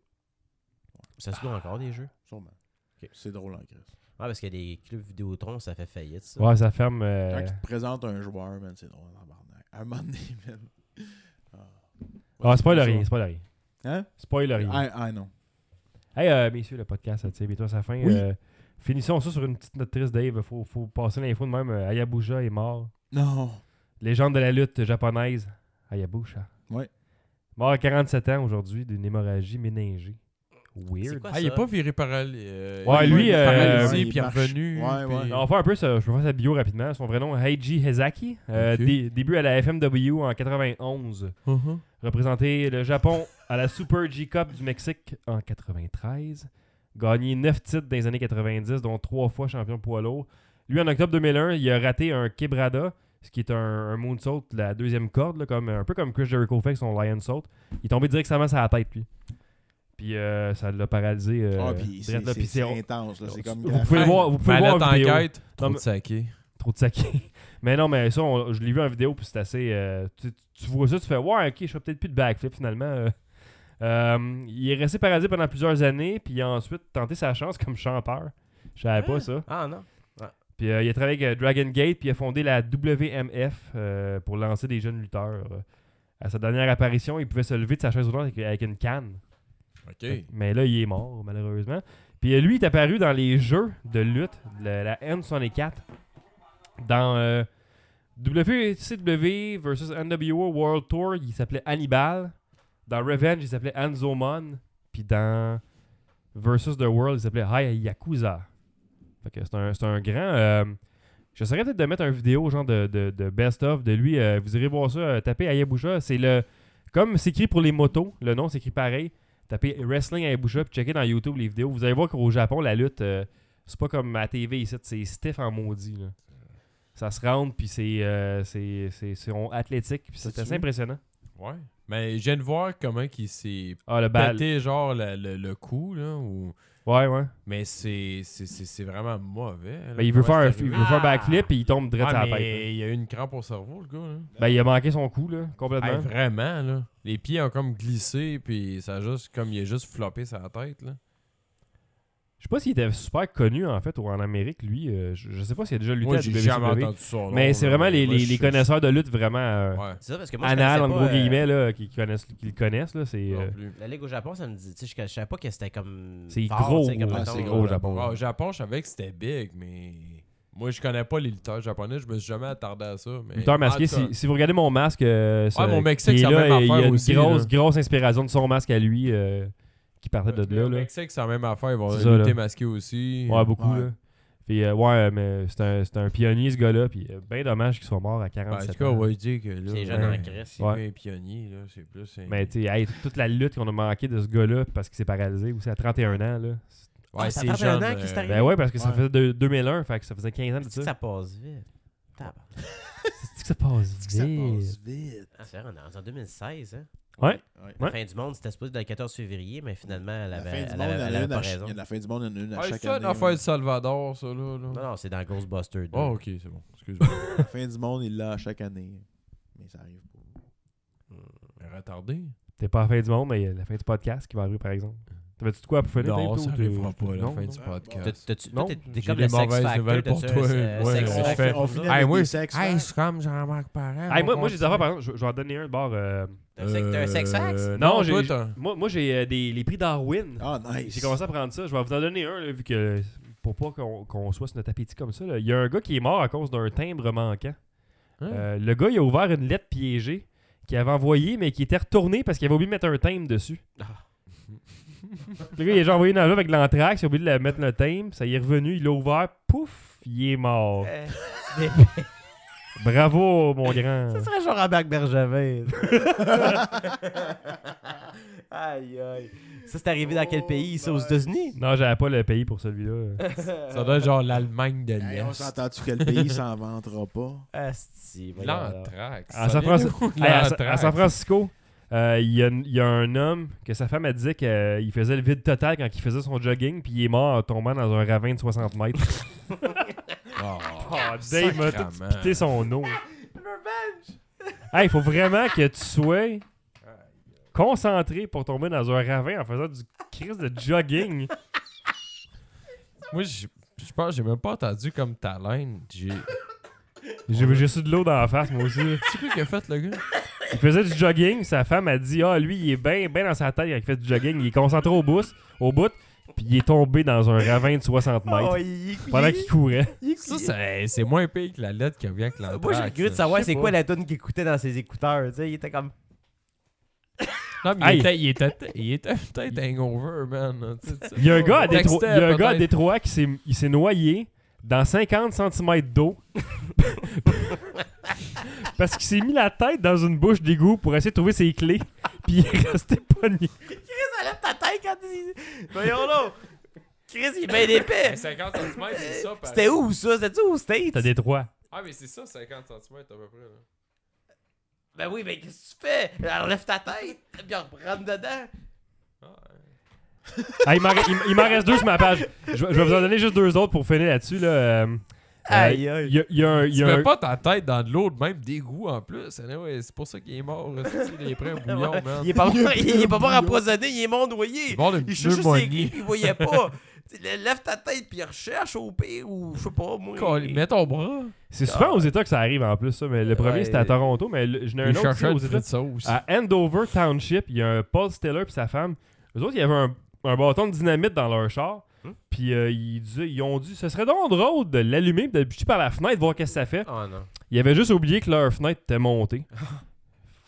Ça se loue encore des jeux? Sûrement. Ok. C'est drôle en crise. Ouais, parce qu'il y a des clubs Vidéotron, ça fait faillite, ça. Ouais, ça ferme. euh, Quand il te présente un joueur, man, c'est drôle en barnac. À un moment donné, man. Ah, Ah, spoil ça. rien, spoil rien. Hein? Spoil rien. Ah, ah, non. Hey, euh, messieurs, le podcast, ça tire bientôt à sa fin. Oui. Euh, finissons ça sur une petite note triste, Dave. Faut, faut passer l'info de même. Euh, Hayabusa est mort. Non. Légende de la lutte japonaise. Hayabusa. Ouais. Mort à quarante-sept ans aujourd'hui d'une hémorragie méningée. C'est Weird. quoi Ah, il est ça? pas viré paralysé. Euh, Ouais, il est lui, euh, paralysé, ouais, puis il il est marche. revenu. Ouais, puis- ouais. On va faire un peu ça. Je vais faire sa bio rapidement. Son vrai nom, Heiji Hezaki. Euh, Ok. dé- début à la F M W en quatre-vingt-onze. Mhm. Représenté le Japon à la Super G-Cup du Mexique en quatre-vingt-treize. Gagné neuf titres dans les années quatre-vingt-dix, dont trois fois champion poids lourd. Lui, en octobre deux mille un, il a raté un Quebrada, ce qui est un, un moonsault, la deuxième corde, là, comme, un peu comme Chris Jericho fait avec son Lion Sault. Il est tombé directement sur la tête, lui. Puis euh, ça l'a paralysé. Euh, Ah, puis c'est direct là, c'est- puis c'est c'est- intense, là. C'est comme Vous graphique. pouvez le voir, vous pouvez le voir Mallette en vidéo. en quête, trop Non, de mais- saké. Trop de saké. Mais non, mais ça, on- je l'ai vu en vidéo, puis c'est assez... euh, tu, tu vois ça, tu fais « Ouais, ok, je fais peut-être plus de backflip, finalement. Euh, euh, il est resté paralysé pendant plusieurs années, puis il a ensuite tenté sa chance comme chanteur. Je savais pas ça. Ah non. Puis euh, il a travaillé avec euh, Dragon Gate, puis il a fondé la W M F euh, pour lancer des jeunes lutteurs. Euh, à sa dernière apparition, il pouvait se lever de sa chaise roulante avec, avec une canne. OK. Mais là, il est mort, malheureusement. Puis euh, lui, il est apparu dans les jeux de lutte, le- la N soixante-quatre, dans euh, W C W versus N W O World Tour. Il s'appelait Hannibal. Dans Revenge, il s'appelait Anzomon. Puis dans Versus the World, il s'appelait Hai Yakuza. Fait que c'est un, c'est un grand... Euh, j'essaierais peut-être de mettre une vidéo genre de, de, de best-of de lui. Euh, vous irez voir ça. Euh, tapez Hayabusa. C'est le... Comme c'est écrit pour les motos, le nom c'est écrit pareil. Tapez Wrestling Hayabusa puis checkez dans YouTube les vidéos. Vous allez voir qu'au Japon, la lutte, euh, c'est pas comme à T V ici. C'est stiff en maudit. Là. Ça se rentre puis c'est, euh, c'est, c'est, c'est athlétique. Puis c'est assez impressionnant. Ouais. Mais je viens de voir comment il s'est ah, le bal... pété genre le, le, le coup, là, ou... Ouais, ouais. Mais c'est, c'est, c'est, c'est vraiment mauvais. Là, ben, il veut faire un, il veut ah! faire un backflip et il tombe direct ah, sur la mais tête. il a eu une crampe au cerveau, le gars. Là. Ben, il a manqué son coup, là, complètement. Hey, vraiment, là. Les pieds ont comme glissé, puis ça a juste, comme il a juste floppé sa tête, là. Je sais pas s'il était super connu, en fait, ou en Amérique, lui. Euh, je, je sais pas s'il a déjà lutté moi, à j'ai W C W. jamais entendu son nom. Mais c'est là, vraiment les, moi, les, je les suis- connaisseurs de lutte vraiment euh, Ouais. C'est ça, parce que moi, je anal, connaissais en pas, gros euh, guillemets, là, qui, qui connaissent, qui le connaissent. Là, c'est, Non euh, plus. La Ligue au Japon, ça me dit. Tu sais, je, je savais pas que c'était comme. c'est fort, gros. tu sais, comme ouais, mettons, c'est euh, gros au Japon. Ah, au Japon, je savais que c'était big, mais... Moi, je connais pas les lutteurs japonais, je me suis jamais attardé à ça. Mais... Lutteur masqué, En tout cas, si, si vous regardez mon masque, euh, ça- mon Mexique, qui est c'est la là, même il y a affaire une aussi, grosse, là. grosse inspiration de son masque à lui euh, qui partait de le là. là. Mexique, c'est la même affaire, ils vont C'est ça, lutter là. masqué aussi. Ouais, beaucoup. Ouais. Là. Puis, euh, ouais, mais c'est un, c'est un pionnier, ce gars-là. Puis, euh, ben dommage qu'il soit mort à Ben, en quarante-sept tout cas, ans. on va dire que là, C'est jeune ben, en Grèce. c'est Ouais. pas un pionnier, là, c'est plus un... Mais, tu sais, hey, toute la lutte qu'on a manqué de ce gars-là parce qu'il s'est paralysé aussi à trente et un ans. Là. Ouais, Ah, ça c'est fait un jeune. an qu'il s'est euh, arrivé. Ben ouais, parce que ça Ouais. faisait de deux mille un, fait que ça faisait quinze ans de C'est ça. que ça passe vite. Tabarnak. C'est que ça passe C'est que ça vite. passe vite. Ah, c'est vrai, on est en deux mille seize, hein? Ouais. La Ouais. fin du monde, c'était supposé être le quatorze février, mais finalement, elle La avait, fin du elle monde, avait, il y en elle a avait une pas à ch- raison. il y a la fin du monde, il y en a une à Ouais, chaque c'est une année. affaire ouais. de Salvador, ça, là. là. Non, non, c'est dans Ghostbusters deux. Oh, ok, c'est bon. Excuse-moi. La fin du monde, il l'a à chaque année. Mais ça arrive pas. Retardé? T'es pas à la fin du monde, mais il y a la fin du podcast qui va arriver, par exemple. T'avais-tu de quoi pour finir? Non, Dave, ça toi, ou arrivera t'es- pas, la non? fin du Ouais, podcast. T'as- t'as-tu- Non, toi, t'es- t'es j'ai comme des le sex mauvaises factor, nouvelles pour t'as-tu toi. un, euh, Ouais, sex je factor? fais- On finit Hey, avec moi, des sex hey, facts. c'est comme Jean-Marc Parent. Hey, moi, moi j'ai des affaires, par exemple, je, je vais en donner un de bord. euh, T'as un sex- t'as un sex fax? Euh, Non, Non, j'ai- toi, t'as- moi, moi j'ai euh, des, les prix Darwin. Ah, nice. J'ai commencé à prendre ça. Je vais vous en donner un, là, vu que pour pas qu'on qu'on soit sur notre appétit comme ça. là. Il y a un gars qui est mort à cause d'un timbre manquant. Hein? Euh, le gars, il a ouvert une lettre piégée qu'il avait envoyée, mais qui était retournée parce qu'il avait oublié de mettre un timbre dessus. Ah. Le gars, il a déjà envoyé une enveloppe avec de l'anthrax, il a oublié de la mettre le timbre, ça y est revenu, il l'a ouvert, pouf, il est mort. Euh, c'est- Bravo, mon grand. Ça serait genre Jean-Marc Bergevin. Aïe, aïe. Ça, c'est arrivé dans quel pays? Ça, aux États-Unis? Non, j'avais pas le pays pour celui-là. Ça doit être genre l'Allemagne de Hey, on l'Est. s'entend-tu que le pays s'en vantera pas? Asti, voyons donc. L'anthrax. À San, Ça vient Franci- d'où, Hey, à, Sa- l'anthrax? à San Francisco, euh, il y, a- il y a un homme que sa femme a dit qu'il faisait le vide total quand il faisait son jogging, puis il est mort en tombant dans un ravin de soixante mètres. Oh, Oh, Dave m'a tout sacrament. pité son eau. Hey, il faut vraiment que tu sois concentré pour tomber dans un ravin en faisant du crise de jogging. Moi, je je pense que j'ai même pas entendu comme ta laine. J'ai... J'ai j'ai su de l'eau dans la face, moi aussi. C'est quoi qu'il a fait, le gars? Il faisait du jogging, sa femme a dit « Ah, lui, il est bien ben dans sa tête quand il fait du jogging. Il est concentré au bout, au bout puis il est tombé dans un ravin de soixante mètres Oh, il- pendant qu'il courait. il- Ça, c'est, c'est moins pire que la lettre qui revient avec l'anthrax. Moi, j'ai le goût de savoir Je sais c'est pas. quoi la tune qu'il écoutait dans ses écouteurs. Tu sais, il était comme. Non, mais Hey. il, était, il, était, il était peut-être hangover, man. Tu sais, tu sais. Il y a un gars à Détroit, Textait, il y a un gars à peut-être. Détroit qui s'est, il s'est noyé dans cinquante centimètres d'eau parce qu'il s'est mis la tête dans une bouche d'égout pour essayer de trouver ses clés, puis il est resté pogné. Ça lève ta tête quand il. Voyons là! Chris, il est bien épais! cinquante centimètres, c'est ça. pareil. C'était où ça? C'était où au States? T'as Détroit. Ah, mais c'est ça, cinquante centimètres à peu près. Là. Ben oui, mais qu'est-ce que tu fais? Alors lève ta tête, puis on rentre dedans. Ah, Ah, il, m'en, il, il m'en reste deux sur ma page. Je, je vais vous en donner juste deux autres pour finir là-dessus. Là. Euh, Aïe, euh, aïe. Il y a, il y a un... il y Tu a mets un- pas ta tête dans de l'eau de même dégoût en plus. Anyway, c'est pour ça qu'il est mort. là. C'est- Il est prêt un bouillon, Ouais, man. il est pas mort, il est pas mort empoisonné, il est mort noyé. Il est mort d'une Il cherchait ses pneumonie. clés, puis il voyait pas. Tu sais, lève ta tête, puis il recherche au pire, ou je sais pas, moi. Colin, Mets ton bras. C'est souvent aux États que ça arrive en plus, ça. Mais le premier, Ouais. c'était à Toronto. Mais le- j'en ai un Il autre aussi cherchait aux une États. frite sauce. À Andover Township, il y a un Paul Steller et sa femme. Eux autres, il y avait un, un bâton de dynamite dans leur char. Hmm? Puis euh, ils, disaient- ils ont dit ce serait donc drôle de l'allumer et de le buter par la fenêtre, voir qu'est-ce que ça fait. Oh non. Ils avaient juste oublié que leur fenêtre était montée.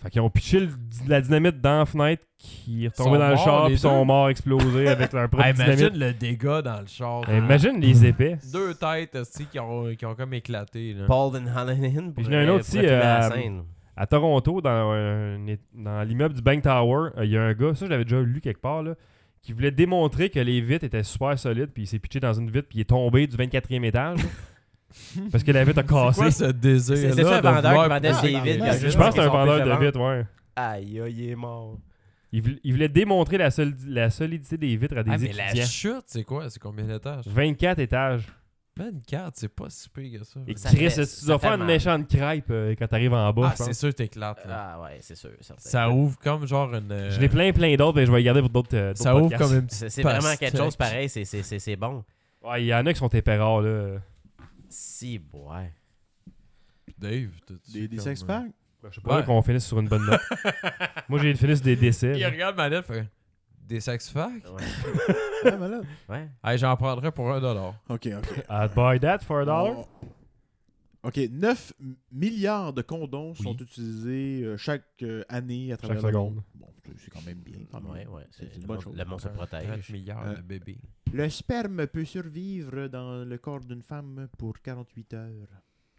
Fait qu'ils ont pitché le- la dynamite dans la fenêtre qui est retombée Sont dans le morts, char les puis sont deux. morts explosés avec leur propre Hey, imagine dynamite. le dégât dans le char. Hey, imagine les épais. Deux têtes aussi qui ont, qui ont comme éclaté. Là. Paul Van Halen. Puis j'en ai un autre ici, la euh, scène. À Toronto, dans, un- dans l'immeuble du Bank Tower, euh, il y a un gars, ça je l'avais déjà lu quelque part, là, qui voulait démontrer que les vitres étaient super solides, puis il s'est pitché dans une vitre, puis il est tombé du vingt-quatrième étage. Parce que la vitre a C'est quoi cassé. ce désir C'est- c'est ça, un vendeur qui vendait des vitres, Ah, Je pense que c'est un vendeur de vitres, ouais. Aïe, aïe, il est mort. Il, vou- il voulait démontrer la, soli- la solidité des vitres à des Ah, mais la étudiants. chute, c'est quoi? C'est combien d'étages? vingt-quatre étages. vingt-quatre, c'est pas si pire que ça. Et Ça Chris, fait- tu ça dois fait faire une mal. méchante crêpe euh, quand t'arrives en bas, Ah, je pense. c'est sûr que t'éclates. là. Ah ouais, c'est sûr. certain. Ça ouvre comme genre une... euh, Je l'ai plein, plein d'autres, mais je vais les garder pour d'autres euh, d'autres Ça ouvre podcasts. comme une petite C'est c'est vraiment quelque pastèque. chose pareil, c'est- c'est c'est- c'est bon. Ouais, il y en a qui sont épais rares, là. Si, ouais. Dave, t'as-tu Des, des comme, sex euh, packs? Ben, je sais pas Ouais. qu'on finisse sur une bonne note. Moi, j'ai fini sur des décès. Il là. regarde ma lettre, fait... Des sex facts? Ouais. Ah, malade. ouais. Hey, j'en prendrais pour un dollar. Ok, ok. I'd buy that for a dollar. On- Ok, neuf milliards de condoms Oui. sont utilisés euh, chaque euh, année à travers Chaque le seconde. monde. Bon, c'est- c'est quand même bien. quand même. Ouais, ouais. C'est c'est- une Le bonne monde chose. le monde se trente protège. milliards Euh, de bébés. Le sperme peut survivre dans le corps d'une femme pour quarante-huit heures.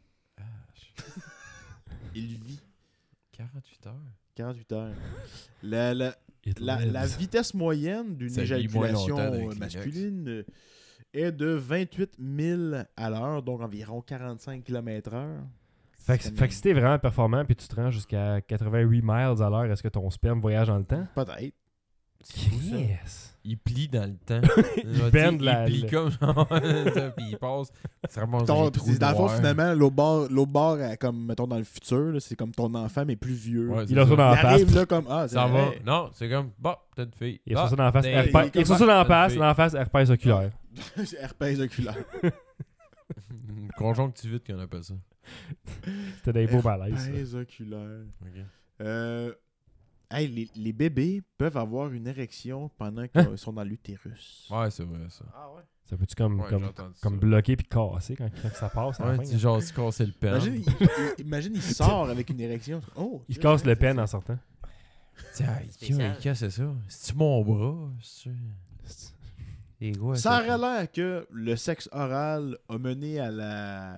Il vit quarante-huit heures. quarante-huit heures. La, la, It la, lives. la vitesse moyenne d'une Ça vit moins éjaculation longtemps avec euh, les masculine euh, est de vingt-huit mille à l'heure, donc environ quarante-cinq kilomètres heure. Fait que, fait que si t'es vraiment performant puis tu te rends jusqu'à quatre-vingt-huit miles à l'heure, est-ce que ton sperme voyage dans le temps? Peut-être. Yes! Il plie dans le temps. Il bend la- Il plie le- comme genre, ça, puis il passe. Ça remonte dans Ton, les trous c'est- dans le fond, noirs. finalement, l'autre bord, l'autre bord euh, comme, mettons, dans le futur, là, c'est comme ton enfant, mais plus vieux. Ouais, Il c'est a ça ça. dans Il la face. arrive là comme... Ah, Ça c'est- va. hey. Non, c'est comme, bon, t'as une fille. Il y a Ah, ça dans la face. des- herpès- Il y a ça dans la face, dans la face, herpès oculaire. C'est herpès oculaire. Une conjonctivite qu'on appelle ça. C'était des beaux balaises. ça. Herpès oculaire. Ok. Euh, hey, les, les bébés peuvent avoir une érection pendant Hein? qu'ils sont dans l'utérus. Ouais, c'est vrai, ça. Ah ouais. Ça peut-tu comme, Ouais, comme, j'ai entendu comme ça. bloquer puis casser quand, quand ça passe à la Ouais, fin, tu hein? genre, se casser le pen. Imagine, il, il- imagine, il sort avec une érection. Oh, Il se casse le pen en sortant. Tiens, Spécial. qu'est-ce que c'est ça? C'est-tu mon bras? C'est-tu... Et quoi, Ça aurait l'air que le sexe oral a mené à la.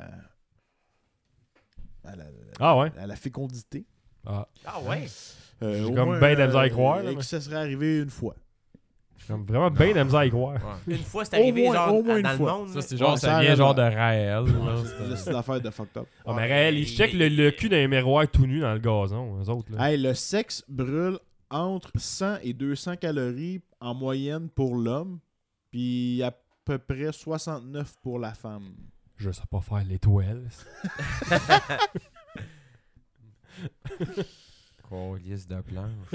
à la, Ah ouais? à la fécondité. Ah, Ah ouais. Euh, J'ai au comme moins, ben de la misère à y euh, croire, là, Et mais- que ça serait arrivé une fois. comme vraiment bien de la misère à y croire. Ouais. Une fois, c'est Au arrivé moins- genre au moins une dans le fois. monde. Ça, là. c'est genre, Ouais, ça ça vient aurait genre de l'air. Raël. là, C'est c'est l'affaire de fucked up. Ah, mais réel, ils checkent le, le cul d'un miroir tout nu dans le gazon, eux autres. Là. Hey, le sexe brûle entre cent et deux cents calories en moyenne pour l'homme, puis à peu près soixante-neuf pour la femme. Je sais pas faire l'étoile. Colisse de planche.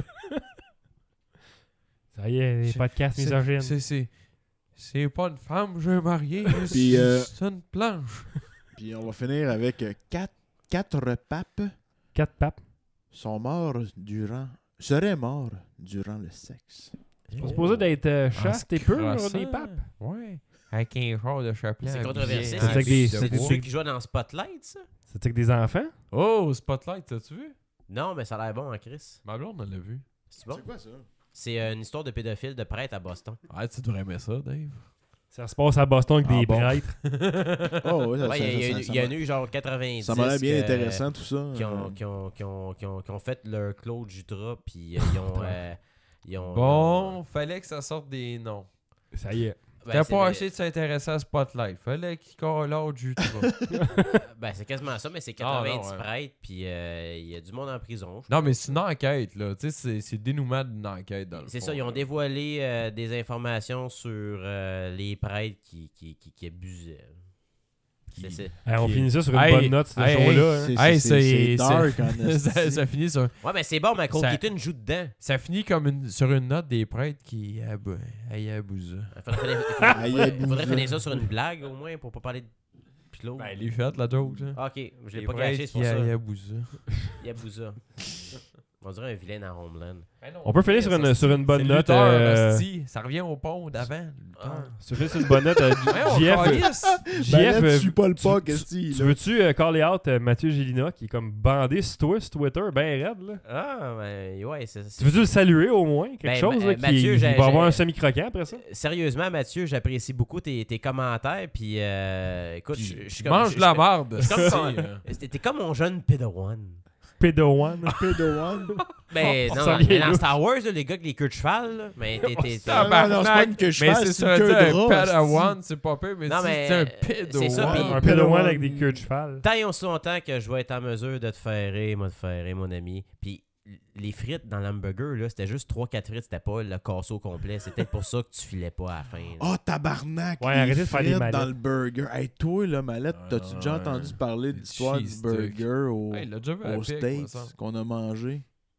Ça y est, les C'est- podcasts C'est- misogynes. C'est, c'est, c'est pas une femme que j'ai mariée, Puis, euh, c'est une planche. Puis on va finir avec euh, quatre, quatre papes Quatre papes. sont morts durant... seraient morts durant le sexe. C'est supposé d'être euh, chaste et pur, crossant. des papes. Ouais. Avec un genre de chapelet. C'est habillé controversé. en C'est avec des- habit de c'est C'est bois. ceux qui jouent dans Spotlight, ça? C'est avec des enfants? Oh, Spotlight, t'as-tu vu? Non, mais ça a l'air bon en Chris. Ma blonde, elle l'a vu. C'est bon? quoi ça? C'est euh, une histoire de pédophile de prêtre à Boston. Ah, tu devrais aimer ça, Dave. Ça se passe à Boston avec Ah des bon? prêtres. Oh, ouais, ça, Ouais, ça- il y, a- ça- il y, ça a- il y m'a- en a eu genre quatre-vingt-dix. ça m'a l'air bien que- intéressant tout ça. Qui ont, Euh, qui, ont, qui, ont, qui, ont, qui ont fait leur Claude Jutras, puis euh, ils ont. euh, ils ont Bon, fallait que ça sorte des noms. Ça y est. Ben, T'as c'est pas le- essayé de s'intéresser à Spotlight. Fallait qu'il colle l'autre du Ben, c'est quasiment ça, mais c'est Ah, non, quatre-vingt-dix ouais. prêtres, puis euh, il y a du monde en prison. je Non, crois. mais c'est une enquête, là. Tu sais, c'est, c'est le dénouement d'une enquête, dans le C'est fond, ça, ils ont là. dévoilé euh, des informations sur euh, les prêtres qui, qui, qui, qui abusaient. C'est, c'est... Hey, on Puis- finit ça sur une Hey, bonne note, ce hey, show-là. hein. c'est- Hey, c'est- c'est- c'est dark en ça, esti. ça finit sur, Ouais, mais c'est bon, Michael Ça- Keaton joue dedans. ça finit comme une, sur une note des prêtres qui abou- aïe, abusent. Il faudrait, finir- Aïe, faudrait- aïe, faudrait bouge. finir ça sur une blague, au moins, pour pas parler de Claude. Ben, il est fait, la joke, là. Ah, ok, je l'ai Les pas prêtres gâché, c'est qui pour ça. aïe, abusent. Yabusa. On dirait un vilain dans Homeland. On peut finir sur une, sur une bonne C'est note. lutteur, euh, hostie. Ça revient au pont d'avant. Ah. Si tu fais sur une bonne note, euh, Ouais, J on F, calisse. J Ben là, F, tu euh, suis pas le tu- pas, tu- qu'est-ce que tu veux-tu euh, caller out euh, Mathieu Gélina qui est comme bandé sur toi, sur Twitter, ben raide, là? Ah, ben, ouais, c'est ça. Tu veux-tu le saluer au moins? Quelque Ben, chose, euh, là, qui, Mathieu, qui j'ai- va avoir j'ai- un semi-croquant après ça? Sérieusement, Mathieu, j'apprécie beaucoup tes, tes commentaires. Puis, euh, écoute, je je suis comme. Mange je- de la je- marde. je suis comme si, ton- euh. T'es t'es comme mon jeune Padawan. Pédoane. Pédoane. Ben, Oh, non, ça dans, vient mais dans louche. Star Wars, là, les gars avec les queues de cheval, là, mais t'es. t'es- t'es- Ah, non, non, c'est pas une queue de Mais cheval, c'est c'est ça, une tu queue sais, de un rat, padawan, c'est pas pire, mais Non, si mais, c'est un euh, c'est ça, pédowan. puis- Un pédoane avec des queues de cheval. Tant et aussi longtemps que je vais être en mesure de te faire rire, moi, de faire rire, mon ami. Puis les frites dans l'hamburger, là, c'était juste trois quatre frites, c'était pas le casseau complet. C'est peut-être pour ça que tu filais pas à la fin. là. Oh, tabarnak! Ouais, les arrêtez de faire des frites mallettes. dans le burger. Hey, toi, là, Mallette, Ah, t'as-tu non, déjà ouais. entendu parler de Des l'histoire du cheese sticks. burger au, Ouais, il l'a déjà vu à aux Pic, me States semble. qu'on a mangé?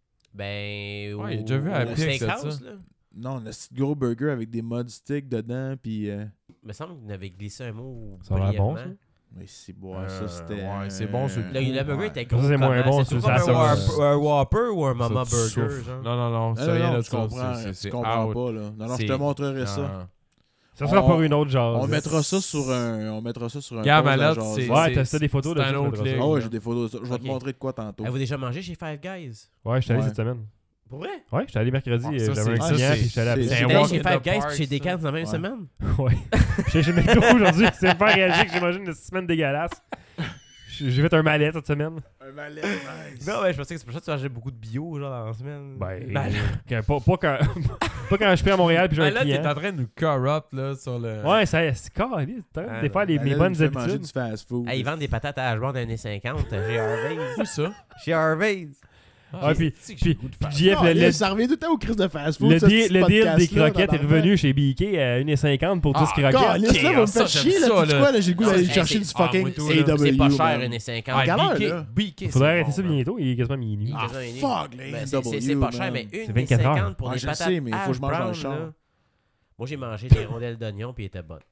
Ben, au, Ouais, il a déjà vu à au Pic, steakhouse, ça. là. Non, un petit gros burger avec des mud sticks dedans, puis... Euh... Il me semble qu'il avait glissé un mot. Ça a l'air bon, ça. brièvement. Mais c'est bon, Euh, ça, c'était... ouais, c'est bon, sur le Le, le burger Ouais. était Ça, gros. c'est moins comment? bon, C'est tu comme le un, sais, Whopper- ça. un Whopper ou un Mama Ça, tu Burger, souffles. genre? Non, non, non, c'est Non, non, rien non, de tu ça. comprends, c'est- tu c'est comprends out. pas, là. Non, non, je C'est- te montrerai ça. Ah. Ça sera On- pour une autre jazz. On mettra ça sur un... On mettra ça sur un Regarde, post à Mallette, jaser. c'est- Ouais, c'est- t'as ça des photos de c'est un ça, autre tu mettras ça. ligue. Ah ouais, j'ai des photos de ça. Je vais Ok. te montrer de quoi tantôt. Avez-vous déjà mangé chez Five Guys? Ouais, j'étais allé Ouais. cette semaine. Pour vrai? Ouais, j'étais allé mercredi, Ah, euh, ça, j'avais un c'est- client, ça, puis j'étais allé c'est- après. c'est T'es un allé walk chez in Five the Guys park, puis chez ça. Decathlon dans la même Ouais. semaine? Ouais. J'étais chez McDo aujourd'hui, c'est me faire réagir que j'ai mangé une semaine dégueulasse. J'ai j'ai fait un mallette cette semaine. Un mallette, nice. Non, mais je pensais que c'est pour ça que tu mangeais beaucoup de bio, genre, dans la semaine. Ben, Ben, quand- pas, pas quand, pas quand je suis à Montréal puis j'ai Ah, un là, t'es client. en train de nous corrupt, là, sur le... Ouais, ça, c'est carré. T'es en train Ah, de défaire les, mes Mallette bonnes nous fait manger habitudes. du fast food. hey, ils vendent des patates à hache blanc d'un un cinquante chez Harvey's. Où ça? Chez Harvey's. Ah, Ouais, puis, c'est que puis, j'ai le goût de puis faire J F, Non, le, là, le, ça revient tout le temps au crise de fast food. le ça, deal, ce le deal des podcast-là, croquettes est tabarnak. revenu chez B K à un cinquante pour tout ce Ah, croquette. Calisse, Ok, là, va me ça, faire j'aime chier, là. ça, Tu sais là. quoi, là, j'ai le goût Non, d'aller c'est- chercher c'est- du fucking ah, moi, tout, A là, W. C'est pas cher, man. un À cinquante. quelle heure, B K, là? B K, Faudrait c'est arrêter bon, ça man. bientôt, il est quasiment minuit. Ah, Quasiment minuit. fuck, les Ben, c'est- c'est- C'est A W, pas cher, man. mais une C'est vingt-quatre heures. cinquante pour Ouais, des je patates sais, mais il faut que je mange dans le hash brown, char. là. Moi, j'ai mangé des rondelles d'oignon puis elles étaient bonnes.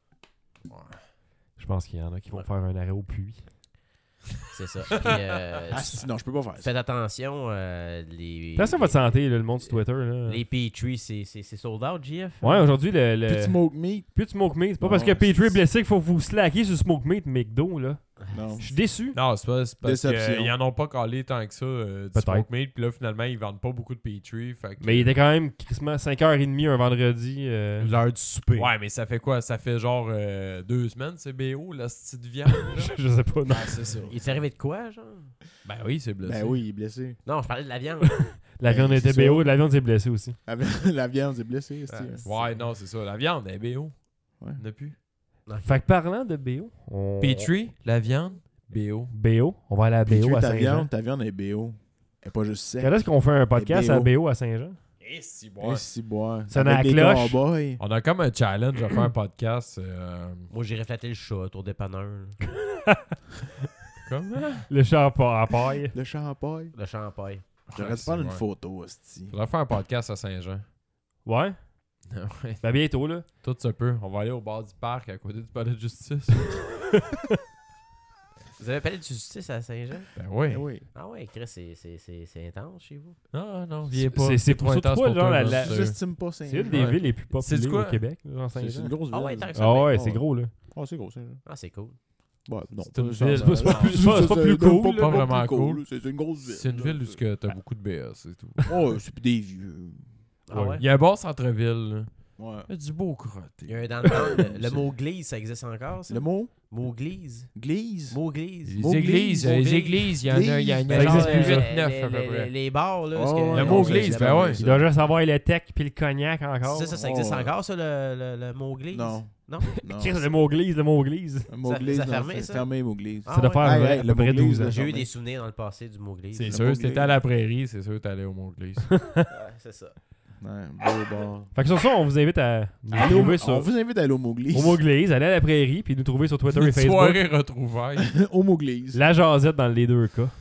Je pense qu'il y en a qui vont faire un arrêt au puits. C'est ça. Puis, euh, Ah, si, non, je peux pas faire ça. faites attention, euh, les... Attention à votre santé, là, le monde sur Twitter. Là. Les Petrie, c'est c'est- c'est sold out, J F? Ouais, aujourd'hui, le. le... Puis tu smoke meat. Plus de smoke meat. C'est pas Non, parce que Petrie c'est- est blessé qu'il faut vous slacker sur smoke meat McDo, là. Non. Je suis déçu. Non, c'est pas c'est parce Déception. qu'ils en ont pas calé tant que ça euh, du Peut-être. smoke meat, puis là, finalement, ils vendent pas beaucoup de Petrie. Fait que- Mais il était quand même quasiment cinq heures trente un vendredi. euh, L'heure du souper. Ouais, mais ça fait quoi? Ça fait genre euh, deux semaines, c'est B O, la petite viande, là? je sais pas, non. Ah, c'est ça. Il t'est arrivé de quoi, genre? Ben oui, c'est blessé. Ben oui, il est blessé. Non, je parlais de la viande. La viande Ben, était c'est B O, ça. la viande s'est blessée aussi. La vi- La viande est blessée. c'est- Ouais, non, c'est ça. La viande, elle est B O. Ouais. Il n'y en a plus. Fait que parlant de B O, on... Petrie, la viande, B O. B O, on va aller à B Puis O à ta Saint-Jean. viande, ta viande est B O. Elle est pas juste sec. Quand est-ce qu'on fait un podcast B O. à B O à Saint-Jean? Et si Eh, si, boire. Sonne à Avec la des cloche. cowboys. On a comme un challenge à faire un podcast. euh, Moi, j'ai reflété le chat autour des panneurs. Comment? Le chat à paille. Le champagne. Le champagne. J'aurais Ouais, dû prendre c'est une vrai. photo, hostie. On va faire un podcast à Saint-Jean. Ouais? Ouais. Ben bientôt, là. Tout se peut. On va aller au bord du parc à côté du palais de justice. Vous avez parlé de justice à Saint-Jean? Ben oui. Eh oui. Ah ouais, Chris, c'est- c'est c'est- c'est intense chez vous. Non, non, viens pas. C'est- c'est pour ça, intense toi, pour genre, toi, la- là, la- c'est- J'estime pas Saint-Jean. C'est une des Ouais. villes les plus C'est populées quoi? au Québec, genre C'est c'est Saint-Jean. une grosse ville. Ah ouais, tant que ça. Ah ouais, Oh, c'est gros, là. Oh, c'est gros, Saint-Jean. Ah, c'est cool. Ouais, non. C'est une ça, ville. ça, C'est pas ça, plus- ça, c'est pas- ça, c'est pas ça, plus pas- cool, pas pas plus vraiment cool. C'est une grosse ville. C'est une ville où là. tu as beaucoup de B S, c'est tout. Oh, c'est des vieux. Ah ouais? Il y a un bon centre-ville. là. Ouais. Il y a du beau Il y crotté. a un dans le temps, le, le mot glise, ça existe encore, ça? Le mot? Mot glise. Glise. Mot glise. Les Mot églises, glise, euh, mot les glise. églises, il y en a, il y en a, il y en a Ça genre existe plus, huit, ça. neuf les, à peu les- près. les bars, là. Oh, ce que- ouais, Le non, mot c'est- glise, c'est ben pas ouais. mal, Il ça. doit juste avoir le tech puis le cognac encore. Ça, ça, ça existe Oh, ouais. encore, ça, le, le, le mot glise? Non. Non? Non. Chris, le mot glise, le mot glise. Le mot Ça- glise, ça a non, fermé, c'est ça? fermé, le mot glise. Ah Ça doit ouais. faire Hey, à hey, peu le près mot glise, douze ans. là. J'ai eu fermé. des souvenirs dans le passé du mot glise. C'est Le sûr, mot si t'étais glise. à la prairie, c'est sûr que t'allais au Mont-Glise. Ouais, c'est ça. Ouais, beau bar. Fait que sur ça, on vous invite à nous Allez au- trouver On sur vous invite à aller au mot glise. au mot glise, aller à la prairie, puis nous trouver sur Twitter et Une Facebook. soirée retrouvaille. Au mot glise. La jasette dans les deux cas.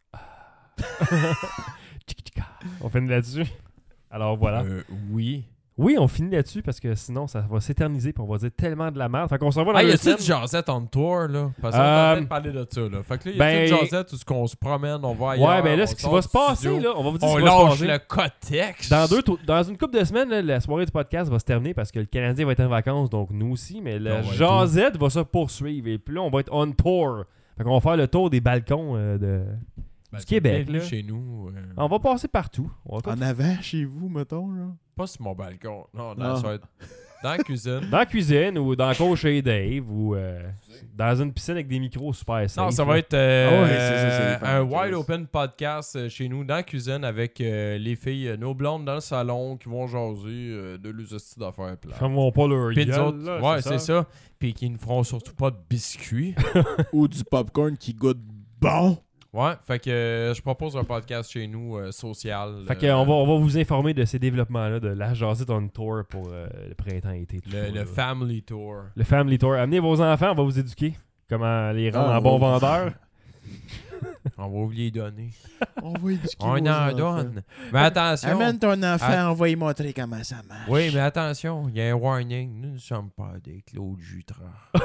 Tchik, tchika. On finit là-dessus. Alors voilà. Euh, oui. Oui, on finit là-dessus parce que sinon, ça va s'éterniser puis on va dire tellement de la merde. Fait qu'on se revoit dans Ah, y deux a-tu semaines. du Jazette on tour, là? Parce qu'on Euh, va peut-être parler de ça, là. Fait que là, y a-tu ben, du Jazette où ce qu'on se promène, on va ailleurs, Ouais, ben là, on ce qui sort va du se passer, studio, là, on va vous dire on ce qui va se lâche passer. le cotex. Dans, deux, tou- dans une couple de semaines, là, la soirée du podcast va se terminer parce que le Canadien va être en vacances, donc nous aussi, mais le On va être Jazette va se poursuivre. Et puis là, on va être on tour. Fait qu'on va faire le tour des balcons euh, de... Ben, du Québec, bienvenue là. chez nous. euh, On va passer partout. On va tout- En avant, chez vous, mettons, là. Pas sur mon balcon. Non, Non. dans, ça va être dans la cuisine. Dans la cuisine ou dans le cours chez Dave ou euh, dans une piscine avec des micros super safe. Non, ça là. va être euh, Ah ouais, c'est ça, c'est les un fantasmes. wide open podcast euh, chez nous dans la cuisine avec euh, les filles, euh, nos blondes dans le salon qui vont jaser euh, de leurs hosties d'affaires Ils plates. fermeront pas leur Puis nous gueule, autres, là, ouais, c'est ça. Puis qui ne feront surtout pas de biscuits. Ou du popcorn qui goûte bon. Ouais, fait que euh, je propose un podcast chez nous euh, social. Fait euh, qu'on va, on va vous informer de ces développements-là, de la Jazette on tour pour euh, le printemps-été. tout le, ça, le là. family tour. Le Family Tour. Amenez vos enfants, on va vous éduquer. Comment les rendre Ah, en bons ouais. vendeurs. On va vous les donner. On va éduquer On vos en enfants. donne. Mais attention. Amène ton enfant, Ah. on va lui montrer comment ça marche. Oui, mais attention, il y a un warning. Nous ne sommes pas des Claude Jutras.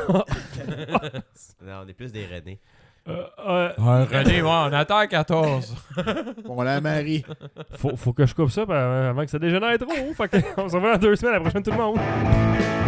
Non, on est plus des René. Euh, euh, Ah, René, ouais, on attend à quatorze. On la marie. faut, faut que je coupe ça ben, avant que ça dégénère trop. Fait que on se revoit dans deux semaines. À la prochaine, tout le monde.